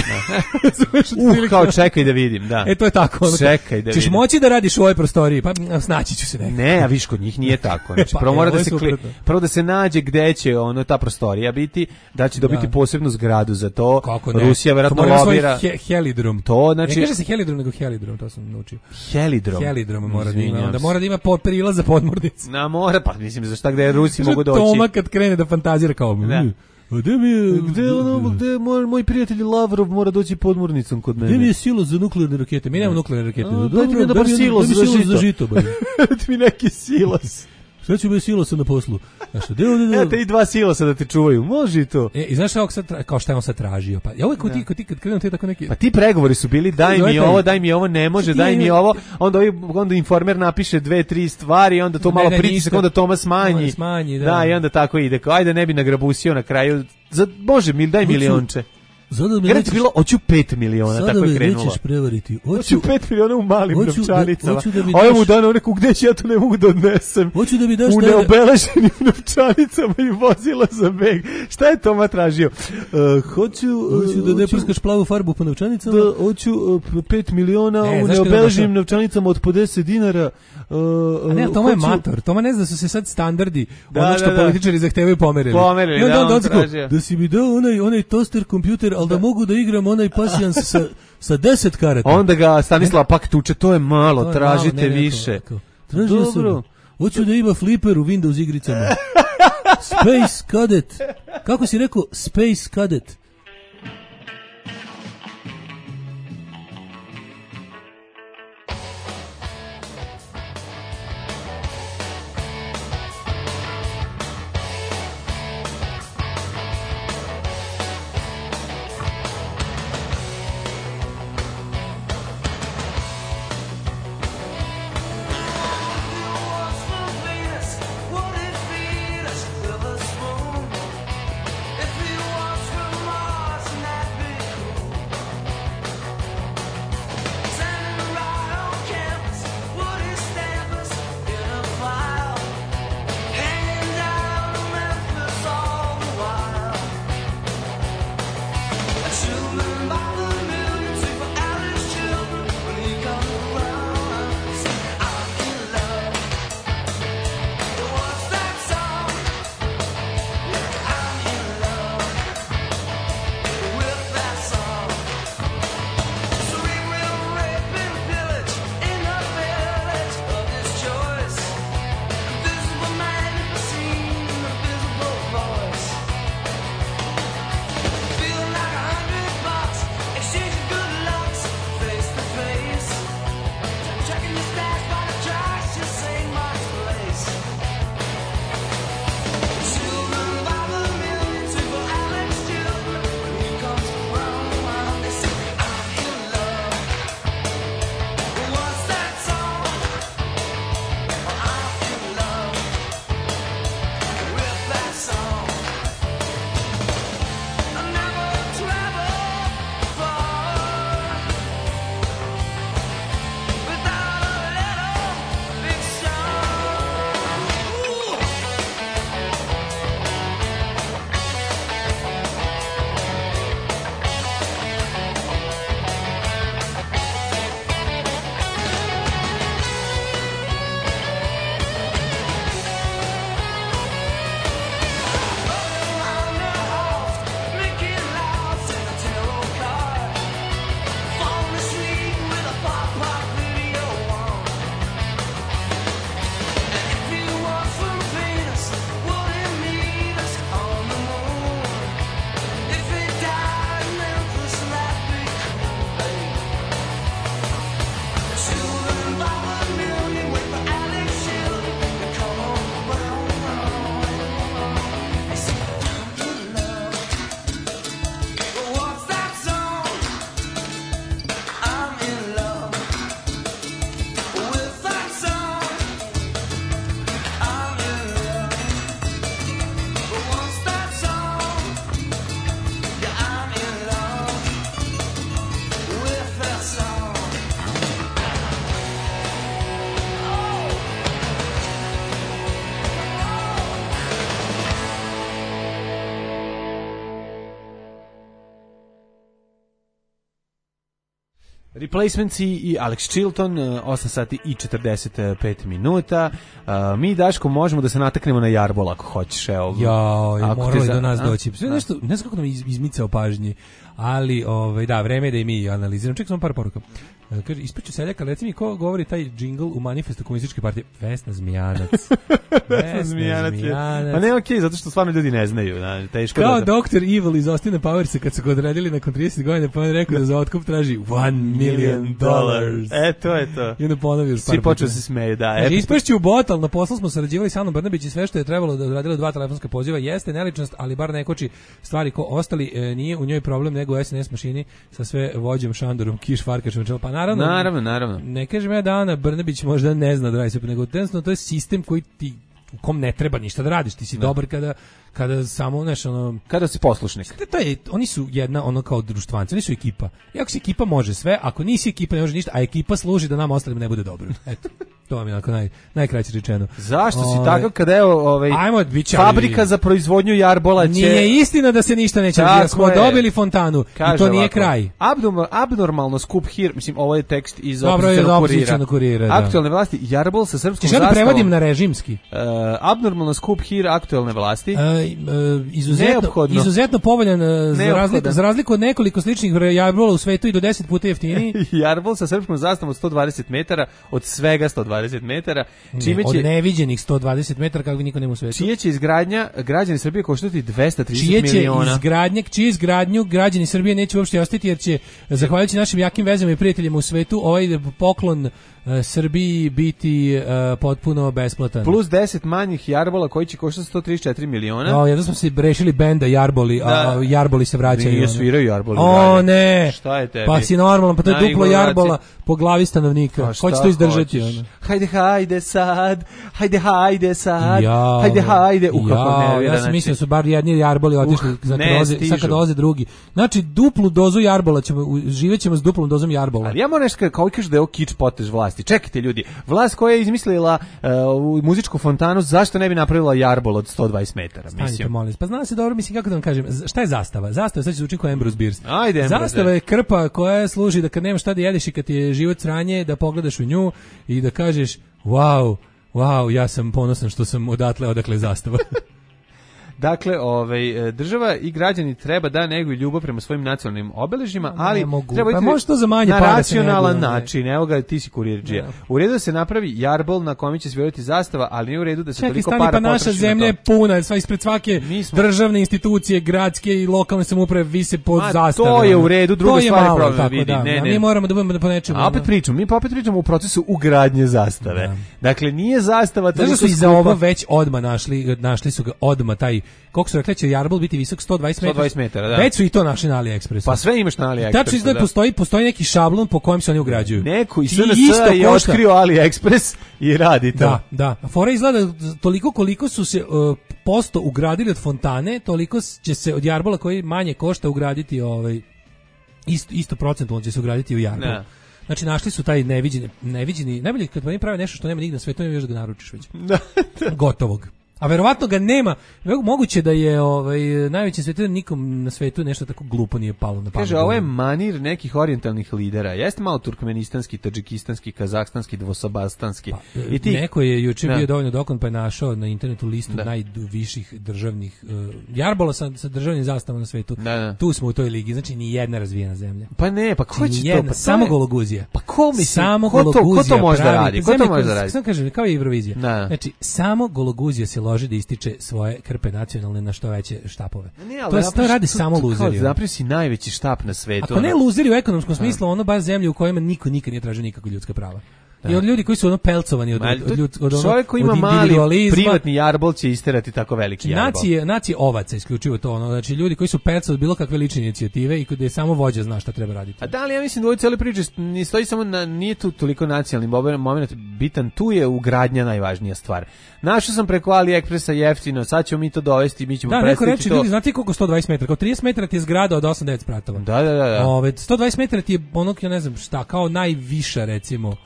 Uh, kao čekaj da vidim, da. E, to je tako. ono, Čekaj da Ćeš vidim. moći da radiš u ovoj prostoriji, pa m, snaći ću se nekako. Ne, a viš kod njih nije tako. Znači, Pa, prvo e, mora ovo da je se kli, suprotno. prvo da se nađe gde će ono ta prostorija biti, da će dobiti Da. posebnu zgradu za to. Kako ne? Rusija To verovatno mora imati svoj lobira. he, helidrom. To znači Ne kaže se helidrom, nego helidrom, to sam naučio. helidrom. Helidrom mora da ima, Izvinjam onda se. mora da ima po prilaz za podmornicu. Na mora, pa mislim za šta gde Rusi Kaže mogu doći. Toma kad krene da fantazira kao... Da. "Mm, a gde mi je... Gde ono, gde moj, moj prijatelj Lavrov mora doći podmornicom kod mene. Gde mi je silo za nuklearne rakete? Mi nemamo nuklearne rakete. A, dajte mi jedan bar silos daj mi za žito. za žito. bar. Dajte mi neki silos. Šta ću bez silosa na poslu? Znaš, gde ovde da... Evo te i dva silosa da te čuvaju. Može i to. E, i znaš šta je ovog sad, tra- kao šta je on sad tražio? Pa, ja uvek kod ti, kod ti, kad krenu te tako neki... Pa ti pregovori su bili daj Zove mi taj- ovo, daj mi ovo, ne može, Ti daj mi ima- ovo. Onda ovi, onda informer napiše dve, tri stvari, onda to Ne, malo ne, pritisak, ništa. onda Toma smanji. Onda smanji, da. Da, i onda tako ide. Kao, ajde ne bi nagrabusio na kraju. Za, Bože, mi daj Hoću- milionče. Sada me Garant je nećeš- bilo, hoću pet miliona, Sada tako je me krenulo. nećeš prevariti. Hoću Hoću, pet miliona u malim hoću da- novčanicama. hoću da mi A ovo daš- mu dano neku, gde ću ja to ne mogu da odnesem. hoću da mi daš... U taj- neobeleženim novčanicama i vozila za beg. Šta je Toma tražio? Uh, hoću, uh, Hoću da ne hoću- prskaš plavu farbu po novčanicama. Da, hoću uh, pet miliona E, u znaš kada neobeleženim došao? novčanicama od po deset dinara. Uh, A ne, Toma je hoću- mator. Toma ne zna da su se sad standardi, Da, ono što da, da. političari zahtevaju pomerili. Pomerili, I onda da, onda on on tako, tražio. da si mi dao onaj, onaj toster kompjuter, ali da. mogu da igram onaj pasijans sa, sa deset karata. Onda ga Stanislava pak tuče, to je malo, To je tražite malo, ne, ne, više. kao- Tražio Dobro. sam. Hoću da ima fliper u Windows igricama. Space Cadet. Kako si rekao? Space Cadet. If he walks from my Replacements i Alex Chilton, osam sati i četrdeset pet minuta. Uh, mi, Daško, možemo da se nataknemo na Jarbol ako hoćeš. Evo, Ja, morali za- do nas a? doći. Sve nešto, ne znam kako nam iz, izmicao pažnji, ali ovaj, da, vreme je da i mi analiziramo. Čekaj, samo par poruka. E, Kaže, ispraću seljaka, reci mi ko govori taj džingl u manifestu komunističke partije. Vesna Zmijanac. Vesna Zmijanac je- Zmijanac. Pa ne, okej, zato što stvarno ljudi ne znaju. Da, teško Kao da... doktor Evil iz Austina Powersa kad su ga odredili nakon trideset godina, pa on rekao da za otkup traži one million dollars. E, to je to. I onda ponovio još par Svi počeo puta. se smeju, da. Kaže, E, ispašću u bot, ali na poslu smo sarađivali sa Anom Brnabić i sve što je trebalo da odradilo dva telefonska poziva jeste neličnost, ali bar ne koči stvari ko ostali, e, nije u njoj problem nego u es en es mašini sa sve vođom Šandorom, Kiš, Farkašom, pa naravno, Naravno, naravno. ne kažem ja da Ana Brnabić možda ne zna da radi sve, nego jednostavno to je sistem koji ti u kom ne treba ništa da radiš, ti si dobar kada kada samo znaš ono Kada si poslušnik. to je, oni su jedna ono kao društvanci, oni su ekipa. I ako si ekipa može sve, ako nisi ekipa ne može ništa, a ekipa služi da nam ostalim ne bude dobro. Eto, to vam je onako naj, najkraće rečeno. Zašto si Ovaj, takav kada evo ovaj, Ajmo, bit će, ali- fabrika za proizvodnju Jarbola će... Nije istina da se ništa neće Tako raditi, jer smo je. dobili fontanu Kaže i to nije ovako, kraj. Abnormal, abnormalno skup hir, mislim, ovo je tekst iz Dobro, je opozicionog opozicionog kurira, da. Aktuelne vlasti, Jarbol sa srpskom Ćeš ja da zastavom. prevodim na režimski? Uh, abnormalno skup hir aktuelne vlasti. E, e, izuzetno, Neophodno. izuzetno povoljan, e, za Neophodan. razliku, za razliku od nekoliko sličnih Jarbola u svetu i do deset puta jeftiniji. Jarbol sa srpskom zastavom od sto dvadeset metara, od svega sto dvadeset metara, čime Ne, od će, neviđenih sto dvadeset metara kako niko nema u svetu. čije će izgradnja građani Srbije koštati dvesta trideset Čije će miliona. izgradnje, čije izgradnju građani Srbije neće uopšte ostati jer će, zahvaljujući našim jakim vezama i prijateljima u svetu, ovaj poklon e, Srbiji biti e, potpuno besplatan. Plus deset manjih Jarbola koji će koštati sto trideset četiri miliona. O, jedno smo se rešili benda Jarboli, a Da. Jarboli se vraćaju. Nije, ono. sviraju Jarboli O dalje. ne, Šta je tebi? pa si normalno, pa to je Na duplo ignoraciji. Jarbola po glavi stanovnika. Pa Ko šta će to izdržati? hoćeš? Ono? Hajde, hajde sad, hajde, hajde sad, Jao, hajde, hajde, u kako jao, nervira. ja sam znači. mislio da su bar jedni Jarboli otišli, Uh, za ne dolaze, sad stižu. kad dolaze drugi. Znači, duplu dozu Jarbola ćemo, u- živet ćemo s duplom dozom Jarbola. Ali ja moram nešto kao kažeš da je ovo kič potež vlasti. Čekajte ljudi, vlast koja je izmislila uh, u muzičku fontanu, zašto ne bi napravila Jarbol od sto dvadeset metara, Stanite, mislim. molim vas. Pa zna se dobro, mislim, kako da vam kažem, z- šta je zastava? Zastava, sad će zvuči kao Ambrose Bierce. Ajde, Ambrose. Zastava je krpa koja služi da kad nemaš šta da jedeš i kad ti je život sranje, da pogledaš u nju i da kažeš, wow, wow, ja sam ponosan što sam odatle, odakle je zastava. Dakle, ovaj, država i građani treba da neguju ljubav prema svojim nacionalnim obeležjima, ali Ne mogu. treba Pa iti može to za manje na para da se racionalan neguje, ne. način. Evo ga, ti si kurirđija. Ne. U redu da se napravi Jarbol na kome će svirati zastava, ali nije u redu da se Čekaj, toliko stani, para pa naša potroši na zemlja je to. puna, sva ispred svake Mi smo- državne institucije, gradske i lokalne samouprave vise pod Ma, zastave. to je ono. u redu, druga To je stvar je malo, problem, tako vidi, da, ne, da, ne. Mi moramo da budemo po nečemu. A opet ono. pričamo, mi pa opet pričamo u procesu ugradnje zastave. Da. Dakle, nije zastava Znaš da toliko su i za skupa. ovo već odma našli, našli su ga odma taj, koliko su rekli će Jarbol biti visok sto dvadeset metara. sto dvadeset metara, da. Već su i to našli na AliExpressu. Pa sve imaš na AliExpressu. Tačno izgleda da. postoji, postoji neki šablon po kojem se oni ugrađuju. Neko iz I S N isto S je košta. otkrio AliExpress i radi to. Da, da. A fora izgleda toliko koliko su se uh, posto ugradili od fontane, toliko će se od Jarbola koji manje košta ugraditi ovaj isto isto procentualno će se ugraditi u Jarbol. Da. Znači našli su taj neviđeni neviđeni najbolje kad oni prave nešto što nema nigde na svetu, još da ga naručiš već. Da. Gotovog. A verovatno ga nema. Moguće da je ovaj najveći svetu nikom na svetu nešto tako glupo nije palo na pamet. Kaže, ovo je manir nekih orijentalnih lidera. Jeste malo turkmenistanski, tadžikistanski, kazahstanski, dvosabastanski. I ti, Neko je juče Da. bio dovoljno dokon pa je našao na internetu listu Da. najviših državnih uh, Jarbola sa, sa državnim zastavom na svetu. Da, da. Tu smo u toj ligi, znači ni jedna razvijena zemlja. Pa ne, pa ko Znači, će ni to? jedna, Pa to samo je- Gologuzija. Pa ko mislim? Samo ko to, ko to Gologuzija može da pravi- radi? Ko zemlja to može da koja- radi? Samo kažem, kao i Eurovizija. Da. Znači, samo Gologuzija se loži da ističe svoje krpe nacionalne na što veće štapove. Ne, ali to, je, to napraviš- radi samo to- luzeri. kao, Napravi si najveći štap na svetu. Ako ne ono. luzeri u ekonomskom smislu, ono baš zemlje u kojima niko nikad nije tražio nikakva ljudska prava. I od ljudi koji su ono pelcovani od, Ma, od, od, ljud- od, ono, čovjek koji ima od mali individualizma. privatni Jarbol će isterati tako veliki Jarbol. Nacije, nacije ovaca, isključivo to, ono, znači ljudi koji su pelca od bilo kakve lične inicijative i gde samo vođa zna šta treba raditi. A da li ja mislim da u ovoj cijeloj priči ne stoji samo na, nije tu toliko nacionalni moment bitan, tu je ugradnja najvažnija stvar. Našao sam preko AliExpressa jeftino, sad ćemo mi to dovesti, mi ćemo Da, neko predstaviti reče, to. ljudi, znate koliko sto dvadeset metara? Kao trideset metara ti je zgrada od osam devet spratova. Da, da, da. da. Ove, sto dvadeset metara ti je ono, ja ne znam šta, kao najviša, recimo. Kao bre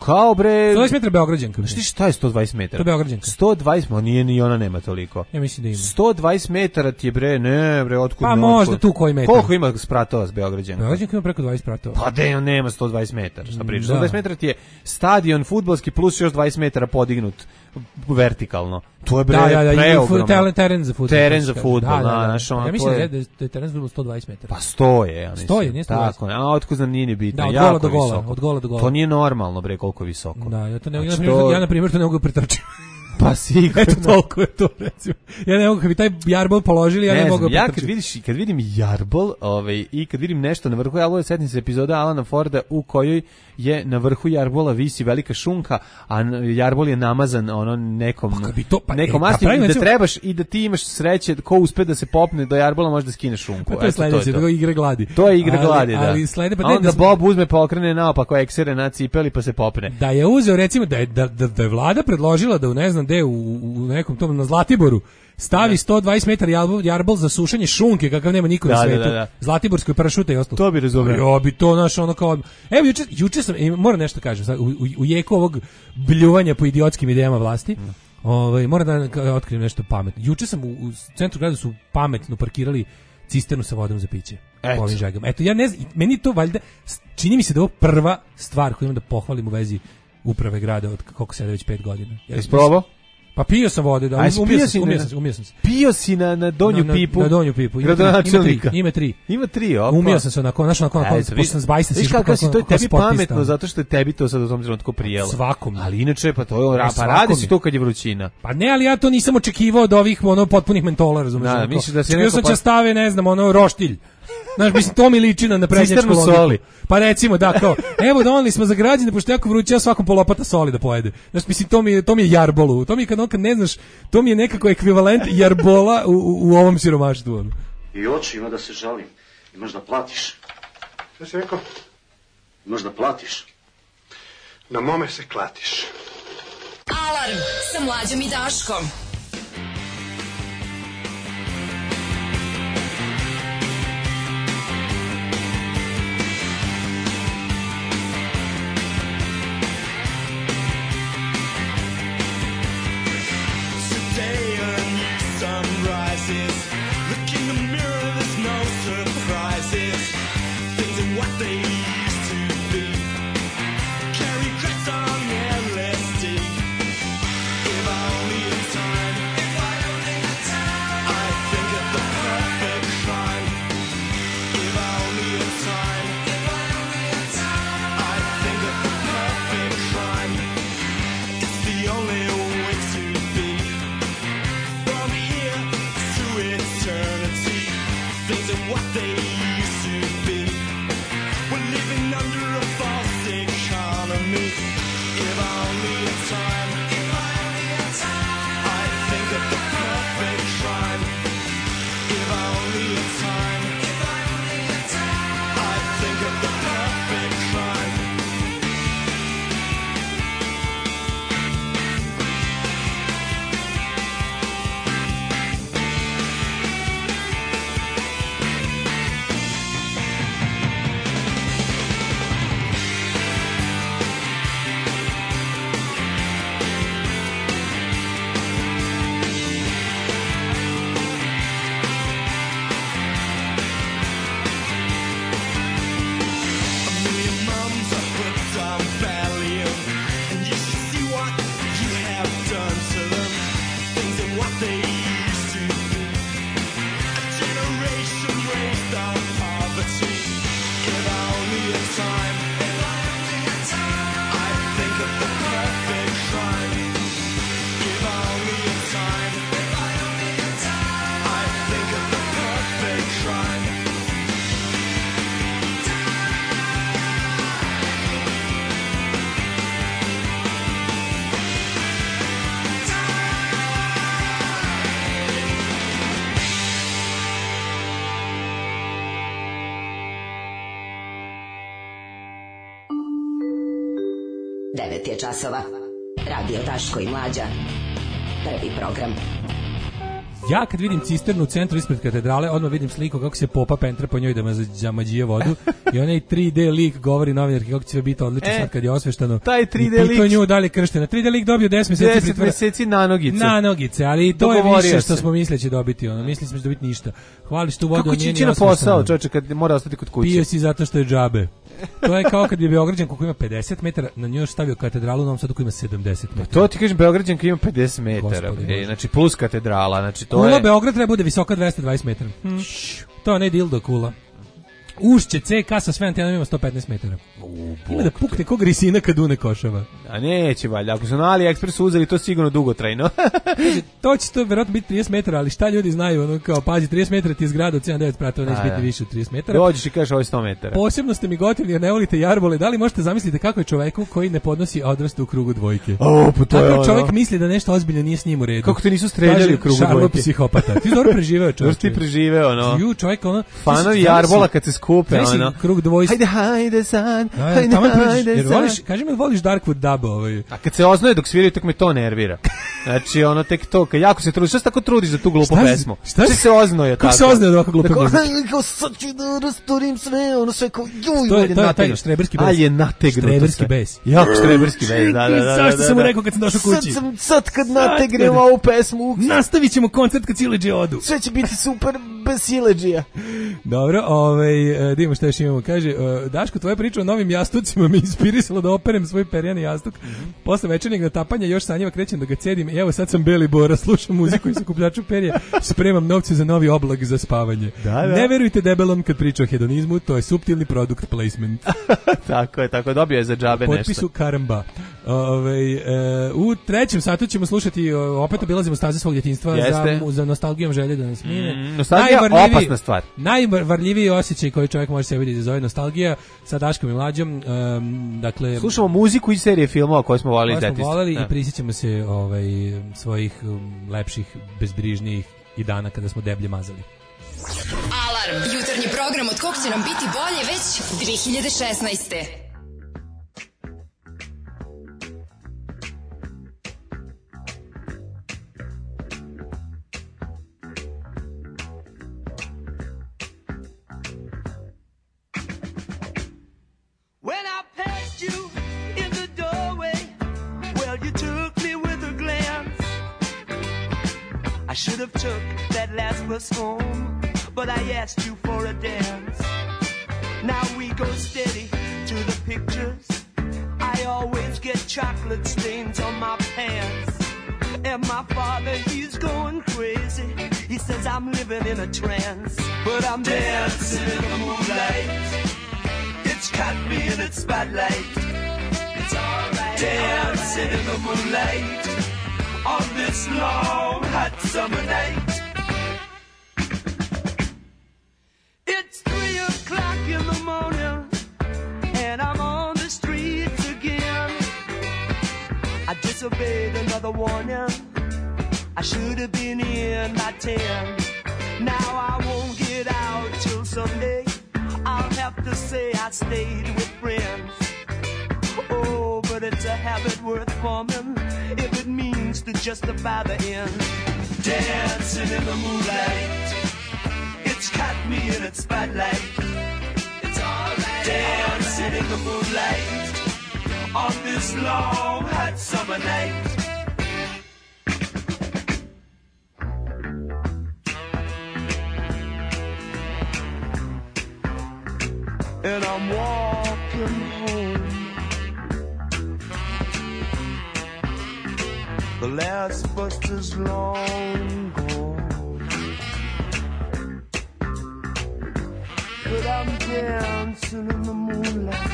bre... sto dvadeset metara Beograđanka. Znaš ti šta je sto dvadeset metara? To je Beograđanka. sto dvadeset, ma nije ni ona nema toliko. Ja mislim da ima. sto dvadeset metara ti je bre, ne bre, otkud? Pa ne, možda otkud? tu koji metar. Koliko ima spratova s Beograđanka? Beograđanka ima preko dvadeset pratova. Pa de, on nema sto dvadeset metara, šta pričaš? Da. sto dvadeset metara ti je stadion fudbalski plus još dvadeset metara podignut vertikalno. To je bre Da, da, da, i preogromno. teren, teren za fudbal. Teren za fudbal, Da, da, da, da. znaš, ono, Ja mislim to da je- je, da je teren za fudbal sto dvadeset metara. Pa sto je, ja mislim. sto je, nije sto dvadeset. Tako, a otkud znam, nije ni bitno. Da, od jako gola do gola, visoko. od gola do gola. To nije normalno, bre, koliko je visoko. Da, ja to ne, ja, Znači, na primjer, to- ja na primjer to ne mogu pretrčiti. Pa sigurno. Eto toliko je to, recimo. Ja ne mogu, kad bi taj jarbol položili, ja ne, Ne mogu znam, ja kad pretrčiti. vidiš, kad vidim Jarbol, ovaj, i kad vidim nešto na vrhu Jarbola, setim se epizoda Alana Forda u kojoj je na vrhu Jarbola visi velika šunka, a n- Jarbol je namazan ono nekom Pa kad bi to- pa, nekom e, a mastim pravim, i da recimo- trebaš i da ti imaš sreće ko uspe da se popne do Jarbola može da skine šunku. Pa to je Eto, sledeće, to. to je igra gladi. To je igra Ali- gladi, da. ali slede- pa A ne, onda da- Bob uzme pa okrene naopako eksere na cipeli pa se popne. Da je uzeo recimo da je da, da, da je vlada predložila da u ne znam gde u, u nekom tom na Zlatiboru stavi sto dvadeset metara jarbol, jarbol za sušenje šunke kakav nema niko Da, na da, svetu. da, da. Zlatiborskoj parašute i ostalo. To bi razumeo. Jo, bi to naš ono kao evo juče juče sam e, moram nešto kažem sad, u, u, u jeku ovog bljuvanja po idiotskim idejama vlasti. Ovaj moram da ka- otkrijem nešto pametno. Juče sam u, u centru grada su pametno parkirali cisternu sa vodom za piće. Eto. Po ovim žagama. Eto ja ne znam, meni to valjda čini mi se da je ovo prva stvar koju imam da pohvalim u vezi uprave grada od koliko se već pet godina. Ja- Jesi probao? Pa pio sam vode, da, A jesi umio pio sam, si se, na- umio sam, se, umio sam se. Pio si na, na donju Na- na- pipu. na donju pipu. Ima tri, Gradonačelnika. ima tri, ima tri. Ima tri, opa. Umio sam se onako, znaš, onako, onako, Eto, posle sam zbajsa vidiš sišao kako si, to je kao tebi sportista. pametno, zato što je tebi to sad u tom trenutku prijelo. Svakom. Ali inače, pa to je, Ne, pa svakom radi je. si to kad je vrućina. Pa ne, ali ja to nisam očekivao od ovih ono potpunih mentola, razumiješ? Da, onako. misliš da si Očekivao neko sam pa- će stave, ne znam, ono, roštilj. Znaš, mislim, to mi liči na naprednjačku Cisternu logiku. soli. Pa recimo, da, kao, evo doneli smo za građane, pošto je jako vruće, ja svakom polopata soli da pojede. Znaš, mislim, to mi je, to mi je jarbolu. To mi je kad, on, kad ne znaš, to mi je nekako ekvivalent jarbola u, u, u ovom siromaštvu. Ono. I oči ima da se žalim. Imaš da platiš. Šta si rekao? Imaš da platiš. Na mome se klatiš. Alarm sa Mlađom i Daškom. Today a new sun rises. Look in the mirror, there's no surprises. Things are what they used to be. Carry cracks on L S D. If I only had time, if I only had time, I'd think of the perfect crime. If I only had time, if I only had time, I'd think of the perfect crime. It's the only way to be. From here to eternity, things are what they used to be. We're living under a false economy. If I only had time, if I only had time, I'd think of the perfect crime. If I only had time, if I only had time, I'd think of the perfect crime. A million mums are hooked on Valium, and you should see what you have done to them. Things are what they used to be. A generation raised on poverty. If I only had time, if I only had time, I'd think of the perfect crime. If I only had time, if I only had time, I'd think of the perfect crime. devet je časova. Radio Daško i Mlađa. Prvi program. Ja kad vidim cisternu u centru ispred katedrale, odmah vidim sliku kako se popa pentra po njoj da zamađije vodu i onaj tri D lik govori novinarki kako će sve biti odlično E, sad kad je osveštano. taj tri D I pitao lik- nju da li je krštena. tri D lik dobio deset mjeseci deset pritvora. meseci na nogice. Na nogice, ali to je Dogovorio više što se. smo misleći dobiti. Ono. Mislili smo da će dobiti ništa. Hvališ tu vodu, Kako a će nije ići ni na posao, osveštano. čovječe, kad mora ostati kod kuće? Pio si zato što je džabe. To je kao kad bi Beograđan koji ima pedeset metara, na njoj još stavio katedralu u Novom Sadu koji ima sedamdeset metara. To ti kažem, Beograđanka ima pedeset metara, Gospodи ej, Bože. znači plus katedrala, znači to Kula je... Beograd treba bude visoka dvesta dvadeset metara. Hm. To ne dildo kula. Ušće C K sa sve antenama ima sto petnaest metara. Ima da pukne kog risina kad une košava. A neće valjda, ako su na AliExpressu uzeli to sigurno dugotrajno. Kaže, to će to verovatno biti trideset metara, ali šta ljudi znaju, ono kao, pazi, trideset metara ti je zgrada od sedam devet spratova, neće A, biti da. više od trideset metara. Dođeš i kažeš ovo je sto metara. Posebno ste mi gotivni jer ne volite jarbole. Da li možete zamisliti kako je čoveku koji ne podnosi odrastu u krugu dvojke? O, pa to je Kako ono. čovjek misli da nešto ozbiljno nije s njim u redu? Kako te nisu streljali Kaže, u krugu Šarlo dvojke? psihopata. Ti si dobro preživeo, Dobro čovječe. si ti preživeo, ono. Ju, čovjek, ono... Fanovi ti si- jarbola kad se skupe, znaš si ono. krug dvojstva. Hajde, hajde san, Da, hajde, tamo prođeš, hajde jer san. voliš, kaži mi, voliš Darkwood dub ovaj. A kad se oznoje dok sviraju, tek me to nervira. Znači, ono, tek to, kad jako se trudiš, šta se tako trudiš za tu glupu Šta si- pesmu? šta Šta si- se oznoje tako? Kako se oznoje od ovako glupe Tako, muzike? kao, sad ću da rasturim sve, ono sve kao, juj, To je- on to je taj nategnut. štreberski bes. Ali je nategnuto Štreberski sve. bes. Jako štreberski bes, da, da, da. da, Zašto da, sam mu da. rekao kad sam došao kući? Sad, sam, sad kad Sad nategnem kad- ovu pesmu, Nastavit ćemo koncert kad sileđe odu. sve će biti super bez sileđija. Dobro, ovaj, e, da vidimo šta još imamo. Kaže, e, Daško, tvoja priča o novim jastucima me inspirisala da operem svoj perjani jastuk. Posle večernjeg natapanja još sanjeva krećem da ga cedim. I evo sad sam Beli Bora, slušam muziku i sakupljaču perje, spremam novce za novi oblak za spavanje. Da, da. Ne verujte debelom kad priča o hedonizmu, to je suptilni produkt placement. Tako je, tako je, dobio je za džabe nešto. Potpisu Karamba. Ove, e, u trećem satu ćemo slušati, o, opet obilazimo staze svog djetinjstva za, Jeste. za nostalgijom želje da nas mine. Mm, nostalgija Najvarljiviji- opasna stvar. Najvarljiviji osjećaj koji čovjek može sebi da izazove nostalgija sa Daškom i Mlađom. em, dakle, Slušamo muziku iz serije filmova koje smo volili iz koje smo detinjstva. voleli Da. i prisjećamo se ovaj, svojih um, lepših, bezbrižnijih i dana kada smo deblje mazali. Alarm. Jutarnji program od kog će nam biti bolje već dve hiljade šesnaeste. When I passed you in the doorway, well, you took me with a glance. I should have took that last bus home, but I asked you for a dance. Now we go steady to the pictures. I always get chocolate stains on my pants. And my father, he's going crazy. He says I'm living in a trance, but I'm dancing in the moonlight. It's caught me in its spotlight. It's alright. Dancing in the moonlight on this long hot summer night. It's three o'clock in the morning and I'm on the streets again. I disobeyed another warning. I should have been in by ten. Now I won't get out till Sunday. I'll have to say I stayed with friends. Oh, but it's a habit worth forming if it means to justify the end. Dancing in the moonlight, it's caught me in its spotlight. It's alright. Dancing in the moonlight on this long hot summer night. And I'm walking home. The last bus is long gone, but I'm dancing in the moonlight.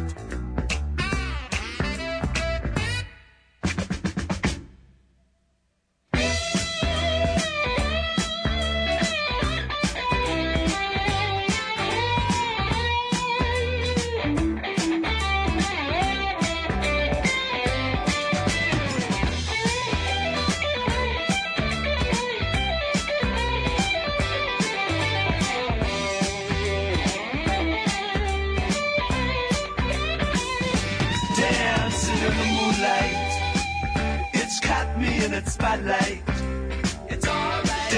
Dancing in the moonlight, it's caught me in its spotlight. It's alright.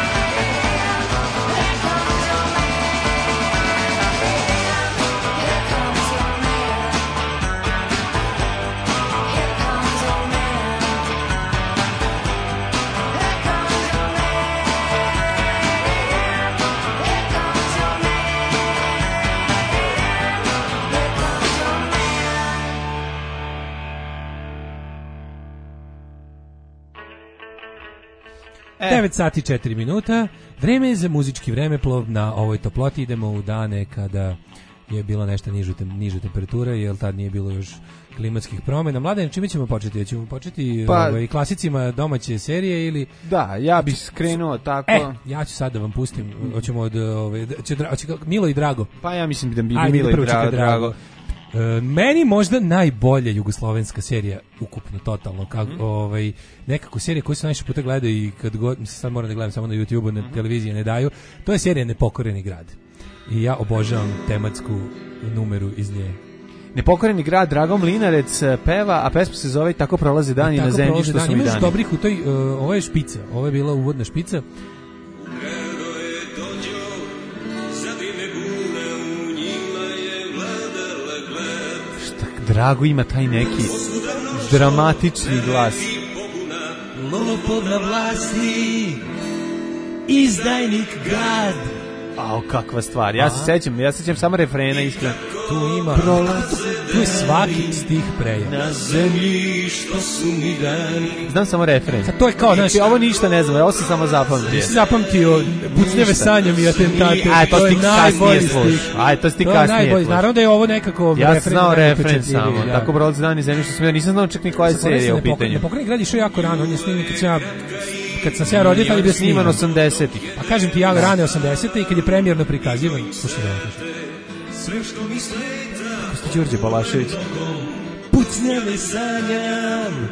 devet sati četiri minuta. Vreme je za muzički vremeplov na ovoj toploti. Idemo u dane kada je bila nešto niža, tem, niža temperatura, jer tad nije bilo još klimatskih promjena. Mladen, čime ćemo početi? Ćemo početi pa, ovaj, klasicima domaće serije ili... Da, ja bih skrenuo tako... E, ja ću sad da vam pustim. Hoćemo od... Ove, će, će, Milo i Drago. Pa ja mislim da bi Ajde, Milo i Drago. Drago. E, meni možda najbolja jugoslovenska serija ukupno, totalno, kako, mm-hmm. ovaj, nekako serija koju sam najviše puta gledao i kad god, mislim, sad moram da gledam samo na YouTube-u, na mm-hmm. televiziji ne daju, to je serija Nepokoreni grad. I ja obožavam tematsku numeru iz nje. Nepokoreni grad, Drago Mlinarec peva, a pesma se zove Tako prolaze dani na zemlji što su mi dani. Imaš dobrih u toj, uh, ovo je špica, ovo je bila uvodna špica. Drago ima taj neki dramatični glas. Lopov na vlasti, izdajnik gad. Ao, kakva stvar. Ja se sećam, ja se sećam samo refrena, iskreno. Tu ima, tu je svaki stih preja. Na zemlji što su mi dani. Znam samo refren. Sad to je kao, znaš, ovo ništa ne znam, ovo sam samo zapamtio. Nisi zapamtio pucnjeve sanjom i atentate. Aj, to, to je ti najbolji kasnije stih. Aj, to ti To je kasnije najbolji. slušaš. Naravno da je ovo nekako Ja refren. sam znao refren samo. najupečatljiviji, da. Tako brod znani zemlji što sam ja nisam znao čak ni koja je serija u pitanju. Nepokretni grad je išao jako rano, on je snimljen kad sam ja kad sam se ja rodio, tad je bio sniman sniman. osamdesetih. Pa kažem ti, ja rane osamdesete i kad je premijerno prikazivan, slušaj da vam kažem. Sve što mi smeta, Pusti Đorđe Balašević. pucnjave sanjam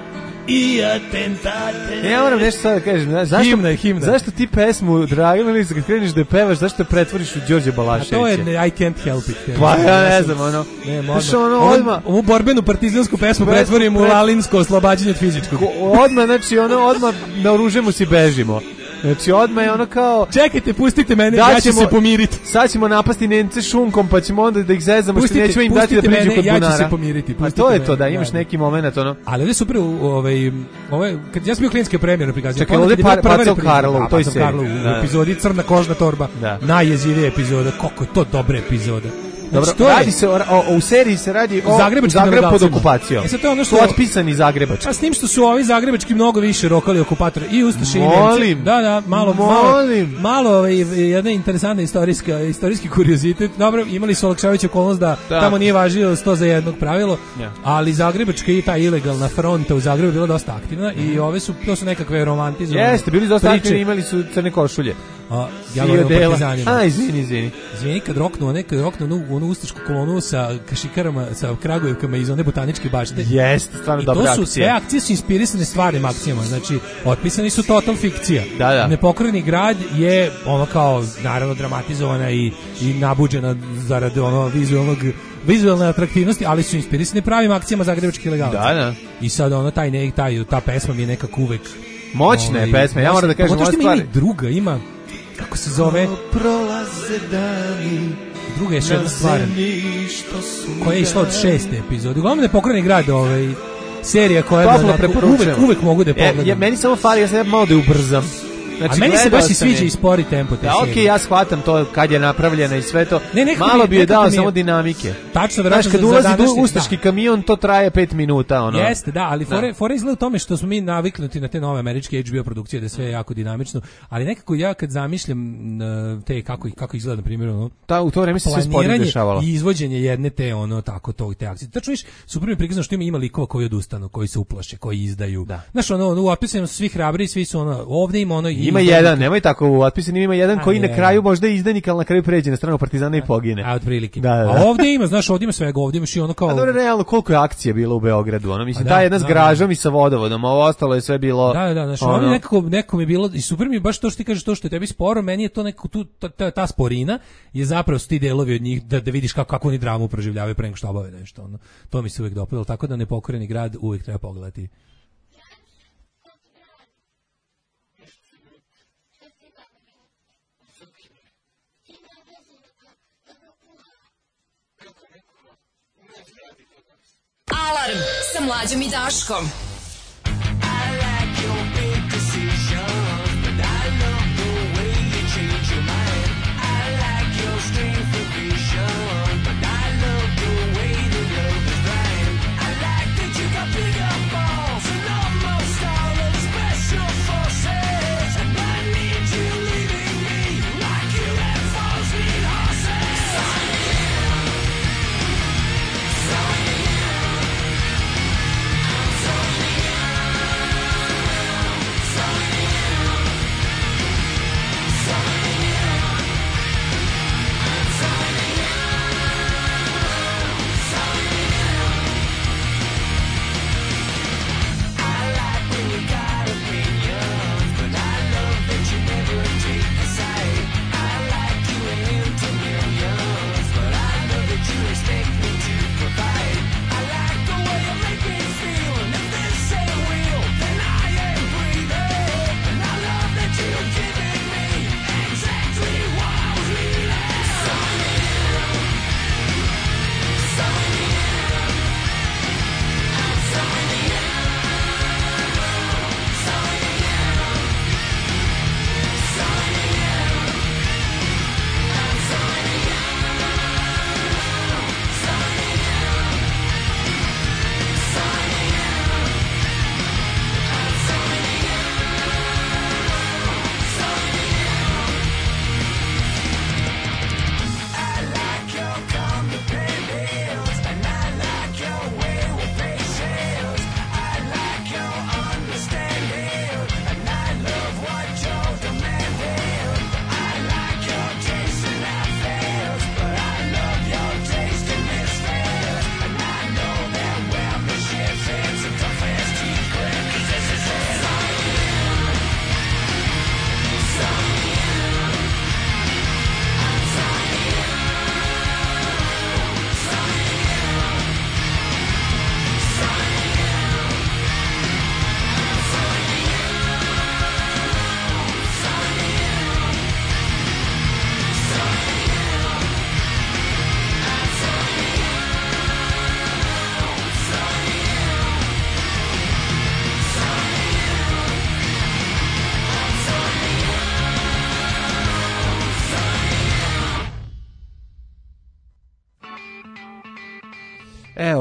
i atentate. Ja moram nešto sad da kažem, znaš, zašto, Himna je himna. zašto ti pesmu Dragana Lisa kad kreneš da je pevaš, zašto je pretvoriš u Đorđe A Balaševića? to je ne, I can't help it. Pa ja ne znam, ono. Ne, Znaš, odmah. ono, Ovu- odmah. Ovu borbenu partizansku pesmu Pesmu pretvorim u pret- lalinsko oslobađanje od fizičkog. Ko- Odmah, znači, ono, odmah naoružemo se i bežimo. Znači, odmah je ono kao... Čekajte, pustite mene, Da ja ću ćemo- se pomiriti. Sad ćemo napasti Nemce šunkom, pa ćemo onda da ih zezamo, što Pustite- nećemo im dati da pustite priđu mene, kod ja ću bunara. se pomiriti, Pa pustite to je mene, to, da imaš da. neki moment, ono... Ali ovdje je super, u- ovaj, ovaj, kad ja sam bio klinski premijer prikazio. Čekaj, ovdje par- Pacao Karlo u toj seriji. Karlo u Da, da. epizodi Crna kožna torba. Da. Najjezivija epizoda, koliko je to dobra epizoda. Dobro, Znači, to je- radi se o, o, u seriji se radi o Zagrebačkim Zagreb pod nelegalcima. okupacijom. E sad to je ono što- Su otpisani Zagrebački. A s tim što su ovi zagrebački mnogo više rokali okupatori i Ustaše i Nemci. Molim. Da, da, malo, Molim. malo, malo ovaj, jedna interesantna istorijska, istorijski kuriozitet. Dobro, imali su olakšavajuću okolnost da, Da. tamo nije važilo sto za jednog pravilo, Ja. ali zagrebačka i ta ilegalna fronta u Zagrebu je bila dosta aktivna i ove su, to su nekakve romantizovane Jeste, bili dosta priče. aktivni, imali su crne košulje. A, ja I govorim o odela. partizanima. A, izvini, izvini. Izvini, kad roknu, one, kad roknu onu, onu ustašku kolonu sa kašikarama, sa kragujevkama iz one botaničke bašte. Jeste, stvarno I dobra to su akcija. sve akcije su inspirisane stvarnim akcijama, znači otpisani su total fikcija. Da, da. Nepokoreni grad je ono kao naravno dramatizovana i i nabuđena zarad ono vizualnog vizualne atraktivnosti, ali su inspirisani pravim akcijama zagrebačkih ilegalaca. Da, da. I sad ono taj ne taj ta pesma mi je nekako uvek Moćne ovaj, pesme, ja moram da kažem pogotovo ove što ima stvari. i druga, ima kako se zove, Prolaze dani, druga je još jedna na stvar zemlji što su mi koja je išla od dani. šeste epizode. Uglavnom Nepokoreni grad, ovaj serija koja je Toplo onako, preporučujem. uvek, uvek mogu da je E, pogledam. ja, meni samo fali, ja sam malo da je ubrzam. Znači, A meni se gledao baš i sam sviđa je. i spori tempo te Da, okej, serije. ja shvatam to kad je napravljena i sve to. Ne, nekako Malo mi- bi je nekako dao mi je- samo dinamike. Tačno, Znaš, verovatno kad za- za ulazi današnji- ustaški da. kamion, to traje pet minuta, ono. Jeste, da, ali fore, Da. fore izgleda u tome što smo mi naviknuti na te nove američke H B O produkcije da je sve jako dinamično, ali nekako ja kad zamišljam uh, te kako ih kako izgleda na primjer ono Ta, u to vreme se sve spori planiranje dešavalo. i izvođenje jedne te ono tako to te akcije. Tačno viš, super mi je prikazano što ima ima likova koji odustanu, koji se uplaše, koji izdaju. Da. Znaš, ono, ono u opisima su svi hrabri, svi su ono, ovde ima ono i Ima izdajnik. jedan, nemoj tako u otpisima, ima jedan A, koji na je. kraju možda je izdanik, ali na kraju pređe na stranu partizana i pogine. A otprilike. Da, da, da. A ovde ima, znaš, ovde ima svega, ovde imaš i ono kao A dobro, realno, koliko je akcija bilo u Beogradu, ono, mislim, Pa da, ta jedna s da, garažom i sa vodovodom, a ovo ostalo je sve bilo... Da, da, znači ono, ovdje nekako, nekako mi je bilo, i super mi je baš to što ti kažeš, to što je tebi sporo, meni je to nekako, tu, ta, ta, ta sporina je zapravo su ti delovi od njih, da, da vidiš kako, kako oni dramu proživljavaju pre nego što obave nešto, ono. To mi se uvek dopadalo, tako da Nepokoreni grad uvek treba pogledati. Alarm sa Mlađom i Daškom. So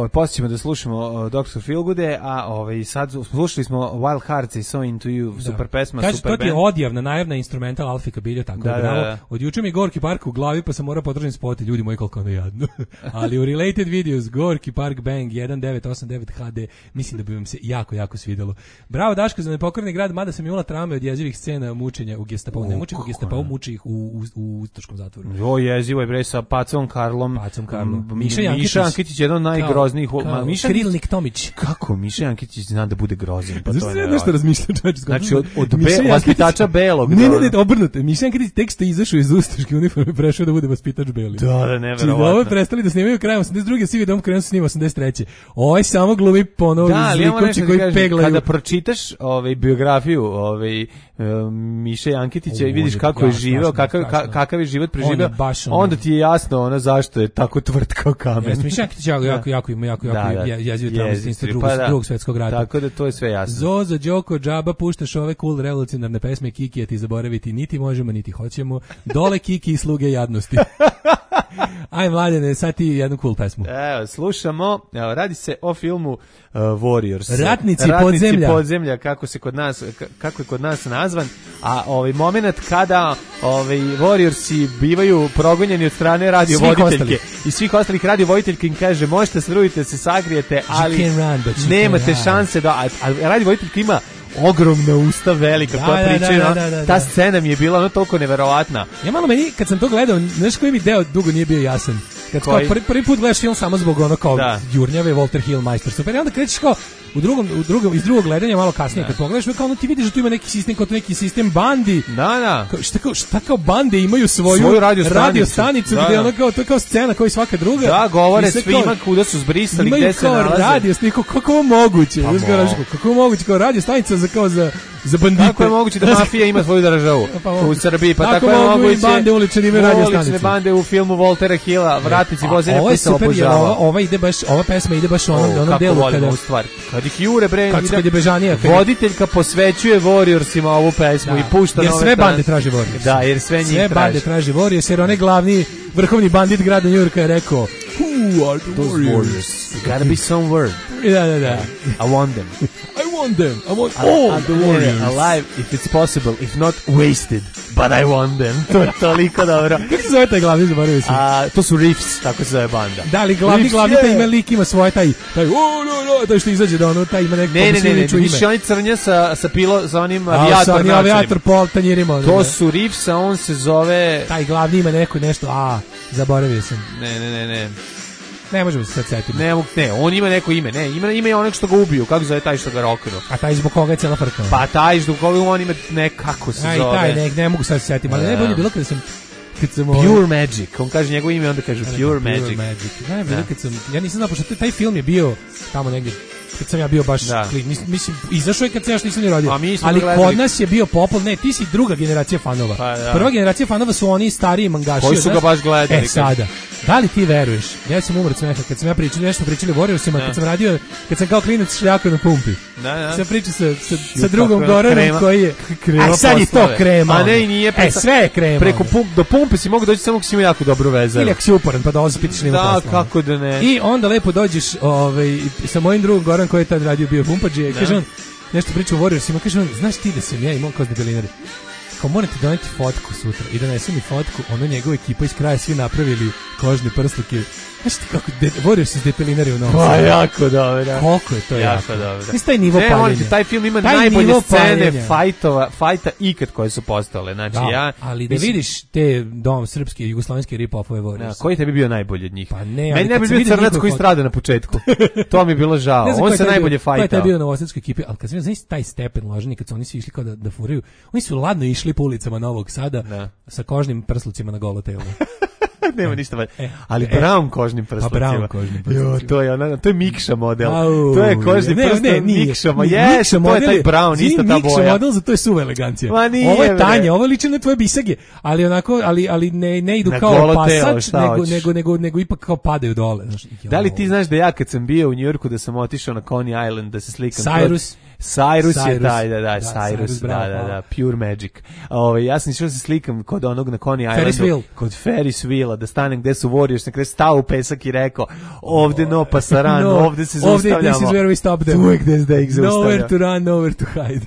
ovaj posle ćemo da slušamo uh, doktor Feelgoode, a ovaj sad slušali smo Wild Hearts i So Into You, da. Super pesma, Kaži, super band. To ti je odjavna, najavna instrumental Alfika Biljo, tako da, je, bravo. Da, da. Od juče mi je Gorki Park u glavi, pa sam morao potražiti spot, ljudi moji koliko ono jadno. Ali u Related Videos, Gorki Park Bang jedan devet osam devet H D, mislim da bi vam se jako, jako svidelo. Bravo Daško za nepokorni grad, mada sam imala traume od jezivih scena mučenja u Gestapovu. Ne muči u Gestapovu, muči ih u, u, u ustaškom zatvoru. Jo, jezivo je bre sa Pacom Karlom. Pacom Karlom. M, Miša Jankić. Miša Jankić je jedan od najgroznijih. Kao, Miša Krilnik Tomić. Kako Miša Jankić zna da bude grozan? Pa to je nešto razmišljam. Znači od, od be, vaspitača belog. Ne, ne, ne, obrnuto. Miša Jankić tek što izašao iz ustaške uniforme, prešao da bude vaspitač beli. Da, da, neverovatno. Znači, ovo prestali da snimaju krajem osamdeset druge, svi dom krenuo se snima osamdeset treće. Ovaj samo glumi ponovo da, zlikovci koji kažem, peglaju. Kada pročitaš ovaj biografiju ovaj Miše Jankitića i vidiš kako je živeo, kakav kakav je život preživeo, onda ti je jasno ona zašto je tako tvrd kao kamen. Jeste, Miša Jankitić jako, jako, jako ima jako, jako da, da. jezivo tamo drugog, pa drugog svetskog rata. Tako da to je sve jasno. Zozo, Đoko, Džaba, puštaš ove cool revolucionarne pesme Kiki, a ti zaboraviti niti možemo, niti hoćemo. Dole Kiki i sluge jadnosti. Aj mladene, sad ti jednu cool pesmu. Evo, slušamo, evo, radi se o filmu uh, Warriors. Ratnici, Ratnici podzemlja. podzemlja, kako se kod nas kako je kod nas nazvan, a ovaj momenat kada ovaj Warriorsi bivaju progonjeni od strane radiovoditeljke i svih ostalih radiovoditeljki im kaže možete strujite se, sagrijete, ali run, nemate šanse da, a, a radiovoditeljka ima ogromna usta velika da, koja da, pričaju, da, da, da, da. ta scena mi je bila ono toliko neverovatna. Ja malo meni, kad sam to gledao, znaš koji mi deo dugo nije bio jasan. Kad kao prvi, prvi put gledaš film samo zbog ono kao da. Jurnjave, Walter Hill, majstor super, i onda krećeš kao u drugom, u drugom, iz drugog gledanja malo kasnije, da. Kad pogledaš, kao ono ti vidiš da tu ima neki sistem, kao to neki sistem bandi. Da, da. Kao, šta, kao, šta kao bande imaju svoju, svoju radio stanicu, radio stanicu da, gde da. ono kao, to je kao scena kao i svaka druga. Da, govore svima kuda su zbrisali, gde se nalaze. Imaju kao radio stanicu, kako je moguće, pa mo. kako je moguće, kao radio stanica za, kao za, za bandite. Kako je moguće da mafija ima svoju državu pa, u Srbiji, pa tako, tako je moguće. I bande ulične imaju radio stanice. Ulične bande u filmu Voltera Hilla, Vratnici voze koji se obožavao. Ova, ova ide baš, ova pesma ide baš u onom, oh, onom delu kada stvar. Kad ih jure bre, kad, kad je bežanija, kad voditeljka posvećuje Warriorsima ovu pesmu da. I pušta jer nove sve bande traže Warriors. Da, jer sve njih sve traži. bande traži Warriors, jer onaj glavni vrhovni bandit grada Njujorka je rekao who are the Those warriors? warriors? There gotta be some word. Da, da, da. I want them. I want them. I want all the warriors. Alive, if it's possible, if not wasted. But I want them. To je toliko dobro. Kako se zove taj glavni, zaboravio sam? A, to su Riffs, tako se zove banda. Da, ali glavni, Riffs, glavni taj ima lik, ima svoje taj, taj, o, no, no, taj što izađe da ono, taj ima neko ne, ne, ne, ne, više oni crnja sa, sa pilo, sa onim avijator sa onim avijator pol tanjirima. To su Riffs, a on se zove... Taj glavni ima neko nešto, a, zaboravio sam. Ne, ne, ne, ne. Ne možemo se sad setiti. Ne, ne, on ima neko ime, ne, ima ime je onog što ga ubiju, kako zove taj što ga roknuo. A taj zbog koga je cijela frka? Pa taj zbog koga on ima nekako se Aj, zove. Aj, taj, ne, ne mogu sad se setiti, ali ne bolje bilo kada sam... Kad sam Pure ovaj... Magic, on kaže njegovo ime, onda kaže Pure, Pure Magic. Magic. Ne, bilo kad sam, ja nisam znao, pošto taj film je bio tamo negdje, kad sam ja bio baš, da. Klik, mislim, izašao je kad sam ja što nisam ni rodio, ali kod nas je bio popol, ne, ti si druga generacija fanova. Pa, da. Prva generacija fanova su oni stariji mangaši. Koji su ga baš gledali. E, sada, da li ti veruješ? Ja sam umro od smeha, kad sam ja pričali, nešto pričali o Warriorsima, kad sam radio, kad sam kao klinac šljakao na pumpi. Da, da. Sam pričao sa, sa, sa drugom Goranom koji je, a sad je to krema. A ne, i nije. E, sve je krema. Preko pump, do pumpe si mogu doći samo ako si ima jako dobro vezaru. Ili ako si uporan, pa dolazi pitiš nima da, posla. Da, kako da ne. I onda lepo dođeš ovaj, sa mojim drugom Goran koji je tad radio bio pumpađe, kaže on, nešto priča o Warriorsima, kaže on, znaš ti da sam ja imao kao s debelinari? Kao morate doneti fotku sutra i donesem mi fotku, ono njegova ekipa iz kraja svi napravili kožne prsluke. Znaš ti kako de, Warriors se depelinari u Novom Sadu? Pa jako dobro, da. Koliko je to jako, jako dobro. Mislim, taj nivo paljenja. Taj film ima taj najbolje scene fajtova, fajta ikad koje su postale. Znači, da, ja, ali da mislim, vidiš te dom srpske i jugoslovenske rip-offove Warriors. Da, koji tebi bio najbolji od njih? Pa ne, meni ne bi bio Crnac koji strada na početku. To mi je bilo žao. On se najbolje fajtao. To je bio novosadske ekipe, ali kad sam znaš taj stepen lažni, kad su oni svi išli kao da, da furaju, oni su ladno išli po ulicama Novog Sada da. Sa kožnim prslucima na golo telo. Nema ništa, e, ali e, brown kožnim prslucima. Pa brown kožnim prslucima. Jo, to je ona, to je Mikša model. Au, to je kožni prst, ne, nije. Mikša model. Yes, to je taj brown, ista ta boja. Mikša model, za to je suva elegancija. Ma nije, ovo je Tanja, ovo liči na tvoje bisage, ali onako, ali ali ne ne idu na kao pasač, nego, nego nego nego nego ipak kao padaju dole, znaš. Da li ti znaš da ja kad sam bio u Njujorku da sam otišao na Coney Island da se slikam? Cyrus Cyrus, je Cyrus. taj, da, da, Da, Cyrus, Cyrus, bravo, da, da, hvala. da, pure magic. Ove, ja sam išao da se slikam kod onog na Coney Ferris Islandu, wheel. kod Ferris wheela, da stanem gde su Warriors, na kraju stao u pesak i rekao, ovde no pasaran, No, ovde se ovde, zaustavljamo. this is where we stop them. Tu je gde da ih zaustavljamo. Nowhere to run, nowhere to hide.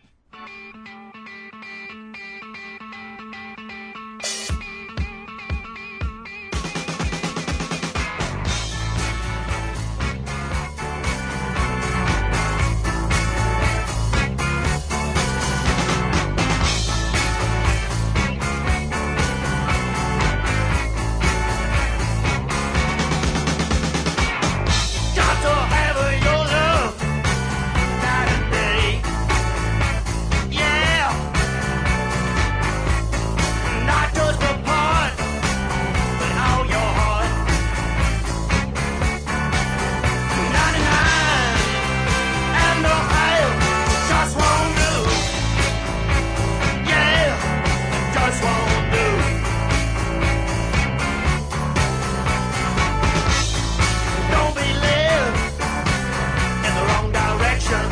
Got to have your love night and day. Yeah. Not just a part, but all your heart. ninety-nine and no higher just won't do. Yeah, just won't do. Don't be led in the wrong direction.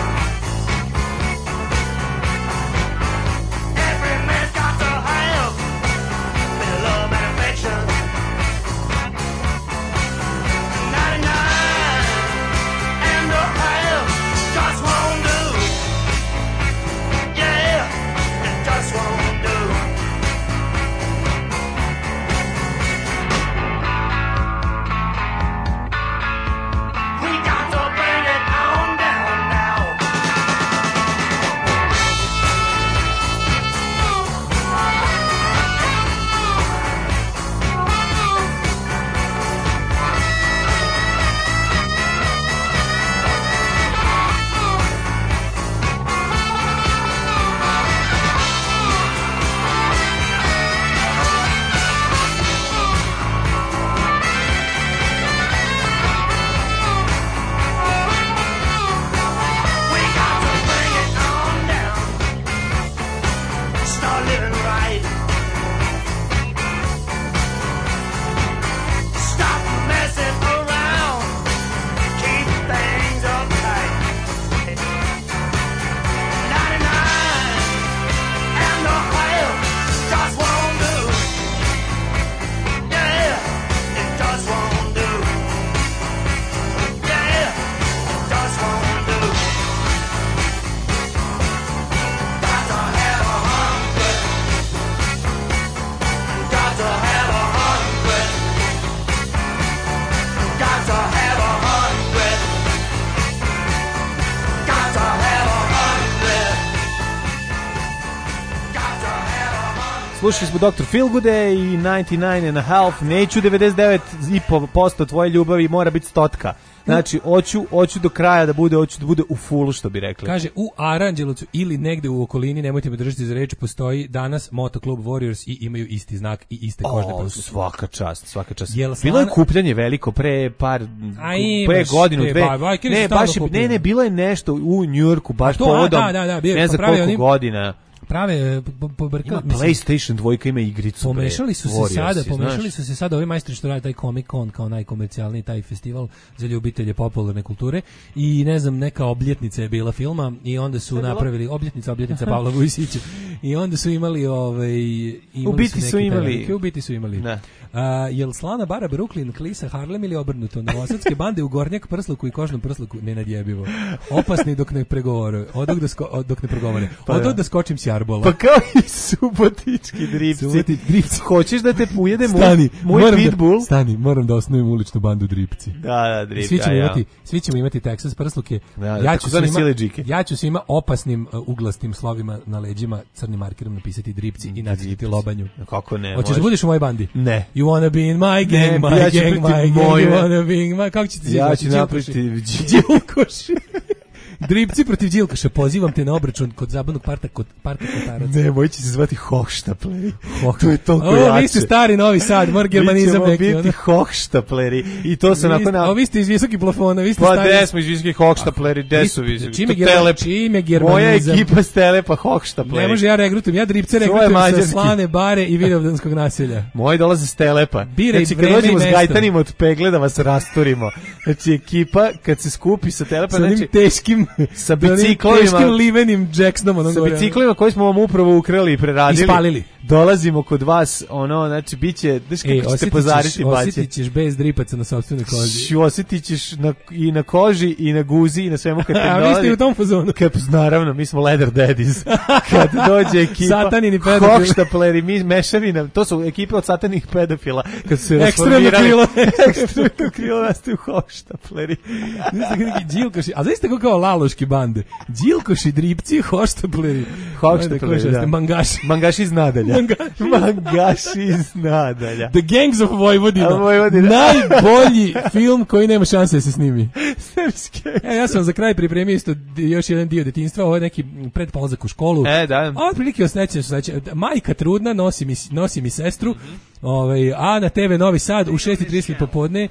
Every man's got to have a bit of love and affection. ninety-nine and a half just won't do. Yeah, it just won't do. We got to bring it on down now. We got to bring it on down. Start living right. Stop messing around. Keep things uptight. ninety-nine and a half just won't do. Yeah, it just won't do. Yeah, it just won't do. Got to have a hundred. Got to have a hundred. Got to have a hundred. Got to have a hundred. Got to have a hundred. Slušali smo doktor Feelgoode i ninety-nine and a half. Neću devedeset devet i po posto tvoje ljubavi, mora biti stotka. Znači, hoću, hoću do kraja da bude, hoću da bude u fullu, što bi rekli. Kaže, u Aranđelovcu ili negde u okolini, nemojte me držati za reč, postoji danas motoklub Warriors i imaju isti znak i iste kožne O, prstove. svaka čast, svaka čast. Jel Bilo je Slana- kupljanje veliko pre par A imaš pre godinu, te dve. ba- bajke su Ne, stalno baš je, ne, kupljene. ne, bilo je nešto u Njujorku baš A to, a, povodom. da, da, da, bio je, ne pa znam pravi koliko oni- godina. Prave, po, po, po, Ima mislim, PlayStation dvojka, ima igricu. pomešali su se Warriorsi, sada, znaš. pomešali su se sada ovi majstori što rade taj Comic Con kao najkomercijalniji taj festival za ljubitelje popularne kulture i ne znam, neka obljetnica je bila filma i onda su napravili obljetnica, obljetnica Pavla Vujsića i onda su imali ovaj imali U biti neki su imali- pevaljke, u biti su imali. Da. A, jel Slana bara Brooklyn, Klisa Harlem ili obrnuto? Novosadske bande u Gornjak prsluku i kožnom prsluku nenadjebivo. Opasni dok ne pregovore. Odok da sko, dok ne progovore. Pa Odok da. da skočim s jarbola. Pa kao i subotički dripci. Subotić dripci. Hoćeš da te ujede moj, Stani, moj moram pitbull? Da, stani, moram da osnujem uličnu bandu Dripci. Da, da, dripci. Svi ćemo ja, ja. imati, svi ćemo imati Texas prsluke. Da, da, ja ću takozvane svima, siledžike. ja ću svima opasnim uh, uglastim slovima na leđima crnim markerom napisati Dripci i nacrtati lobanju. Kako ne? Hoćeš da možeš. budeš u mojoj bandi? Ne. You wanna be in my gang, Ne, my ja ću gang, biti my gang, moje. you wanna be in my... Kako ćete se Ja zvati? ću napraviti Đilkoši. Dripci protiv Đilkoša, pozivam te na obračun kod zabavnog parka kod parka Kotaraca. Ne, moj će se zvati Hochštapleri. Hoch- To je toliko O, jače. vi ste stari Novi Sad, mora germanizam Mi ćemo neki. biti ono. Hochštapleri. I to se Vi onako ste- na... O, vi ste iz visokih plafona, vi ste Pa stari... gde smo iz viskih Hochštapleri, gde su viski? Čime To german- telep. čime Moja germanizam? ekipa s telepa Hochštapleri. Ne može ja regrutujem, ja dripce Svoje regrutujem sa mađarski. Slane, Bare i Vidovdanskog naselja. Moji dolaze s telepa. Biraj Znači, kad vreme dođemo i s mesto. gajtanima od pegle da vas rasturimo. Znači, ekipa, kad se skupi sa telepa, Sa onim znači... teškim onim sa da onim biciklima, teškim livenim Jacksonom onom sa gore. biciklima koji smo vam upravo ukrali i preradili. Ispalili. Dolazimo kod vas, ono, znači, bit će, znaš kako Ej, ćete osjetit pozariti ćeš, baće. osjetit ćeš bez dripaca na sopstvenoj koži. Šu, osjetit ćeš na, i na koži, i na guzi, i na svemu kad te A vi ste u tom fazonu. Kad, naravno, mi smo leather daddies. Kad dođe ekipa, Satanini pedofili. hohštapleri, mi mešavina, to su ekipe od satanih pedofila, kad su se Ekstremno rasformirali. krilo. Ekstremno krilo nastaju hohštapleri. Đilkoši, a znaš tako kao laloški bande? Đilkoši, dripci, hoštapleri. Hohštapleri, da. Mangaši. Mangaši iz nadalja. Mangaši. Mangaši iz nadalja. The Gangs of Vojvodina. A, Vojvodina. Najbolji film koji nema šanse da se snimi. Srpske. E, ja sam za kraj pripremio isto još jedan dio detinjstva, ovo je neki predpolazak u školu. E, da. A otprilike osnećam se, znači, majka trudna, nosi mi, nosi mi sestru, ovaj, a na te ve Novi Sad u šest i trideset popodne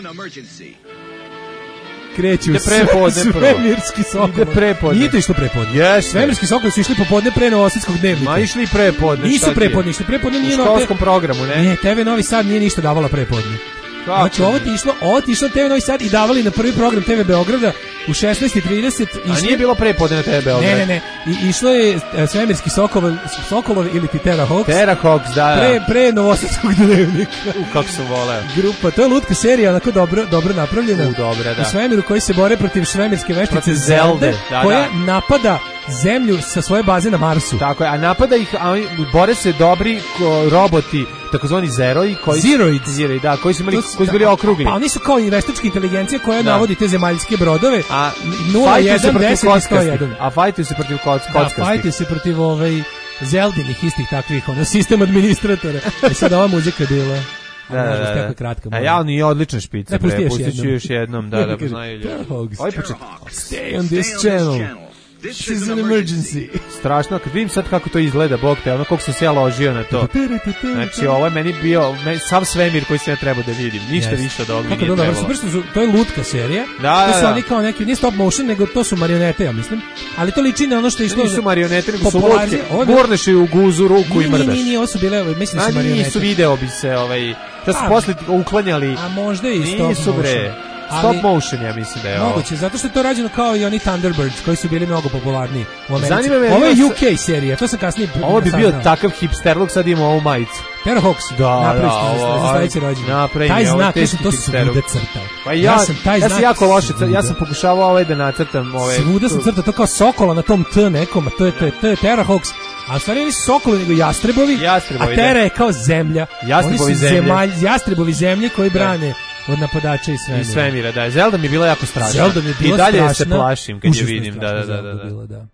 kreću Ide prepodne prvo. svemirski sokol. Ide prepodne. Nije to išlo prepodne. Jeste. Svemirski sokol su išli popodne pre Novosadskog dnevnika. Ma išli prepodne. Nisu šta ti je? prepodne, išli prepodne nije U no- školskom programu, ne? Ne, te ve Novi Sad nije ništa davala prepodne. Kako? Znači ovo ti išlo, ovo ti išlo te ve Novi Sad i davali na prvi program te ve Beograda u šesnaest i trideset. A nije bilo prepodne na tebe, Ne, ne, ne. I išlo je e, svemirski Sokolov, Sokolov ili ti Terra Hawks. Terra Hawks, da, da. Pre, pre Novosadskog dnevnika. U, kako sam voleo. Grupa, to je lutka serija, onako dobro, dobro napravljena. U, dobra, da. U svemiru koji se bore protiv svemirske veštice Protiv Zelde, Zelde, da, koja da. napada zemlju sa svoje baze na Marsu. Tako je, a napada ih, a oni bore se dobri ko, roboti, takozvani zeroji, koji Zeroids. Zeroid, da, koji su imali, To su- koji su bili da, okrugli. Pa oni su kao i veštačka inteligencija koja Da. navodi te zemaljske brodove. A nula, fajtuju se jedan, protiv deset i sto kockastih. jedan. A fajtuju se protiv koc, Da, kockastih. fajte se protiv ovaj Zeldinih istih takvih, ono, sistem administratora. I sad ova muzika je bila. Da, da, Možda da. tako je kratka. A moram. ja, on je odličan špica, Ne, pusti bre, još pustit ću jednom. još jednom, da, da, Kaže, znaju ljudi. Terrahawks. Ovaj počet, Stay on this channel. This is an emergency. strašno, kad vidim sad kako to izgleda, bog te, ono koliko sam se ja ložio na to. Znači, ovo je meni bio, meni, sav svemir koji sam ja trebao da vidim, ništa Jeste. više od ovoga mi Kako nije dobro, trebalo. super što su, to je lutka serija. Da, to da, su da. oni kao neki, nije stop motion, nego to su marionete, ja mislim. Ali to liči na ono što je išlo. Nisu marionete, nego su popularizije- lutke. Ovo je bilo- Gurneš je u guzu ruku i Nije, nije, mrdaš. nije, nije, ovo su bile, mislim da A su marionete. nisu, video bi se, ovaj, da su A, posle uklanjali. A možda i stop Nisu, bre. motion. Stop Ali- motion, ja mislim da je ovo. Moguće, zato što je to rađeno kao i oni Thunderbirds koji su bili mnogo popularniji u Americi. Zanima me, Ovo je ima U sa- K serija, to sam kasnije Ovo bi bio saznao. takav hipsterluk, sad imamo ovu majicu. Terra Hawks, Da, napraviš da, to ovo, za sledeći rođendan. napravi Taj mi, ovo je znak, to teški su to hipsteruk. svuda crtao. Pa ja, sam taj ja znak sam jako loše, svuda. ja sam pokušavao ovaj da nacrtam ove. Svuda sam crtao to kao sokola na tom T nekom, a to je, to je, to je Terra Hawks. A u stvari nisu sokoli, nego jastrebovi, Jastrebovi, a Terra je kao zemlja. Jastrebovi Oni su zemlje. zemalj, jastrebovi zemlje koji brane od napadača i svemira. Iz svemira, da. Zelda mi je bila jako strašna. Zelda mi je bila I dalje strašna. se plašim kad je Užasno vidim. Da, strašna da, da, Zelda da. bila, da.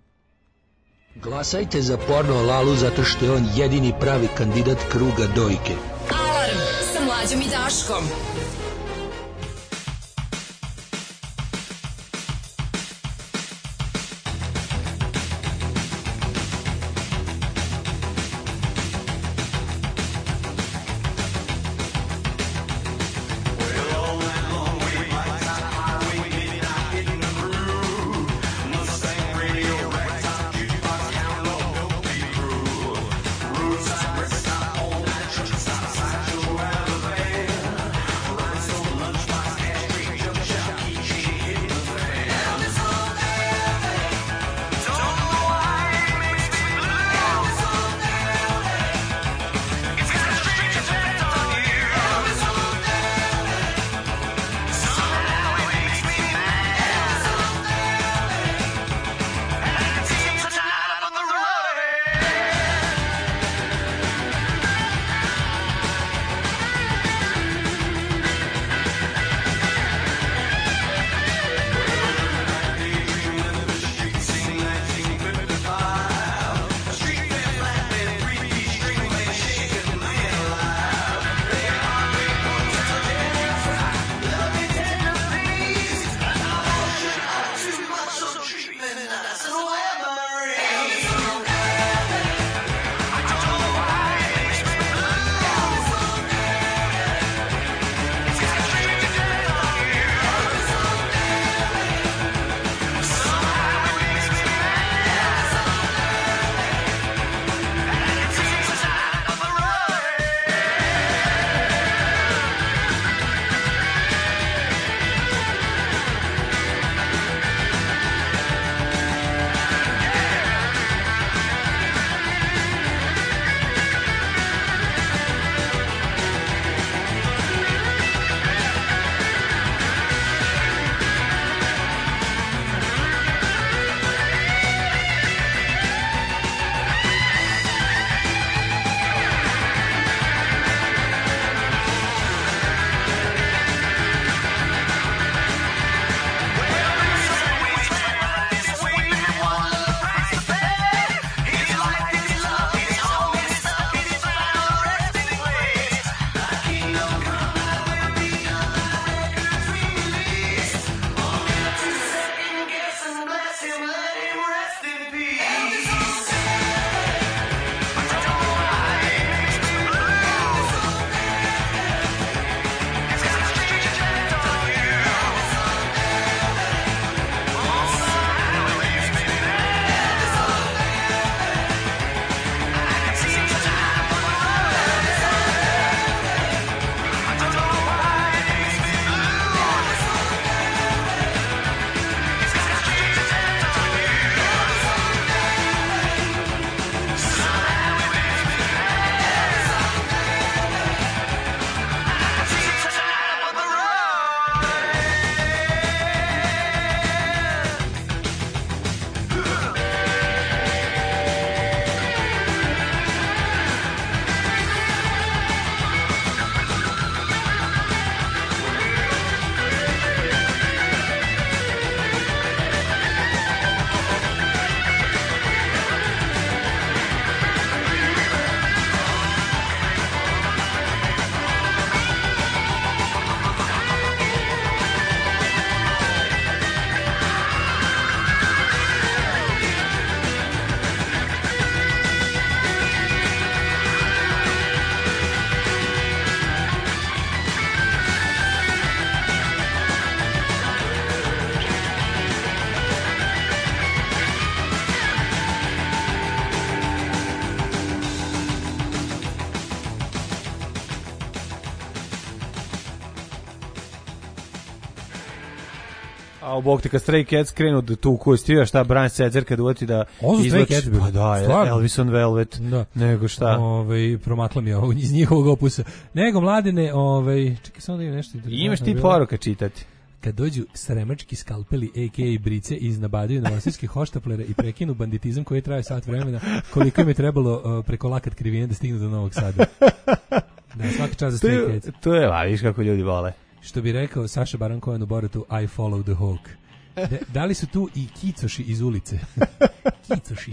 Glasajte za porno Lalu zato što je on jedini pravi kandidat kruga dojke. Alarm sa Mlađom i Daškom. Roots, A bog te kad Stray Cats krenu da tu koju stvira šta Brian Setzer kad uvati da Ovo su Stray izvlači- Cats bili. Pa da, Stvarno? Elvis on Velvet. Da. Nego šta? Ovaj promakla mi je ovo iz njihovog opusa. Nego mladine, ovaj čekaj samo da imam nešto. Imaš ti poruka čitati. Kad dođu sremački skalpeli a k a brice iz nabadaju novosadske hoštaplere i prekinu banditizam koji traje sat vremena, koliko im je trebalo uh, preko lakat krivine da stignu do Novog Sada. Da, svaka čast za To Stray je, Cats. to je, a viš kako ljudi vole. Što bi rekao Saša Baron Cohen u Boratu, I follow the hawk. Da, da li su tu i kicoši iz ulice? Kicoši.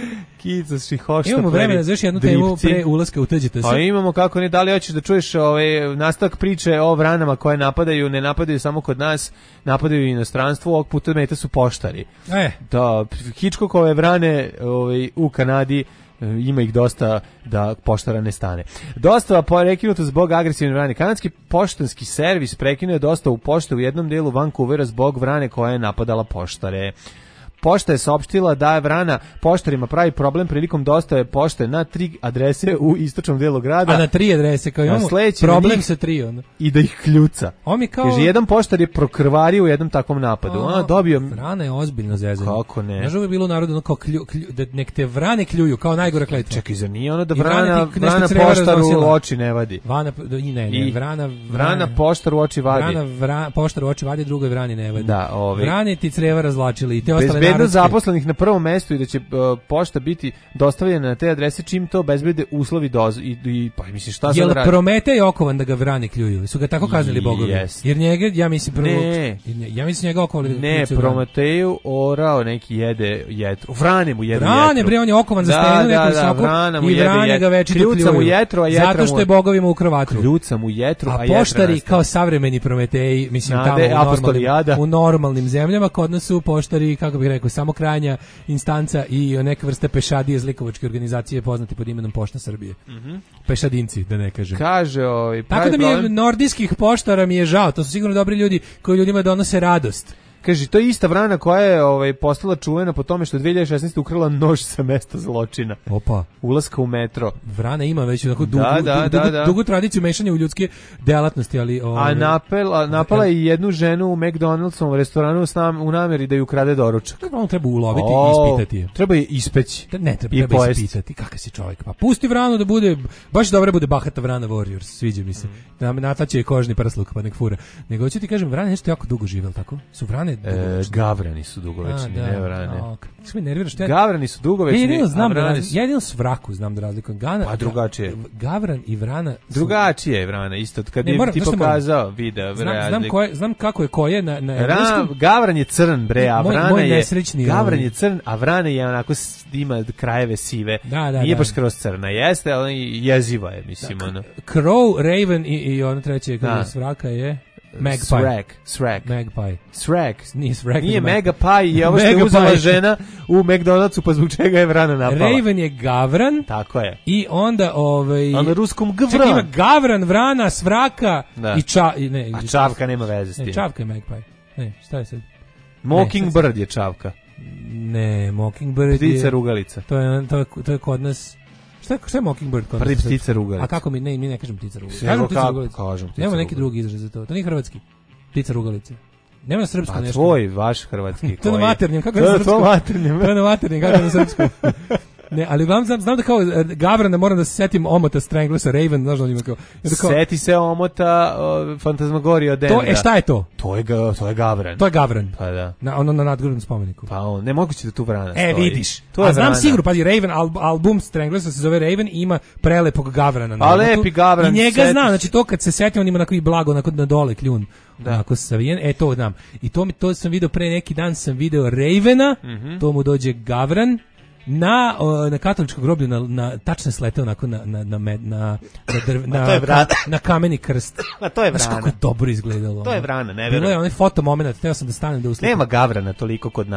Kicoši, hoštapleri, Imamo vremena za još jednu temu dripci. pre ulaska u Tuđite se. A imamo kako ne, da li hoćeš da čuješ ovaj nastavak priče o vranama koje napadaju, ne napadaju samo kod nas, napadaju i inostranstvu, ovog puta meta su poštari. E. Da, Hitchcockove vrane ovaj, u Kanadi ima ih dosta da poštara ne stane. Dostava prekinuta zbog agresivne vrane. Kanadski poštanski servis prekinuo je dostavu pošte u jednom delu Vancouvera zbog vrane koja je napadala poštare. Pošta je saopštila da je vrana poštarima pravi problem prilikom dostave pošte na tri adrese u istočnom delu grada. A na tri adrese, kao imamo sledeći na problem njih sa tri. Onda. I da ih kljuca. On mi kao... Kaže, jedan poštar je prokrvario u jednom takvom napadu. A, A, dobio... Vrana je ozbiljno zezanje. Kako ne? Znaš, ovo je bilo u narodu ono kao klju, klju, da nek te vrane kljuju, kao najgora kletva. Čekaj, za nije ono da I vrana vrana, ti nešto vrana creva poštaru raznosila. u oči ne vadi. Vrana, i ne, ne, I vrana, vrana, vrana poštar u oči vadi. Vrana, vra, poštar u oči vadi, drugoj vrani ne vadi. Da, ovi. Vrane ti creva razvlačili i te ostale Bezbednost narodske. zaposlenih na prvom mestu i da će uh, pošta biti dostavljena na te adrese čim to bezbede uslovi doz i, i pa mislim šta sad Jel radi? Prometej okovan da ga vrane kljuju? Su ga tako kaznili bogovi? Jest. Jer njega, ja mislim prvo... Ne. Ja mislim njega okovali da Ne, kljucaju vrane. Prometeju orao neki jede jetru. Vrane mu jede Vrane, jetru. bre, on je okovan za Da, stenu da, neku da, visoku vrana mu i jede vrane jetru. ga večito Kljuca kljuju. mu jetru, a jetra Zato što mu- je bogovima ukrao vatru. Kljuca mu jetru, a, A jetra poštari nastane. kao savremeni Prometeji, mislim Nade, tamo u normalnim, apostolijada. u normalnim zemljama, kod nas su poštari, kako bih rekao, samo krajnja instanca i neka vrsta pešadije zlikovačke organizacije poznati pod imenom Pošta Srbije. Mhm. Pešadinci, da ne kažem. Kaže, ovaj, Tako pravi da mi je problem- nordijskih poštara mi je žao, to su sigurno dobri ljudi koji ljudima donose radost. Kaže, to je ista vrana koja je ovaj, postala čuvena po tome što je dve hiljade šesnaeste ukrala nož sa mesta zločina. Opa. Ulaska u metro. Vrana ima već onako dugu, Da, da, dugu, da, dugu, da. dugu tradiciju mešanja u ljudske delatnosti, ali... A ovaj, napela, napala je i jednu ženu u McDonald'sovom restoranu s nam, u nameri da ju ukrade doručak. To on treba uloviti O, i ispitati je. Treba je ispeći. Da, ne, treba, I treba pojesti. ispitati kakav si čovjek. Pa pusti vranu da bude, baš dobro bude bahata vrana Warriors, sviđa mi se. Da me natlače je kožni prsluk, pa nek fura. Nego hoću ti kažem, vrane nešto jako dugo žive, tako? Su vrane E, dugovečne? gavrani su dugovečni, A, da, ne vrane. a, ok. Što me nervira, što ja... Gavrani su dugovečni, Ja jedino a znam da vrane razli- su- ja jedino s vraku znam da razlikujem. Gana, Pa drugačije. Gavran i vrana su- Drugačije je vrana, isto. Kad Ne, je moram- ti znaš šta moram? pokazao video, Znam, znam, razliku. koje, znam kako je koje na, na Ra, engleskom. gavran je crn, bre, a Moj- vrana moj je... nesrećni, Gavran ovaj. je crn, a vrana je onako, s- ima krajeve sive. Da, da, Nije da. baš skroz crna, jeste, ali jeziva je, mislim, ono. Crow, Raven i, i ono treće Da. kada s vraka je Magpie. Srek, srek. Magpie. Srek. Nije srek. Nije nego Mag- Megapie, je ovo što je Megapie. uzela žena u McDonald'su, pa zbog čega je vrana napala. Raven je Gavran. Tako je. I onda ovaj A na ruskom Čekaj, gvran. ima Gavran, vrana, svraka Da. i ča i ne. A čavka nema veze s Ne, tim. čavka je Magpie. Ne, šta je sad? Mockingbird je čavka. Ne, Mockingbird je Ptica rugalica. To je to je, to je kod nas. Šta je, šta je Mockingbird kod nas? Prvi ptica rugalica. A kako mi ne, mi ne kažemo ptica rugalica. Evo Kažemo ptica kako rugalica. kažem ptica Nema neki rugalica. drugi izraz za to. To nije hrvatski. Ptica rugalica. Nema na srpskom Pa nešto. tvoj, vaš hrvatski. To je na koji? maternjem, kako je To na je srpskom? to maternjem. To je na maternjem, kako je na srpskom. Ne, ali uglavnom znam, znam da kao e, Gavran, da moram da se setim omota Stranglersa, Raven, znaš da on ima kao... i onda kao Seti se omota uh, Fantasmagoria od Denvera. to, e, šta je to? To je, ga, to je Gavran. To je Gavran. Pa da. Na, ono na nadgrobnom spomeniku. Pa on, ne moguće da tu vrana E, stoji. vidiš. To je A znam vrana. sigurno, pazi, Raven, al, album Stranglersa se zove Raven i ima prelepog Gavrana. na A omotu. lepi Gavran, I njega setiš. znam, znači to kad se setim, on ima onako i blago, onako na dole kljun. Da. Onako savijen, e to znam. I to, mi, to sam video pre neki dan, sam video Ravena, Mhm. to mu dođe Gavran, na, o, na katoličkom groblju, na, na tačno slete onako na, na, na, med- na, na, drv, na, to je vrana. na kameni krst. A to je Znaš vrana. kako je dobro izgledalo. To je ono. vrana, ne Bilo je verujem. onaj foto moment, teo sam da stanem da uslikam. Nema Gavrana toliko kod nas.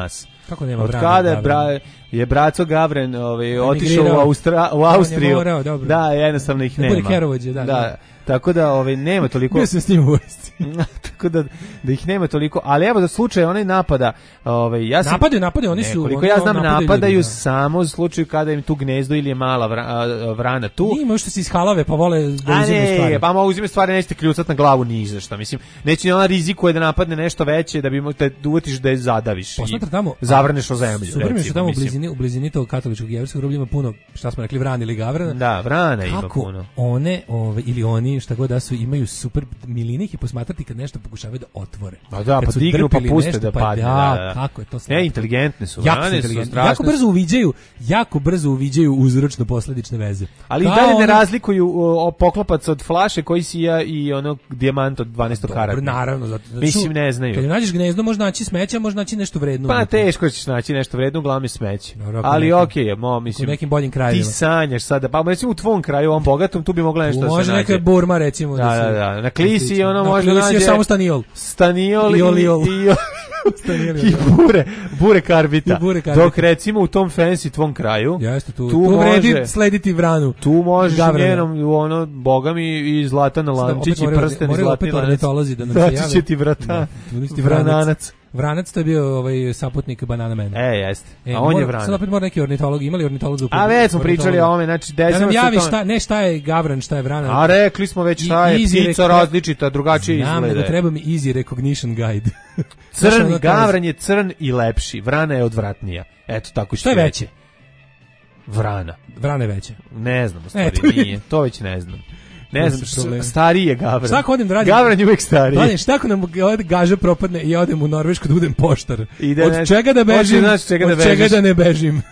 Kako nema Od Vrana kada je, Gavrana? bra, je braco Gavren ovaj, otišao u, Emigrirao. Austra, u On je Austriju. morao, dobro. Da, jednostavno ih Da nema. bude herovođe, da, da. Tako da ovaj, nema toliko... Bio sam s njim u vojsci. Tako da, da ih nema toliko. Ali evo, za slučaj onaj napada... Ovaj, ja sam, Napadaju, napadaju, oni ne, su... koliko oni ja znam, napadaju napadaju ljudi, da. samo u slučaju kada im tu gnezdo ili je mala vra, a, vrana tu. Nije što se ishalave, pa vole da A uzimaju stvari. ne, pa ma uzime stvari, nećete kljucat na glavu ni za šta. Mislim, neće ni ona rizikuje da napadne nešto veće, da bi mo- te uvetiš da je zadaviš Posmatra i tamo, zavrneš o zemlju. Super mi je što recimo, tamo u mislim. blizini, u blizini tog katoličkog i jevrejskog groblja ima puno, šta smo rekli, Vrana ili Gavrana. Da, Vrana ima Kako puno. one, ove, ili oni, šta god da su, imaju super miline ih je posmatrati kad nešto pokušavaju da otvore. Pa da, Kad pa su dignu pa drpili puste nešto, da pa padne. Da, Da, da. kako je to Ne, slatko. inteligentne su. Jako Vrane su su inteligentni. strašne Jako brzo uviđaju, jako brzo uviđaju uzročno-posledične veze. Ali i Kao dalje ne ono- razlikuju o, o poklopac od flaše koji sija i onog dijamant od dvanaestog Dobro, karata. naravno, zato, zato Mislim, su- ne znaju. Kad im nađeš gnezdo, možeš naći smeća, možeš naći nešto vredno. Pa unutra. teško ćeš naći nešto vredno, uglavnom je smeće. Dobro, ako Ali nekim- okej, mo, mislim, u nekim boljim krajevima. ti sanjaš sada, pa recimo u tvom kraju, ovom bogatom, tu bi mogla nešto da se Može nađe. neka Burma, recimo. Da, se- da, da. Na Klisi Na ono Na može Klisi je nađe- samo staniol. Staniol I oliol. i, i, Staniol i i bure, bure karbita. I bure karbita. Dok recimo u tom fancy tvom kraju, Jeste, tu, tu tu, vredi može- slediti Vranu. tu možeš Gavrana. njenom, ono, boga mi, i Zlatana Sada Lančić opet i moraju- prsten i moraju zlatni opet lanac. ornitolozi da nam se Doći jave. će ti vrata, Da, doći ti vranac. vranac. Vranac, to je bio ovaj saputnik Banana Man. E, jeste. E, A on je mora- vrana. Sad opet mora neki ornitolog, imali ornitolog za A već smo pričali o ovome, znači Da desilo nam se javi to- šta, ne šta je Gavran, šta je Vrana. A rekli smo već šta I- je, easy ptica rec- različita, drugačije Znam, izgleda. nego treba mi easy recognition guide. Znaš, Crn, ono kaže- Gavran je crn i lepši, Vrana je odvratnija. Eto, tako ću Šta je ti veće? reći. Vrana. Vrana je veće. Ne znam, u stvari, Eto. nije. To već ne znam. Ne To znam, su problemi. s- stariji je Gavran. Šta ako odem da radim? Gavran je uvijek stariji. Mladen, šta ako nam ovdje gaža propadne i ja odem u Norvešku da budem poštar? Ide Od nešto- čega da Hoće bežim? znaš čega da Od čega bežiš. da ne bežim?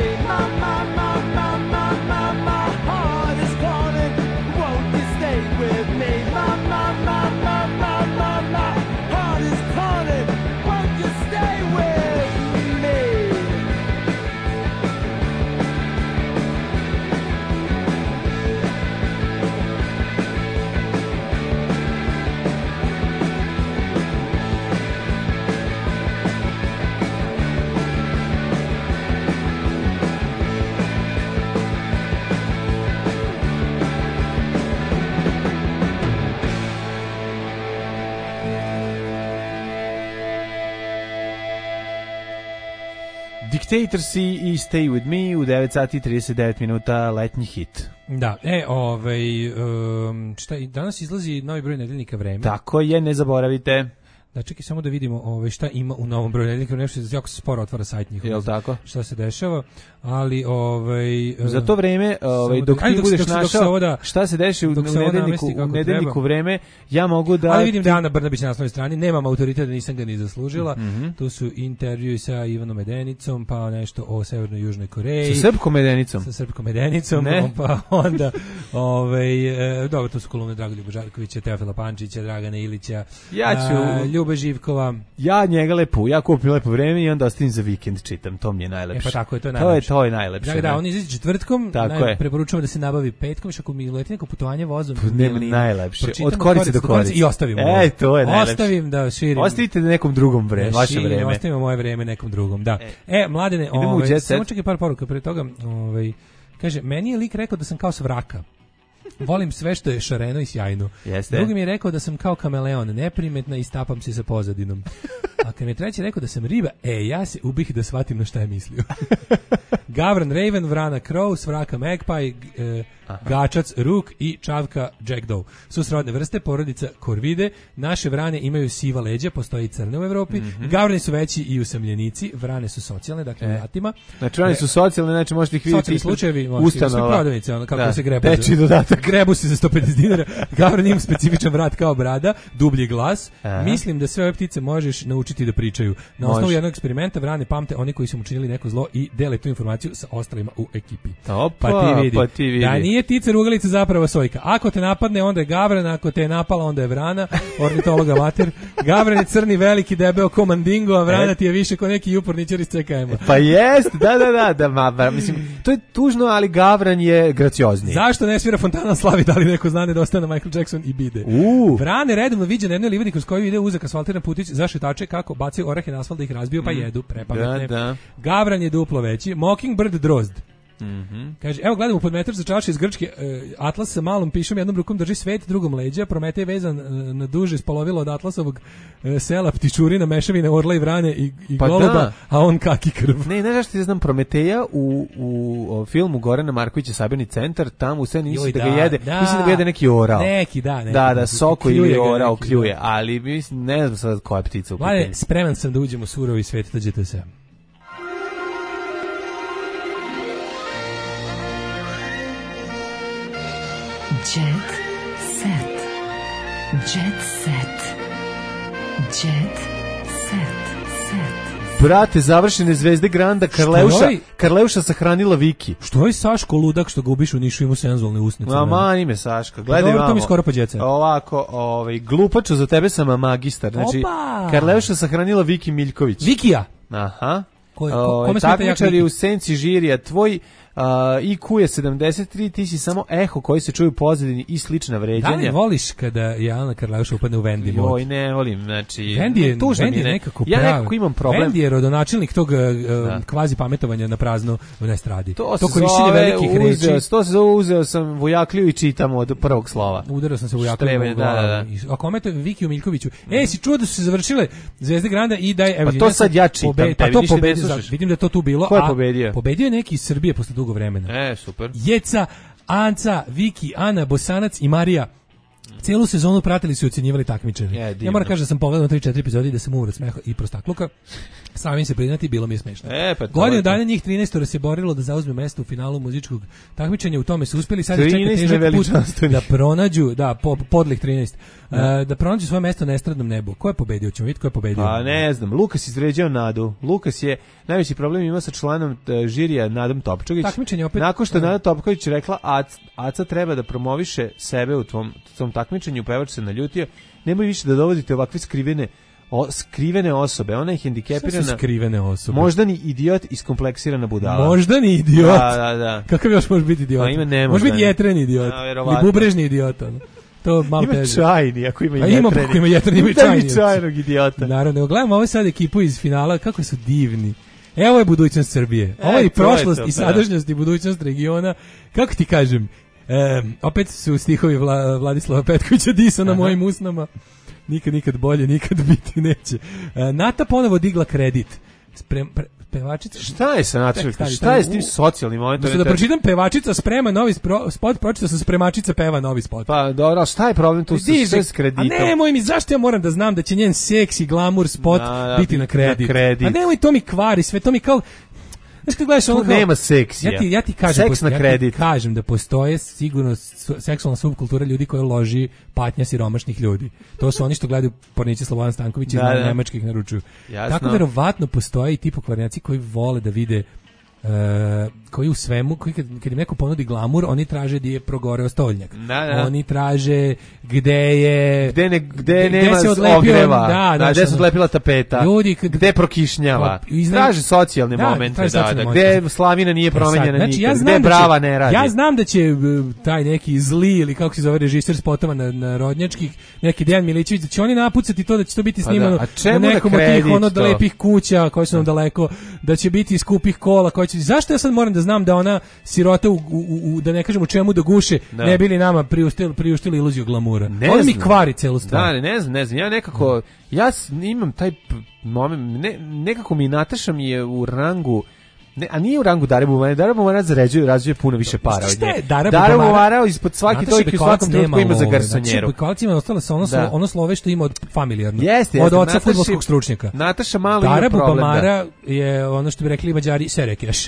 My, my, my, my, my, my, my heart is calling. Won't you stay with me? My, my, my, my, my, my, my heart is calling. Won't you stay with me? Dictators i Stay With Me u devet sati i trideset devet minuta, letnji hit. Da, e, ovaj, um, šta, danas izlazi novi broj nedeljnika Vreme. Tako je, ne zaboravite. Da, čekaj samo da vidimo ovaj, šta ima u novom broju nedeljnika Vreme, što se jako sporo otvara sajt njihov. Jel tako? Šta se dešava, ali ovaj... Za to vreme, ovaj, dok ti budeš dok, našao da, šta se deši u nedeljniku, u nedeljniku Vreme, ja mogu da... Ali vidim da je Ana Brnabić na naslovnoj strani, nemam autoritet da nisam ga ni zaslužila. Mm-hmm. Tu su intervjui sa Ivanom Medenicom, pa nešto o Severnoj i Južnoj Koreji. Sa Srpkom Medenicom? Sa Srpkom Medenicom, ne. Pa onda, ovaj, e, dobro, tu su kolumne Dragoljuba Žarkovića, Teofila Pančića, Dragana Ilića, ja ću... a, Ljuba Živkova. Ja njega lepo, ja kupim Lepo Vreme i onda ostavim za vikend, čitam, to mi je najlepše. E pa tako je, to je najlepše. To je, to je najlepše. Da, da, on izlazi četvrtkom, naj, preporučujemo da se nabavi petkom, što ako mi leti neko putovanje vozom. Nema najlepše, od korice do korice. I ostavimo. E, to je najlepše. Ostavim da širim. Ostavite nekom drugom vreme, da vaše širim, vreme. Ostavimo moje vreme nekom drugom, da. E, e mladene, ovaj, samo čekaj par poruka pre toga, ovaj, kaže, meni je lik rekao da sam kao svraka. Volim sve što je šareno i sjajno. Jeste. Drugi mi je rekao da sam kao kameleon, neprimetna i stapam se sa pozadinom. A kad mi je treći rekao da sam riba, e, ja se ubih da shvatim na šta je mislio. Gavran Raven, Vrana Crow, Svraka Magpie, e, Gačac Ruk i Čavka Jackdaw. Su srodne vrste, porodica Korvide. Naše vrane imaju siva leđa, postoji i crne u Evropi. Mm-hmm. Gavrani su veći i usamljenici, vrane su socijalne, dakle e. vratima. Znači vrane su socijalne, znači možete ih vidjeti. Socijalni slučajevi, ustanova. Sve prodavnice, ono, kako da. se grebu. Deči dodatak. Grebu se za sto pedeset dinara. Gavran ima specifičan vrat kao brada, dublji glas. Aha. Mislim da sve ove ptice možeš naučiti da pričaju. Na osnovu Može. jednog eksperimenta vrane pamte oni koji su mu činili neko zlo i dele tu informaciju sa ostalima u ekipi. Opa, pa ti vidi. Pa ti vidi. Da nije ptica rugalica zapravo sojka. Ako te napadne, onda je gavran, ako te je napala, onda je vrana, ornitologa mater. Gavran je crni, veliki, debeo ko mandingo, a vrana ti je više ko neki uporničar iz C K M-a. Pa jest, da, da, da, da ma, mislim, to je tužno, ali gavran je graciozniji. Zašto ne svira Fontana slavi, da li neko zna da ostane Michael Jackson i bide? Uh. Vrane redovno viđe na jednoj livadi kroz koju ide uzak asfaltiran putić za šetače kako bacaju orehe na asfalt da ih razbiju, pa jedu, prepametne. Da, da. Gavran je duplo veći, Mockingbird drozd. Mm-hmm. Kaže, evo gledamo pod metar za čaše iz Grčke, e, Atlas sa malom pišom, jednom rukom drži svet, drugom leđa, Prometej je vezan e, na duže spolovilo od Atlasovog e, sela, ptičurina, mešavine, orla i vrane i, i pa goluba, da. A on kaki krv. Ne, ne znaš ti ja znam Prometeja u, u, u filmu Gorana Markovića Sabirni centar, tamo u sceni mislim da, da ga jede, da, mislim da ga jede neki orao. Neki, da, neki. Da, da, soko ili orao neki, kljuje, da. Ali mislim, ne znam sad koja je ptica u pitanju. Vlade, spreman sam da uđem u surovi svet, dođete se. Jet set. Jet set. Jet set. Set. Brate, završene zvezde Granda, Karleuša, je... Karleuša sahranila Viki. Što je Saško ludak što ga ubiš u Nišu, ima senzualne usnice? Ma, mani me Saška, gledaj dobro, vamo. To mi skoro pa djece. Ovako, ovaj, glupačo, za tebe sam magistar. Znači, Opa! Karleuša sahranila Viki Miljković. Vikija? Aha. Ko, ko, kome takmičari u senci žirija, tvoj uh, I Q je sedamdeset tri, ti si samo eho koji se čuju u pozadini i slična vređanja. Da li voliš kada je Ana Karleuša upadne u Vendi mod? Joj, ne volim, znači... Vendi je, Vendi je ne. nekako ja pravi. Ja nekako imam problem. Vendi je rodonačelnik tog uh, kvazi pametovanja na prazno u nestradi. To, to se zove, velikih uzeo, reči. to se zove, uzeo sam Vojakliju i čitam od prvog slova. Udarao sam se Vojakliju u glavu. Da, da, da. A kome to Vikiju Miljkoviću? E, si čuo da su se završile Zvezde Granda i da je... Pa to sad ja čitam, pobe, pa to pobedi, vidim da to tu bilo. Ko je pobedio? Pobedio je neki iz Srbije posle dugo vremena. E, super. Jeca, Anca, Viki, Ana, Bosanac i Marija Cijelu sezonu pratili su i ocjenjivali takmičenje. Je, divno. Ja moram kažem da sam pogledao tri četiri epizode i da sam umro od smeha i prostakluka. Samim se priznati, bilo mi je smešno. E, pa to Godinu je to. dana njih trinaest se borilo da zauzme mesto u finalu muzičkog takmičenja, u tome su uspjeli, sad ih čeka trinaest težak put neveličanstvenih. da pronađu, da, po, podlih trinaest, da. Uh, da pronađu svoje mesto na estradnom nebu. Ko je pobedio? Ćemo vidjeti ko je pobedio. Pa ne znam, Lukas izvređao Nadu. Lukas je najveći problem ima sa članom uh, žirija Nadom Topčagić. Takmičenje opet. Nakon što je Nada Topčagić rekla Ac, Aca treba da promoviše sebe u tvom, tom takmičenju, pevač se naljutio. Nemoj više da dovodite ovakve skrivene o, skrivene osobe. Ona je hendikepirana. Šta su skrivene osobe? Moždani idiot, iskompleksirana budala. Moždani idiot. Da, da, da. Kakav još može biti idiot? Pa ima ne može biti moždani. jetren idiot. Ja, ili verovatno. bubrežni idiot. Ono. To malo Ima teže. čajni, ako ima A jetreni. ima, ako ima jetreni, ima i Daj mi čajni. čajnog idiota. Naravno, gledamo ovo sad ekipu iz finala, kako su divni. Evo je budućnost Srbije. Ovo je E, i to je prošlost to, i da. sadašnjost i budućnost regiona. Kako ti kažem, e, opet su stihovi Vla, Vladislava Petkovića Disa na Aha. mojim usnama. Nikad, nikad bolje, nikad biti neće. E, Nata ponovo digla kredit. Sprem, pre, pevačica... Šta je sa nacionalnim? Stari, Šta je s stari, tim socijalnim momentom? Da, da pročitam, pevačica sprema novi spro, spot, pročitao sam spremačica peva novi spot. Pa dobro, a šta je problem tu sa Diže- sve s kreditom? A nemoj mi, zašto ja moram da znam da će njen seksi glamour spot Da, da, biti na kredit? na kredit. A nemoj, to mi kvari sve, to mi kao... Znaš kad gledaš ono Tu kao... nema seksija. Ja ti, ja ti kažem, Seks na ja ti kredit. kažem da postoje sigurno su- seksualna subkultura ljudi koji loži patnja siromašnih ljudi. To su oni što gledaju porniće Slobodan Stanković i Da, na da. nemačkih naručuju. Jasno. Tako verovatno postoje i ti pokvarnjaci koji vole da vide Uh, koji u svemu, koji kad, kad im neko ponudi glamur, oni traže gdje je progoreo stoljnjak. Da, da. Oni traže gde je... Gde, ne, gde, nema se odlepio- ogreva, da, da, znaš, gde se ono, odlepila tapeta, ljudi, k- gde prokišnjava. Pa, izna- Traže socijalne Da, momente, traže da, socijalne da, momente. gde slavina nije E sad, promenjena znači, nikad, ja znam gde da će- brava ne radi. Ja znam da će uh, taj neki zli ili kako se zove režiser spotova na, na Rodnjačkih, neki Dejan Milićević, da će oni napucati to, da će to biti Pa snimano da, a čemu u na nekom od tih kredit ono to? lepih kuća koje su nam daleko, da će biti skupih kola, koje će... Zašto ja sad moram da znam da ona sirota u, u, u da ne kažem u čemu da guše, Da. ne bili nama priuštili, priuštili iluziju glamura. Ne Ona mi znam. kvari celu stvar. Da, ne znam, ne znam, ja nekako, ja s- imam taj p- moment, ne, nekako mi Nataša mi je u rangu, ne, a nije u rangu Dare Bubamara, Dare Bubamara zarađuje, zarađuje puno više para od Šta je nje. Dara Dare Bubamara- Bubamara ispod svake Nataša tojke u Bekvalac svakom trenutku nema ima za love. garsonjeru. Znači, Bekvalac ima ostalo sa ono, Da. slo, ono slove što ima od familijarno. Jeste, od jeste, oca Nataši- fudbalskog stručnjaka. Nataša malo Dara ima problem, Bubamara je ono što bi rekli Mađari serekeš.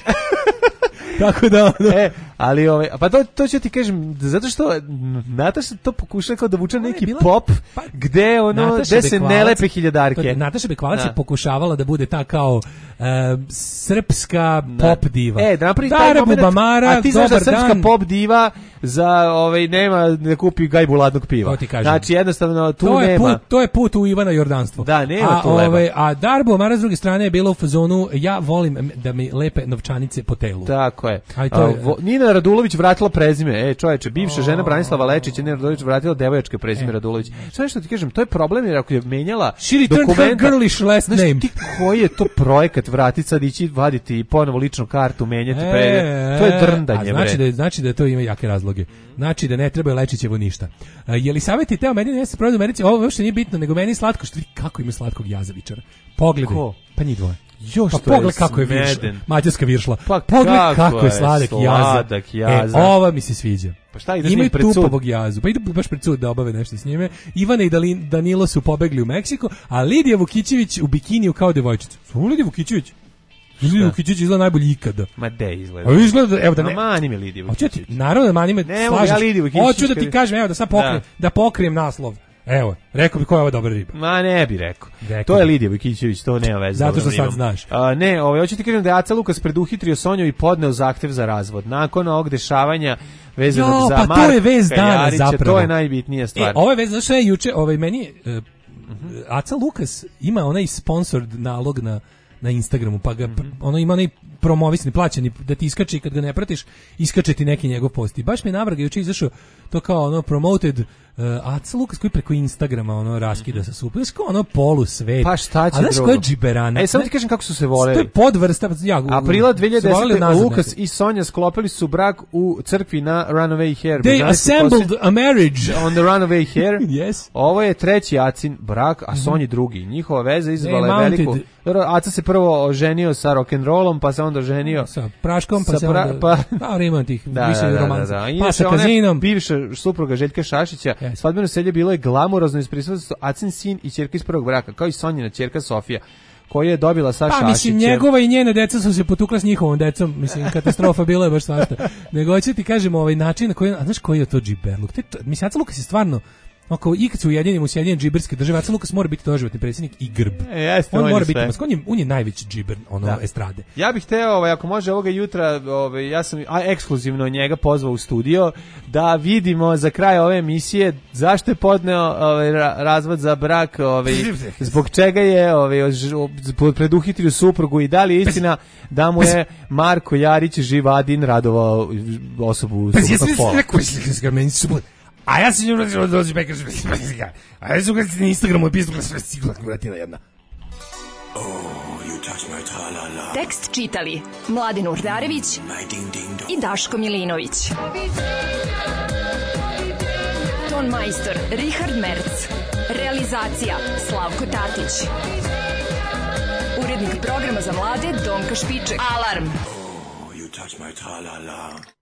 Tako da ono, E, ali ovaj, pa to, to ću ti kažem, zato što Nataša to pokuša kao da vuče neki bila- pop, pa, gde ono, Nataša gde se Bekvalac- ne lepe to hiljadarke. je- Nataša Bekvalac Da. je pokušavala da bude ta kao e, srpska pop diva. E, da napravi taj Dara moment, Bubamara, a ti znaš da dobar srpska dan. pop diva za ovaj nema da kupi gajbu ladnog piva. To ti kažem. Znači jednostavno tu to je nema. put, to je put u Ivana Jordanstvo. Da, nema a, tu leba. ovaj, a Dara Bubamara s druge strane je bila u fazonu ja volim da mi lepe novčanice po telu. Tako je. Ali to je- A, vo- Nina Radulović vratila prezime. E, čoveče, bivša žena Branislava Lečića, Nina Radulović vratila devojačke prezime Radulović. Šta nešto ti kažem, to je problem jer ako je menjala E. She returned her dokumenta, girlish last znaš name. ti koji je to projekat vratiti sad ići vaditi ponovo ličnu kartu, menjati E, pre. To je a drndanje, znači da bre. je, znači da to ima jake razloge. Znači da ne treba Lečićevo ništa. A, je li savjeti Teo Medina jeste prodaju u Americi? Ovo uopšte nije bitno, nego meni je slatko što vidi kako ima slatkog jazavičara. Pogledaj. Ko? Pa njih dvoje. Još Pa što je pogled kako je viršla. smeden. Mađarska viršla. Pa Pogled kako kako, je je sladak jaza. sladak jaza. E, ova mi se sviđa. Pa šta ideš Imaju pred sud? tupovog jazu. Pa idu baš pred sud da obave nešto s njime. Ivana i Dalin, Danilo su pobegli u Meksiko, a Lidija Vukićević u bikiniju kao devojčica. Samo Lidija Vukićević. Lidija Vukićević izgleda najbolje ikada. Ma de izgleda. A izgleda, evo da ne... Ma mani me Lidija Hoću Vukićević. ti, naravno da mani me Ne mogu, ja slažeš. Lidiju Vukićević Hoću da ti kad- kažem, evo da sad pokrijem, da. Da. pokrijem naslov. Evo, rekao bi koja je ova dobra riba. Ma ne bi rekao. Rekao To je bi. Lidija Vukićević, to nema veze. Zato sa što ovim sad rimom. znaš. A, ne, ovaj, hoću ti kažem da je Aca Lukas preduhitrio Sonju i podneo zahtev za razvod. Nakon ovog dešavanja vezanog Jo, za pa to Marka je vez dana Jarića, zapravo. to je najbitnija stvar. E, ovo je vez, znaš šta je juče, ovaj, meni je, uh, Aca Lukas ima onaj sponsored nalog na na Instagramu, pa ga, pr- ono ima onaj promovisni, plaćeni, da ti iskače i kad ga ne pratiš, iskače ti neki njegov post. I baš mi je navrga juče izašao to kao ono promoted uh, Aca Lukas koji preko Instagrama ono raskida sa super. Znaš kao ono polu svet. Pa šta će A znaš drugo? ko je džiberana? E, samo Ne- ti kažem kako su se To voljeli. je podvrsta, ja, u- Aprila su voleli dve hiljade desete. nazad Lukas neki. i Sonja sklopili su brak u crkvi na Runaway Hair. They Božanski assembled posjet a marriage. on the Runaway Hair. Yes. Ovo je treći Acin brak, a Sonji drugi. Njihova veza izazvala They je mounted- veliku. Dobro, Aca se prvo oženio sa rock'n'rollom, pa se onda oženio Sa praškom, pa Sa se pra- onda... pa- Pa, ima tih Da, više da, da, romansa. da, da. Pa Inače, sa ona je kazinom. bivša supruga Željka Šašića, Yes. Svadbeno veselje bilo je glamurozno iz prisutstva Acin sin i ćerka iz prvog braka, kao i Sonjina ćerka Sofija, koja je dobila sa Šašićem. Pa mislim, njegova i njena deca su se potukla s njihovom decom, mislim, katastrofa bila je baš svašta. Nego hoće ti kažemo ovaj način na koji, a znaš koji je to džiberluk? Mislim, Aca Lukas je stvarno, oko i kad se ujedinimo u Sjedinjene džiberske države, Aca Lukas mora biti doživotni predsjednik i grb. E, jeste, on, on mora sve. biti, on je, on je najveći džiber ono Da. estrade. Ja bih hteo, ovaj, ako može ovoga jutra, ovaj, ja sam a, ekskluzivno njega pozvao u studio da vidimo za kraj ove emisije zašto je podneo ovaj, ra- razvod za brak, ovaj, zbog čega je ovaj, ož- preduhitrio suprugu i da li je istina da mu je Marko Jarić Živadin radovao osobu Pa ja suprotnog sam pola. rekao, što meni su a ja sam njemu da dođe Bekar, a ja sam ga na Instagramu pisao sve stigla kreatina jedna. Tekst čitali Mladin Urdarević i Daško Milinović. Ton majstor Richard Merc. Realizacija Slavko Tatić. Urednik programa za mlade Donka Špiček. Alarm! You touch my tra-la-la.